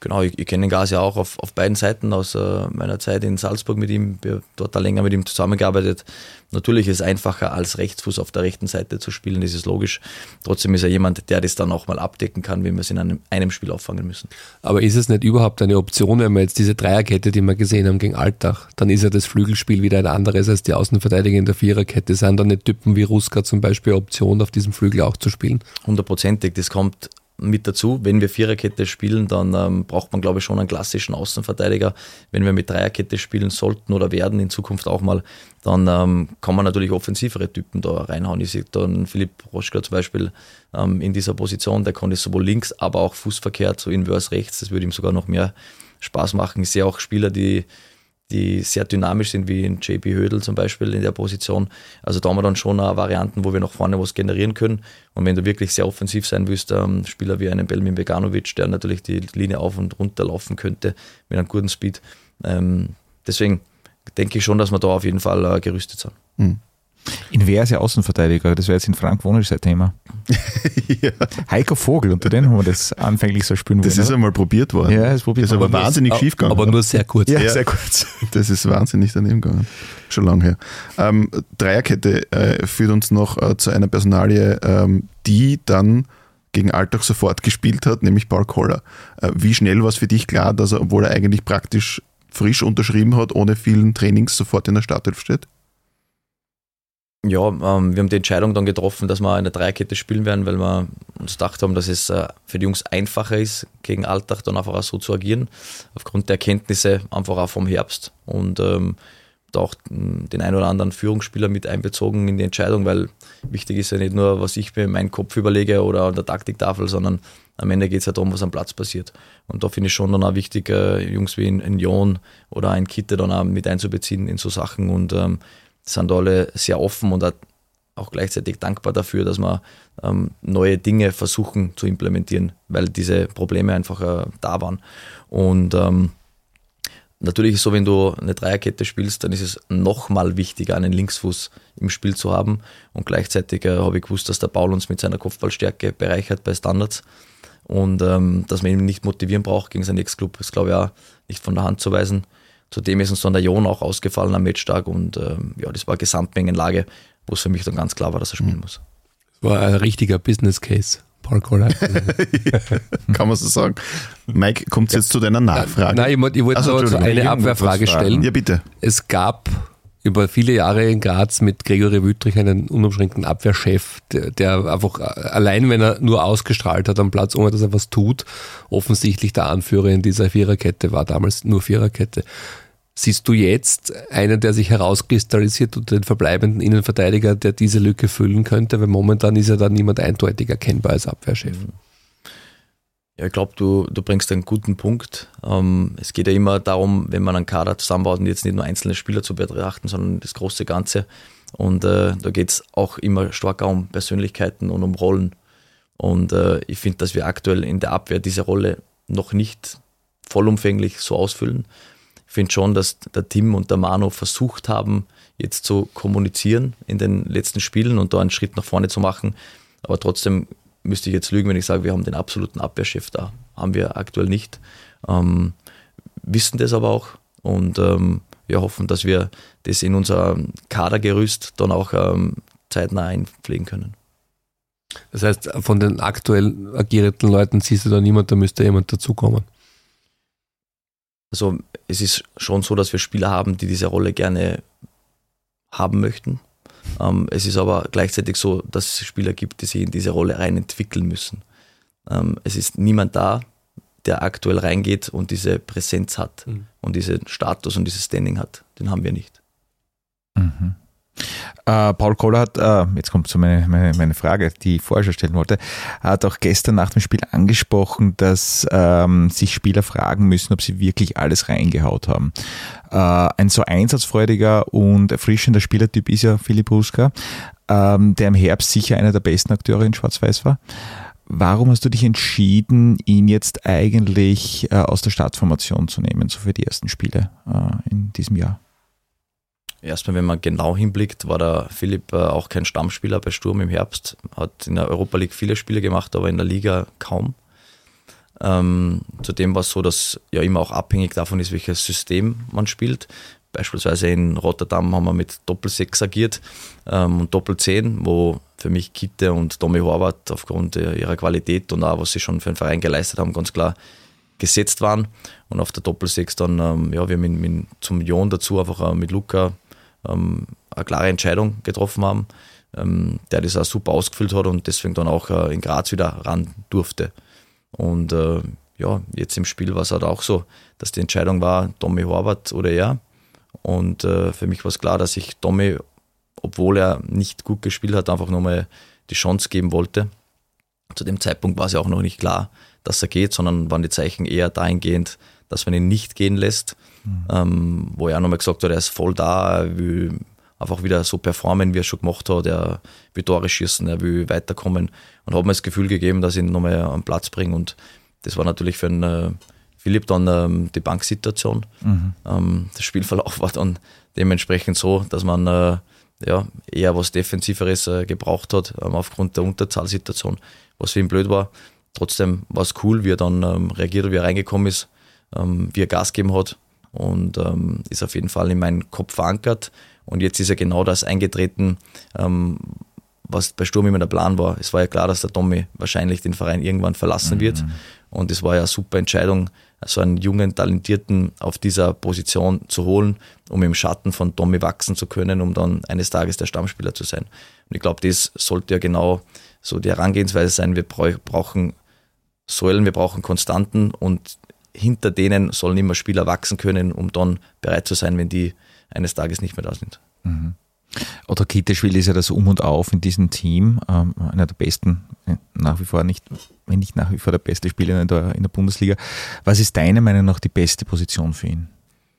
Genau, ich, ich kenne den Gas ja auch auf, auf beiden Seiten aus äh, meiner Zeit in Salzburg mit ihm, wir haben dort da länger mit ihm zusammengearbeitet. Natürlich ist es einfacher als Rechtsfuß auf der rechten Seite zu spielen, das ist logisch. Trotzdem ist er jemand, der das dann auch mal abdecken kann, wenn wir es in einem, einem Spiel auffangen müssen. Aber ist es nicht überhaupt eine Option, wenn wir jetzt diese Dreierkette, die wir gesehen haben gegen Altach, dann ist ja das Flügelspiel wieder ein anderes als die Außenverteidiger in der Viererkette. Sind da nicht Typen wie Ruska zum Beispiel Option, auf diesem Flügel auch zu spielen? Hundertprozentig, das kommt mit dazu. Wenn wir Viererkette spielen, dann ähm, braucht man, glaube ich, schon einen klassischen Außenverteidiger. Wenn wir mit Dreierkette spielen sollten oder werden in Zukunft auch mal, dann ähm, kann man natürlich offensivere Typen da reinhauen. Ich sehe da einen Philipp Roschka zum Beispiel ähm, in dieser Position, der kann das sowohl links, aber auch fußverkehrt, so inverse rechts, das würde ihm sogar noch mehr Spaß machen. Ich sehe auch Spieler, die die sehr dynamisch sind, wie in J P Hödel zum Beispiel in der Position. Also da haben wir dann schon auch Varianten, wo wir nach vorne was generieren können. Und wenn du wirklich sehr offensiv sein willst, ähm, Spieler wie einen Belmin Beganovic, der natürlich die Linie auf und runter laufen könnte mit einem guten Speed. Ähm, deswegen denke ich schon, dass wir da auf jeden Fall äh, gerüstet sind. Mhm. Inverse Außenverteidiger, das wäre jetzt in Frank-Wonisch sein Thema. Ja. Heiko Vogel, unter denen haben wir das anfänglich so spielen wollen. Das ist oder? einmal probiert worden. Ja, das probiert ist aber worden. wahnsinnig schief gegangen. Aber nur sehr kurz. Ja, Ja. sehr kurz. Das ist wahnsinnig daneben gegangen. Schon lange her. Ähm, Dreierkette äh, führt uns noch äh, zu einer Personalie, ähm, die dann gegen Altach sofort gespielt hat, nämlich Paul Koller. Äh, wie schnell war es für dich klar, dass er, obwohl er eigentlich praktisch frisch unterschrieben hat, ohne vielen Trainings sofort in der Startelf steht? Ja, ähm, wir haben die Entscheidung dann getroffen, dass wir eine Dreierkette spielen werden, weil wir uns gedacht haben, dass es äh, für die Jungs einfacher ist, gegen Altach dann einfach auch so zu agieren, aufgrund der Erkenntnisse einfach auch vom Herbst und ähm, da auch mh, den ein oder anderen Führungsspieler mit einbezogen in die Entscheidung, weil wichtig ist ja nicht nur, was ich mir in meinen Kopf überlege oder an der Taktiktafel, sondern am Ende geht es ja darum, was am Platz passiert. Und da finde ich schon dann auch wichtig, äh, Jungs wie in, in Jon oder ein Kitte dann auch mit einzubeziehen in so Sachen und ähm, sind alle sehr offen und auch gleichzeitig dankbar dafür, dass wir ähm, neue Dinge versuchen zu implementieren, weil diese Probleme einfach äh, da waren. Und ähm, natürlich ist es so, wenn du eine Dreierkette spielst, dann ist es nochmal wichtiger, einen Linksfuß im Spiel zu haben. Und gleichzeitig äh, habe ich gewusst, dass der Paul uns mit seiner Kopfballstärke bereichert bei Standards und ähm, dass man ihn nicht motivieren braucht gegen seinen Ex-Club, ist glaube ich auch nicht von der Hand zu weisen. Zudem ist uns dann der Jon auch ausgefallen am Matchtag und ähm, ja, das war Gesamtmengenlage, wo es für mich dann ganz klar war, dass er spielen muss. Das war ein richtiger Business Case, Paul Koller. Kann man so sagen. Mike, kommt es jetzt zu deiner Nachfrage? Nein, ich, wollte- ich wollte Also, noch so Entschuldigung, eine ich muss Abwehrfrage was fragen. stellen. Ja, bitte. Es gab über viele Jahre in Graz mit Gregory Wüttrich einen unumschränkten Abwehrchef, der, der einfach allein, wenn er nur ausgestrahlt hat am Platz, ohne dass er was tut, offensichtlich der Anführer in dieser Viererkette war, damals nur Viererkette. Siehst du jetzt einen, der sich herauskristallisiert unter den verbleibenden Innenverteidiger, der diese Lücke füllen könnte? Weil momentan ist ja da niemand eindeutig erkennbar als Abwehrchef. Ja, ich glaube, du, du bringst einen guten Punkt. Ähm, es geht ja immer darum, wenn man einen Kader zusammenbaut und jetzt nicht nur einzelne Spieler zu betrachten, sondern das große Ganze. Und äh, da geht es auch immer stärker um Persönlichkeiten und um Rollen. Und äh, ich finde, dass wir aktuell in der Abwehr diese Rolle noch nicht vollumfänglich so ausfüllen. Ich finde schon, dass der Tim und der Manu versucht haben, jetzt zu kommunizieren in den letzten Spielen und da einen Schritt nach vorne zu machen. Aber trotzdem müsste ich jetzt lügen, wenn ich sage, wir haben den absoluten Abwehrchef da. Haben wir aktuell nicht. Ähm, wissen das aber auch und ähm, wir hoffen, dass wir das in unser Kadergerüst dann auch ähm, zeitnah einpflegen können. Das heißt, von den aktuell agierenden Leuten siehst du da niemand, da müsste jemand dazukommen. Also es ist schon so, dass wir Spieler haben, die diese Rolle gerne haben möchten. Ähm, es ist aber gleichzeitig so, dass es Spieler gibt, die sich in diese Rolle rein entwickeln müssen. Ähm, es ist niemand da, der aktuell reingeht und diese Präsenz hat mhm. und diesen Status und dieses Standing hat. Den haben wir nicht. Mhm. Äh, Paul Koller hat, äh, jetzt kommt so meine, meine, meine Frage, die ich vorher schon stellen wollte, hat auch gestern nach dem Spiel angesprochen, dass ähm, sich Spieler fragen müssen, ob sie wirklich alles reingehaut haben. Äh, ein so einsatzfreudiger und erfrischender Spielertyp ist ja Philipp Ruska, ähm, der im Herbst sicher einer der besten Akteure in Schwarz-Weiß war. Warum hast du dich entschieden, ihn jetzt eigentlich äh, aus der Startformation zu nehmen, so für die ersten Spiele äh, in diesem Jahr? Erstmal, wenn man genau hinblickt, war der Philipp auch kein Stammspieler bei Sturm im Herbst. Hat in der Europa League viele Spiele gemacht, aber in der Liga kaum. Ähm, zudem war es so, dass ja immer auch abhängig davon ist, welches System man spielt. Beispielsweise in Rotterdam haben wir mit Doppel sechs agiert ähm, und Doppel zehn, wo für mich Kitte und Tommy Horvath aufgrund ihrer Qualität und auch was sie schon für den Verein geleistet haben, ganz klar gesetzt waren. Und auf der Doppel sechs dann, ähm, ja, wir mit, mit, zum Jon dazu einfach äh, mit Luca ähm, eine klare Entscheidung getroffen haben, ähm, der das auch super ausgefüllt hat und deswegen dann auch äh, in Graz wieder ran durfte. Und äh, ja, jetzt im Spiel war es halt auch so, dass die Entscheidung war, Tommy Horvath oder er. Und äh, für mich war es klar, dass ich Tommy, obwohl er nicht gut gespielt hat, einfach nochmal die Chance geben wollte. Zu dem Zeitpunkt war es ja auch noch nicht klar, dass er geht, sondern waren die Zeichen eher dahingehend, dass man ihn nicht gehen lässt. Mhm. Ähm, wo er nochmal gesagt hat, er ist voll da, er will einfach wieder so performen, wie er schon gemacht hat, er will Tore schießen, er will weiterkommen und hat mir das Gefühl gegeben, dass ich ihn nochmal am Platz bringe. Und das war natürlich für einen äh, Philipp dann ähm, die Banksituation. Mhm. Ähm, der Spielverlauf war dann dementsprechend so, dass man äh, ja, eher was Defensiveres äh, gebraucht hat, ähm, aufgrund der Unterzahlsituation, was für ihn blöd war. Trotzdem war es cool, wie er dann ähm, reagiert hat, wie er reingekommen ist, ähm, wie er Gas gegeben hat und ähm, ist auf jeden Fall in meinen Kopf verankert. Und jetzt ist ja genau das eingetreten, ähm, was bei Sturm immer der Plan war. Es war ja klar, dass der Tommy wahrscheinlich den Verein irgendwann verlassen mhm. wird. Und es war ja eine super Entscheidung, so einen jungen, Talentierten auf dieser Position zu holen, um im Schatten von Tommy wachsen zu können, um dann eines Tages der Stammspieler zu sein. Und ich glaube, das sollte ja genau so die Herangehensweise sein. Wir brauchen Säulen, wir brauchen Konstanten und hinter denen sollen immer Spieler wachsen können, um dann bereit zu sein, wenn die eines Tages nicht mehr da sind. Mhm. Otto Kitteschwili ist ja das Um und Auf in diesem Team, ähm, einer der besten, nach wie vor nicht, wenn nicht nach wie vor der beste Spieler in der, in der Bundesliga. Was ist deiner Meinung nach die beste Position für ihn?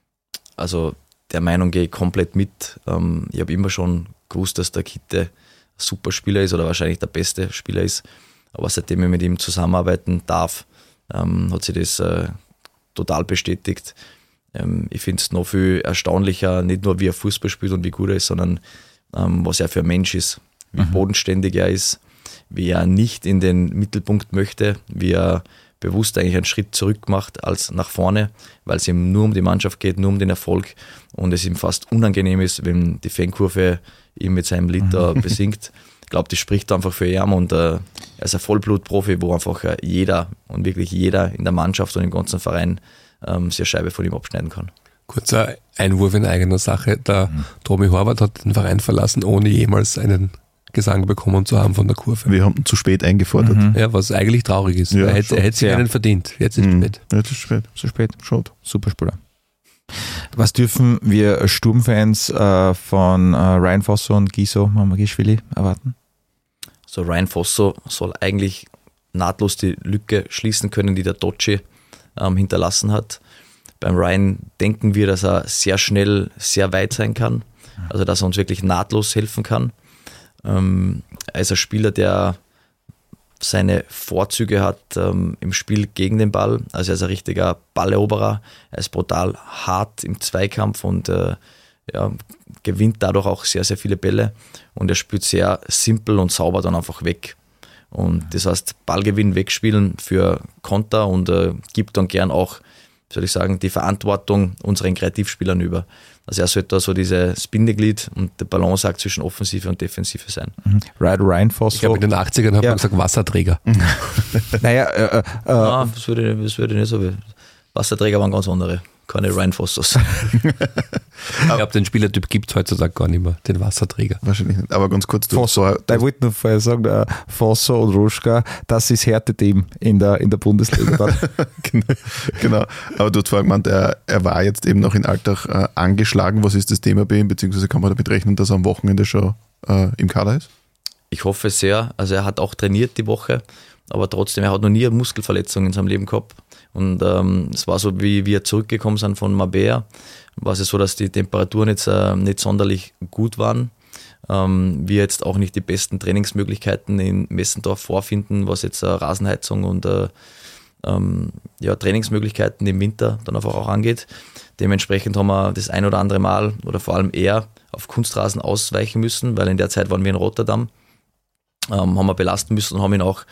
Also der Meinung gehe ich komplett mit. Ähm, ich habe immer schon gewusst, dass der Kitte ein super Spieler ist oder wahrscheinlich der beste Spieler ist. Aber seitdem ich mit ihm zusammenarbeiten darf, ähm, hat sich das äh, total bestätigt. Ich finde es noch viel erstaunlicher, nicht nur wie er Fußball spielt und wie gut er ist, sondern ähm, was er für ein Mensch ist, wie mhm. bodenständig er ist, wie er nicht in den Mittelpunkt möchte, wie er bewusst eigentlich einen Schritt zurück macht als nach vorne, weil es ihm nur um die Mannschaft geht, nur um den Erfolg und es ihm fast unangenehm ist, wenn die Fankurve ihn mit seinem Lied da besingt. Ich glaube, das spricht einfach für ihn und äh, er ist ein Vollblutprofi, wo einfach äh, jeder und wirklich jeder in der Mannschaft und im ganzen Verein ähm, sich eine Scheibe von ihm abschneiden kann. Kurzer Einwurf in eigener Sache. Der mhm. Tommy Horvath hat den Verein verlassen, ohne jemals einen Gesang bekommen zu haben von der Kurve. Wir haben ihn zu spät eingefordert. Mhm. Ja, was eigentlich traurig ist. Ja, er, hätte, er hätte sich ja. einen verdient. Jetzt ist es mhm. spät. Jetzt ist spät. Zu spät. Schade. Super Spieler. Was dürfen wir Sturmfans äh, von äh, Ryan Fosso und Giso Mamagischwili erwarten? So Ryan Fosso soll eigentlich nahtlos die Lücke schließen können, die der Tocci ähm, hinterlassen hat. Beim Ryan denken wir, dass er sehr schnell, sehr weit sein kann. Also dass er uns wirklich nahtlos helfen kann. Ähm, er ist ein Spieler, der seine Vorzüge hat ähm, im Spiel gegen den Ball. Also er ist ein richtiger Balleroberer. Er ist brutal hart im Zweikampf und äh, ja, gewinnt dadurch auch sehr, sehr viele Bälle. Und er spielt sehr simpel und sauber dann einfach weg. Und das heißt, Ballgewinn wegspielen für Konter und äh, gibt dann gern auch, soll ich sagen, die Verantwortung unseren Kreativspielern über. Also er sollte da so dieses Bindeglied und der Balanceakt zwischen Offensive und Defensive sein. Mhm. Right, Ryan Fosso. Ich glaube, in den achtzigern hat ja. man gesagt Wasserträger. naja, äh, äh, ah, das würde, das würde nicht so wie. Wasserträger waren ganz andere. Keine Ryan Fossos. Ich glaube, den Spielertyp gibt es heutzutage gar nicht mehr, den Wasserträger. Wahrscheinlich nicht. Aber ganz kurz, du Fosso, da wollte ich nur vorher sagen, der Fosso und Ruschka, das ist Härte-Team in der, in der Bundesliga. Genau. Aber du hast vorhin gemeint, er, er war jetzt eben noch in Alltag äh, angeschlagen. Was ist das Thema bei ihm? Beziehungsweise kann man damit rechnen, dass er am Wochenende schon äh, im Kader ist? Ich hoffe sehr. Also er hat auch trainiert die Woche, aber trotzdem, er hat noch nie eine Muskelverletzung in seinem Leben gehabt. Und ähm, es war so, wie wir zurückgekommen sind von Marbella, war es so, dass die Temperaturen jetzt äh, nicht sonderlich gut waren. Ähm, wir jetzt auch nicht die besten Trainingsmöglichkeiten in Messendorf vorfinden, was jetzt äh, Rasenheizung und äh, ähm, ja, Trainingsmöglichkeiten im Winter dann einfach auch angeht. Dementsprechend haben wir das ein oder andere Mal oder vor allem eher auf Kunstrasen ausweichen müssen, weil in der Zeit waren wir in Rotterdam, ähm, haben wir belasten müssen und haben ihn auch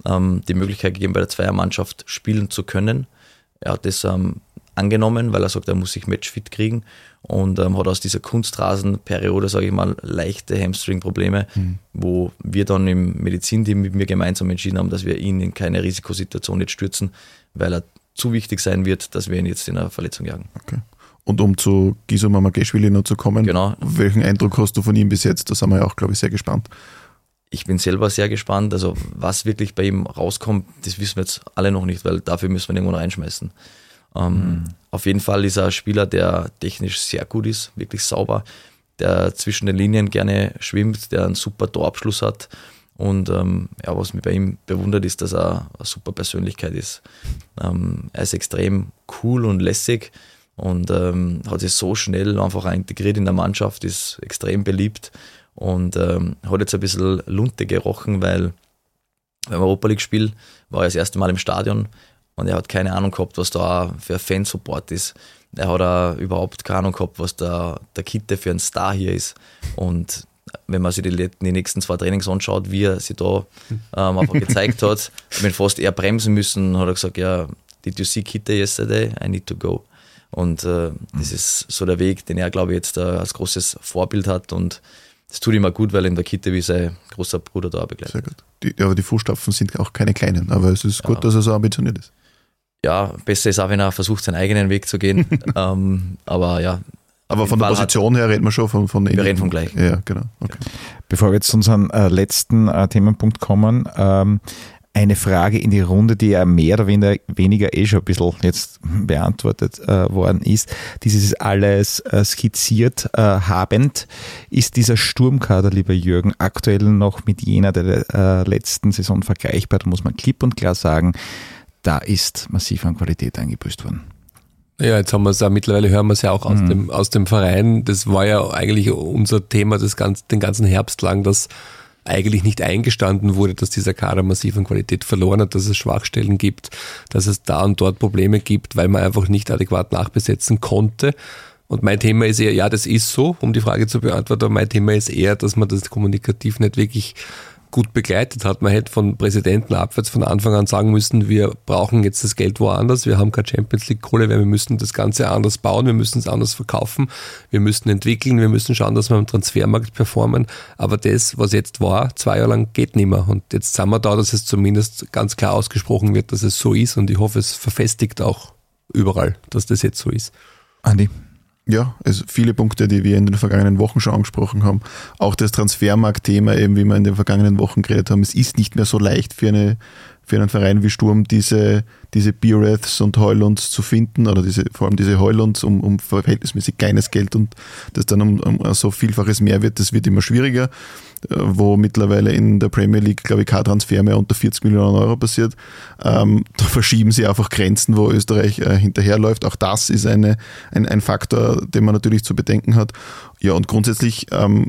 ähm, die Möglichkeit gegeben, bei der Zweiermannschaft spielen zu können. Er hat das ähm, angenommen, weil er sagt, er muss sich matchfit kriegen und ähm, hat aus dieser Kunstrasenperiode, sage ich mal, leichte Hamstring-Probleme, mhm. wo wir dann im Medizinteam mit mir gemeinsam entschieden haben, dass wir ihn in keine Risikosituation jetzt stürzen, weil er zu wichtig sein wird, dass wir ihn jetzt in eine Verletzung jagen. Okay. Und um zu Giso Mamagashvili noch zu kommen, genau. Welchen Eindruck hast du von ihm bis jetzt? Da sind wir ja auch, glaube ich, sehr gespannt. Ich bin selber sehr gespannt, also was wirklich bei ihm rauskommt, das wissen wir jetzt alle noch nicht, weil dafür müssen wir ihn irgendwo reinschmeißen. Ähm, mhm. Auf jeden Fall ist er ein Spieler, der technisch sehr gut ist, wirklich sauber, der zwischen den Linien gerne schwimmt, der einen super Torabschluss hat und ähm, ja, was mich bei ihm bewundert ist, dass er eine super Persönlichkeit ist. Ähm, er ist extrem cool und lässig und ähm, hat sich so schnell einfach integriert in der Mannschaft, ist extrem beliebt und ähm, hat jetzt ein bisschen Lunte gerochen, weil beim Europa League Spiel war er das erste Mal im Stadion. Und er hat keine Ahnung gehabt, was da für ein Fansupport ist. Er hat auch überhaupt keine Ahnung gehabt, was da der Kitte für ein Star hier ist. Und wenn man sich die, die nächsten zwei Trainings anschaut, wie er sich da ähm, einfach gezeigt hat, ich bin fast eher bremsen müssen, hat er gesagt, ja, did you see Kitte yesterday? I need to go. Und äh, das ist so der Weg, den er, glaube ich, jetzt äh, als großes Vorbild hat. Und das tut ihm auch gut, weil ihm der Kitte wie sein großer Bruder da begleitet. Sehr gut. Die, aber die Fußstapfen sind auch keine kleinen, aber es ist gut, ja. dass er so ambitioniert ist. Ja, besser ist auch, wenn er versucht, seinen eigenen Weg zu gehen. ähm, aber ja. Aber von der Fall Position her reden wir schon von, von Wir reden vom Gleichen. Ja, genau. Okay. Bevor wir jetzt zu unserem äh, letzten äh, Themenpunkt kommen, ähm, eine Frage in die Runde, die ja mehr oder weniger, weniger eh schon ein bisschen jetzt beantwortet äh, worden ist. Dieses alles äh, skizziert äh, habend, ist dieser Sturmkader, lieber Jürgen, aktuell noch mit jener der äh, letzten Saison vergleichbar? Da muss man klipp und klar sagen, da ist massiv an Qualität eingebüßt worden. Ja, jetzt haben wir es ja, mittlerweile hören wir es ja auch aus, mhm. dem, aus dem Verein. Das war ja eigentlich unser Thema das ganz, den ganzen Herbst lang, dass eigentlich nicht eingestanden wurde, dass dieser Kader massiv an Qualität verloren hat, dass es Schwachstellen gibt, dass es da und dort Probleme gibt, weil man einfach nicht adäquat nachbesetzen konnte. Und mein Thema ist eher, ja, das ist so, um die Frage zu beantworten, aber mein Thema ist eher, dass man das kommunikativ nicht wirklich gut begleitet hat. Man hätte von Präsidenten abwärts von Anfang an sagen müssen, wir brauchen jetzt das Geld woanders, wir haben keine Champions League Kohle, wir müssen das Ganze anders bauen, wir müssen es anders verkaufen, wir müssen entwickeln, wir müssen schauen, dass wir im Transfermarkt performen, aber das, was jetzt war, zwei Jahre lang geht nicht mehr und jetzt sind wir da, dass es zumindest ganz klar ausgesprochen wird, dass es so ist und ich hoffe, es verfestigt auch überall, dass das jetzt so ist. Andi? Ja, also viele Punkte, die wir in den vergangenen Wochen schon angesprochen haben. Auch das Transfermarkt-Thema, eben wie wir in den vergangenen Wochen geredet haben. Es ist nicht mehr so leicht für, eine, für einen Verein wie Sturm, diese, diese Biereths und Heulunds zu finden, oder diese, vor allem diese Heulunds um, um verhältnismäßig kleines Geld und das dann um, um so Vielfaches mehr wird. Das wird immer schwieriger, wo mittlerweile in der Premier League, glaube ich, kein Transfer mehr unter vierzig Millionen Euro passiert. Ähm, da verschieben sie einfach Grenzen, wo Österreich äh, hinterherläuft. Auch das ist eine, ein, ein Faktor, den man natürlich zu bedenken hat. Ja, und grundsätzlich ähm,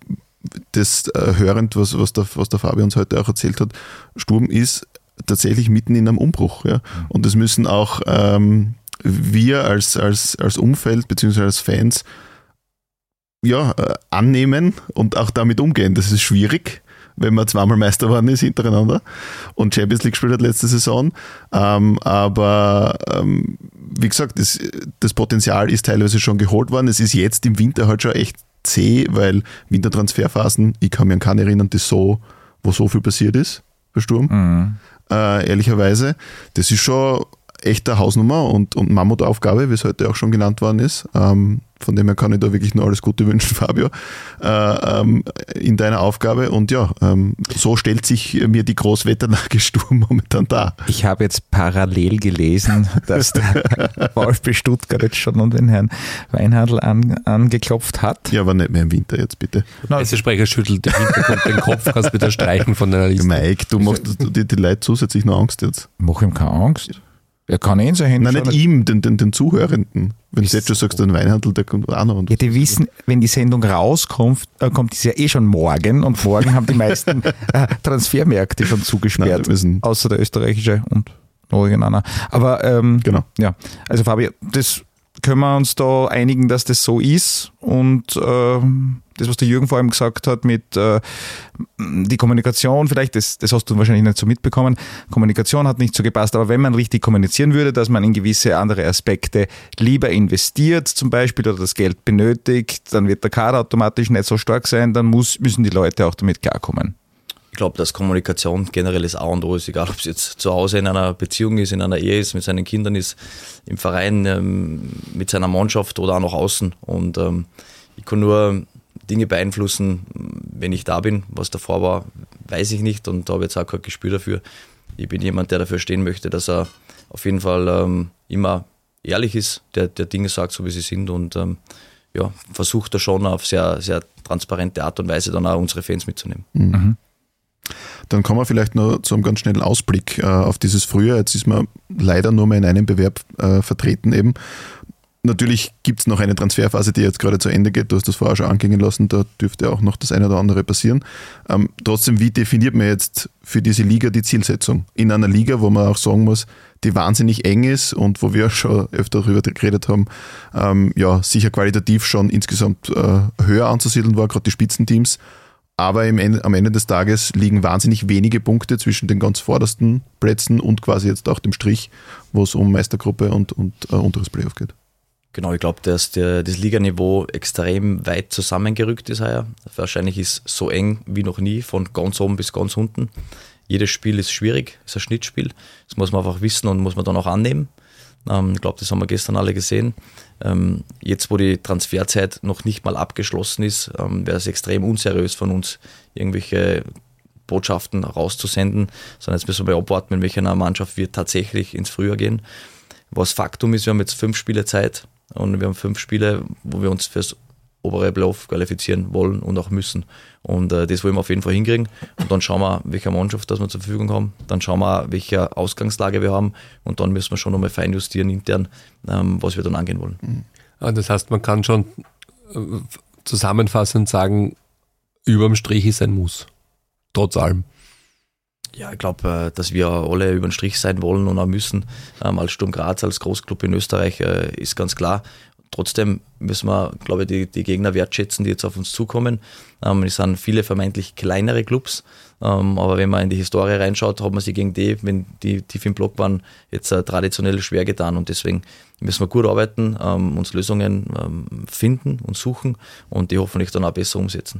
das äh, hörend, was, was, der, was der Fabi uns heute auch erzählt hat, Sturm ist tatsächlich mitten in einem Umbruch. Ja? Und das müssen auch ähm, wir als, als, als Umfeld bzw. als Fans ja, äh, annehmen und auch damit umgehen. Das ist schwierig, wenn man zweimal Meister geworden ist hintereinander und Champions League gespielt hat letzte Saison. Ähm, aber ähm, wie gesagt, das, das Potenzial ist teilweise schon geholt worden. Es ist jetzt im Winter halt schon echt zäh, weil Wintertransferphasen, ich kann mich an keine erinnern, das so, wo so viel passiert ist bei Sturm. Mhm. Äh, ehrlicherweise. Das ist schon echt eine Hausnummer und, und Mammutaufgabe, wie es heute auch schon genannt worden ist. Ähm, von dem her kann ich da wirklich nur alles Gute wünschen, Fabio, äh, ähm, in deiner Aufgabe. Und ja, ähm, so stellt sich mir die Großwetterlage Sturm momentan dar. Ich habe jetzt parallel gelesen, dass der VfB Stuttgart jetzt schon um den Herrn Weinhandl an, angeklopft hat. Ja, aber nicht mehr im Winter jetzt, bitte. Der Sprecher schüttelt im Hintergrund den Kopf, kannst bitte streichen von deiner Liste. Mike, du machst die, die Leute zusätzlich noch Angst jetzt. Mach ihm keine Angst. Er kann eh in sein Handy. Nein, nicht ihm, den, den, den Zuhörenden. Wenn du jetzt schon sagst, den Weinhandel, der kommt auch noch. Ja, die wissen, wenn die Sendung rauskommt, äh, kommt es ja eh schon morgen und morgen haben die meisten äh, Transfermärkte schon zugesperrt. Nein, außer der österreichische und noch irgendeiner. Aber ähm, genau. Ja, also Fabi, das können wir uns da einigen, dass das so ist und äh, das, was der Jürgen vor allem gesagt hat mit äh, die Kommunikation, vielleicht, das, das hast du wahrscheinlich nicht so mitbekommen, Kommunikation hat nicht so gepasst, aber wenn man richtig kommunizieren würde, dass man in gewisse andere Aspekte lieber investiert zum Beispiel oder das Geld benötigt, dann wird der Kader automatisch nicht so stark sein, dann muss, müssen die Leute auch damit klarkommen. Ich glaube, dass Kommunikation generell das A und O ist, egal ob es jetzt zu Hause in einer Beziehung ist, in einer Ehe ist, mit seinen Kindern ist, im Verein, ähm, mit seiner Mannschaft oder auch nach außen. Und ähm, ich kann nur Dinge beeinflussen, wenn ich da bin. Was davor war, weiß ich nicht und da habe ich jetzt auch kein Gespür dafür. Ich bin jemand, der dafür stehen möchte, dass er auf jeden Fall ähm, immer ehrlich ist, der, der Dinge sagt, so wie sie sind und ähm, ja, versucht da schon auf sehr, sehr transparente Art und Weise dann auch unsere Fans mitzunehmen. Mhm. Dann kommen wir vielleicht noch zu einem ganz schnellen Ausblick äh, auf dieses Frühjahr. Jetzt ist man leider nur mehr in einem Bewerb äh, vertreten eben. Natürlich gibt es noch eine Transferphase, die jetzt gerade zu Ende geht. Du hast das vorher schon anklingen lassen, da dürfte auch noch das eine oder andere passieren. Ähm, trotzdem, wie definiert man jetzt für diese Liga die Zielsetzung? In einer Liga, wo man auch sagen muss, die wahnsinnig eng ist und wo wir schon öfter darüber geredet haben, ähm, ja, sicher qualitativ schon insgesamt äh, höher anzusiedeln war, gerade die Spitzenteams. Aber im Ende, am Ende des Tages liegen wahnsinnig wenige Punkte zwischen den ganz vordersten Plätzen und quasi jetzt auch dem Strich, wo es um Meistergruppe und, und äh, unteres Playoff geht. Genau, ich glaube, dass der, das Liganiveau extrem weit zusammengerückt ist heuer. Wahrscheinlich ist es so eng wie noch nie, von ganz oben bis ganz unten. Jedes Spiel ist schwierig, ist ein Schnittspiel. Das muss man einfach wissen und muss man dann auch annehmen. Ähm, ich glaube, das haben wir gestern alle gesehen. Ähm, jetzt, wo die Transferzeit noch nicht mal abgeschlossen ist, ähm, wäre es extrem unseriös von uns, irgendwelche Botschaften rauszusenden, sondern jetzt müssen wir abwarten, in welcher Mannschaft wir tatsächlich ins Frühjahr gehen. Was Faktum ist, wir haben jetzt fünf Spiele Zeit und wir haben fünf Spiele, wo wir uns fürs obere Playoff qualifizieren wollen und auch müssen. Und äh, das wollen wir auf jeden Fall hinkriegen. Und dann schauen wir, welche Mannschaft das wir zur Verfügung haben. Dann schauen wir, welche Ausgangslage wir haben. Und dann müssen wir schon nochmal fein justieren intern, ähm, was wir dann angehen wollen. Das heißt, man kann schon zusammenfassend sagen, überm Strich ist ein Muss. Trotz allem. Ja, ich glaube, dass wir alle über den Strich sein wollen und auch müssen. Ähm, als Sturm Graz, als Großclub in Österreich äh, ist ganz klar. Trotzdem müssen wir, glaube ich, die, die Gegner wertschätzen, die jetzt auf uns zukommen. Ähm, es sind viele vermeintlich kleinere Clubs, ähm, aber wenn man in die Historie reinschaut, hat man sie gegen die, wenn die tief im Block waren, jetzt äh, traditionell schwer getan und deswegen müssen wir gut arbeiten, ähm, uns Lösungen ähm, finden und suchen und die hoffentlich dann auch besser umsetzen.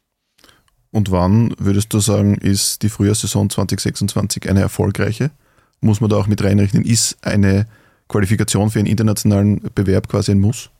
Und wann, würdest du sagen, ist die Frühjahrssaison zwanzig sechsundzwanzig eine erfolgreiche? Muss man da auch mit reinrechnen? Ist eine Qualifikation für einen internationalen Bewerb quasi ein Muss,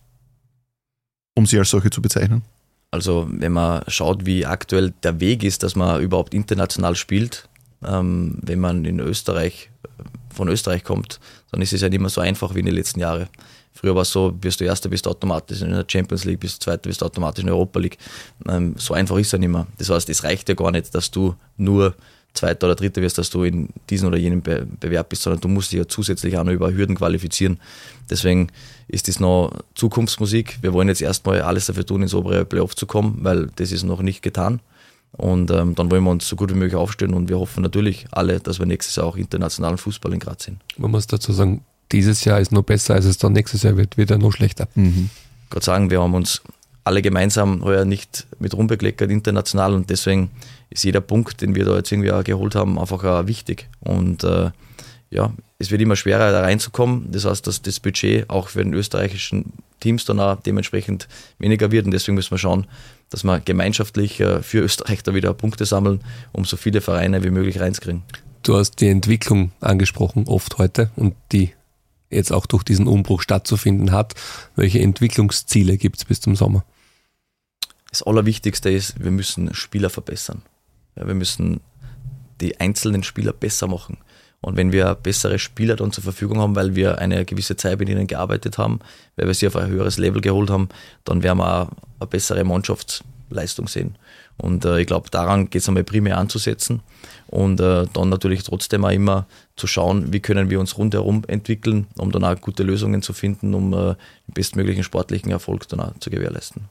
um sie als solche zu bezeichnen? Also wenn man schaut, wie aktuell der Weg ist, dass man überhaupt international spielt, ähm, wenn man in Österreich, von Österreich kommt, dann ist es ja nicht mehr so einfach wie in den letzten Jahren. Früher war es so, bist du Erster, bist du automatisch in der Champions League, bist du Zweiter, bist du automatisch in der Europa League. Ähm, so einfach ist es ja nicht mehr. Das heißt, es reicht ja gar nicht, dass du nur Zweiter oder Dritter wirst, dass du in diesem oder jenem Be- Bewerb bist, sondern du musst dich ja zusätzlich auch noch über Hürden qualifizieren. Deswegen ist das noch Zukunftsmusik. Wir wollen jetzt erstmal alles dafür tun, ins obere Playoff zu kommen, weil das ist noch nicht getan. Und ähm, dann wollen wir uns so gut wie möglich aufstellen und wir hoffen natürlich alle, dass wir nächstes Jahr auch internationalen Fußball in Graz sehen. Man muss dazu sagen, dieses Jahr ist noch besser, als es dann nächstes Jahr wird, wird er noch schlechter. Mhm. Gott sagen, wir haben uns alle gemeinsam heuer nicht mit rumbekleckert international und deswegen ist jeder Punkt, den wir da jetzt irgendwie auch geholt haben, einfach auch wichtig. Und äh, ja, es wird immer schwerer, da reinzukommen. Das heißt, dass das Budget auch für den österreichischen Teams dann auch dementsprechend weniger wird. Und deswegen müssen wir schauen, dass wir gemeinschaftlich äh, für Österreich da wieder Punkte sammeln, um so viele Vereine wie möglich reinzukriegen. Du hast die Entwicklung angesprochen, oft heute, und die jetzt auch durch diesen Umbruch stattzufinden hat. Welche Entwicklungsziele gibt es bis zum Sommer? Das Allerwichtigste ist, wir müssen Spieler verbessern. Ja, wir müssen die einzelnen Spieler besser machen. Und wenn wir bessere Spieler dann zur Verfügung haben, weil wir eine gewisse Zeit mit ihnen gearbeitet haben, weil wir sie auf ein höheres Level geholt haben, dann werden wir auch eine bessere Mannschaftsleistung sehen. Und äh, ich glaube, daran geht es einmal primär anzusetzen und äh, dann natürlich trotzdem auch immer zu schauen, wie können wir uns rundherum entwickeln, um dann auch gute Lösungen zu finden, um äh, den bestmöglichen sportlichen Erfolg dann auch zu gewährleisten.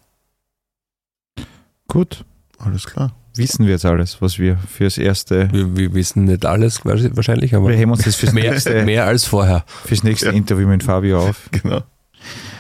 Gut, alles klar. Wissen wir jetzt alles, was wir fürs erste... Wir, wir wissen nicht alles wahrscheinlich, aber wir heben uns das fürs mehr, nächste, mehr als vorher. Fürs nächste Ja. Interview mit Fabio auf. Genau.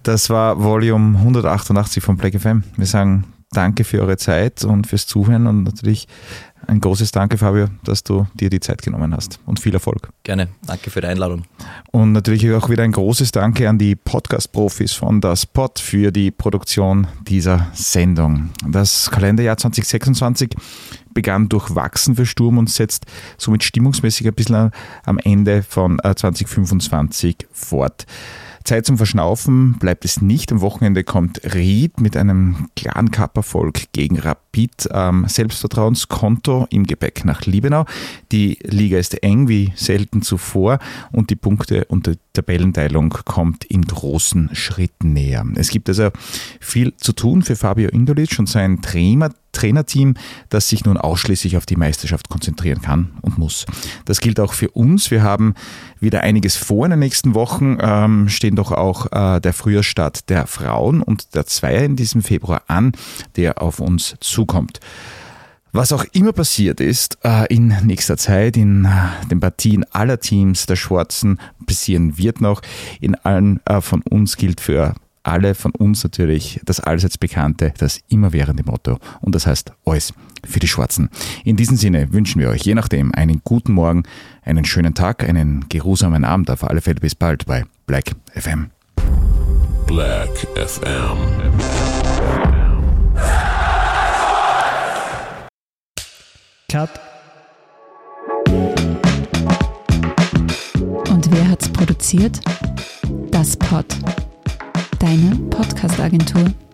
Das war Volume hundertachtundachtzig von Black F M. Wir sagen danke für eure Zeit und fürs Zuhören und natürlich ein großes Danke, Fabio, dass du dir die Zeit genommen hast und viel Erfolg. Gerne, danke für die Einladung. Und natürlich auch wieder ein großes Danke an die Podcast-Profis von das Pod für die Produktion dieser Sendung. Das Kalenderjahr zwanzig sechsundzwanzig begann durchwachsen für Sturm und setzt somit stimmungsmäßig ein bisschen am Ende von zwanzig fünfundzwanzig fort. Zeit zum Verschnaufen bleibt es nicht. Am Wochenende kommt Ried mit einem klaren Cup-Erfolg gegen Rapid. Ähm, Selbstvertrauenskonto im Gepäck nach Liebenau. Die Liga ist eng wie selten zuvor und die Punkte- und die Tabellenteilung kommt in großen Schritten näher. Es gibt also viel zu tun für Fabio Indolic und sein Trainer Trainerteam, das sich nun ausschließlich auf die Meisterschaft konzentrieren kann und muss. Das gilt auch für uns. Wir haben wieder einiges vor in den nächsten Wochen. Ähm, stehen doch auch äh, der Frühjahrsstart der Frauen und der Zweier in diesem Februar an, der auf uns zukommt. Was auch immer passiert ist äh, in nächster Zeit, in äh, den Partien aller Teams der Schwarzen passieren wird noch. In allen äh, von uns gilt für alle von uns natürlich das allseits bekannte, das immerwährende Motto. Und das heißt alles für die Schwarzen. In diesem Sinne wünschen wir euch je nachdem einen guten Morgen, einen schönen Tag, einen geruhsamen Abend. Auf alle Fälle bis bald bei Black F M. Black F M. Cut. Und wer hat's produziert? Das Pod. Deine Podcast-Agentur.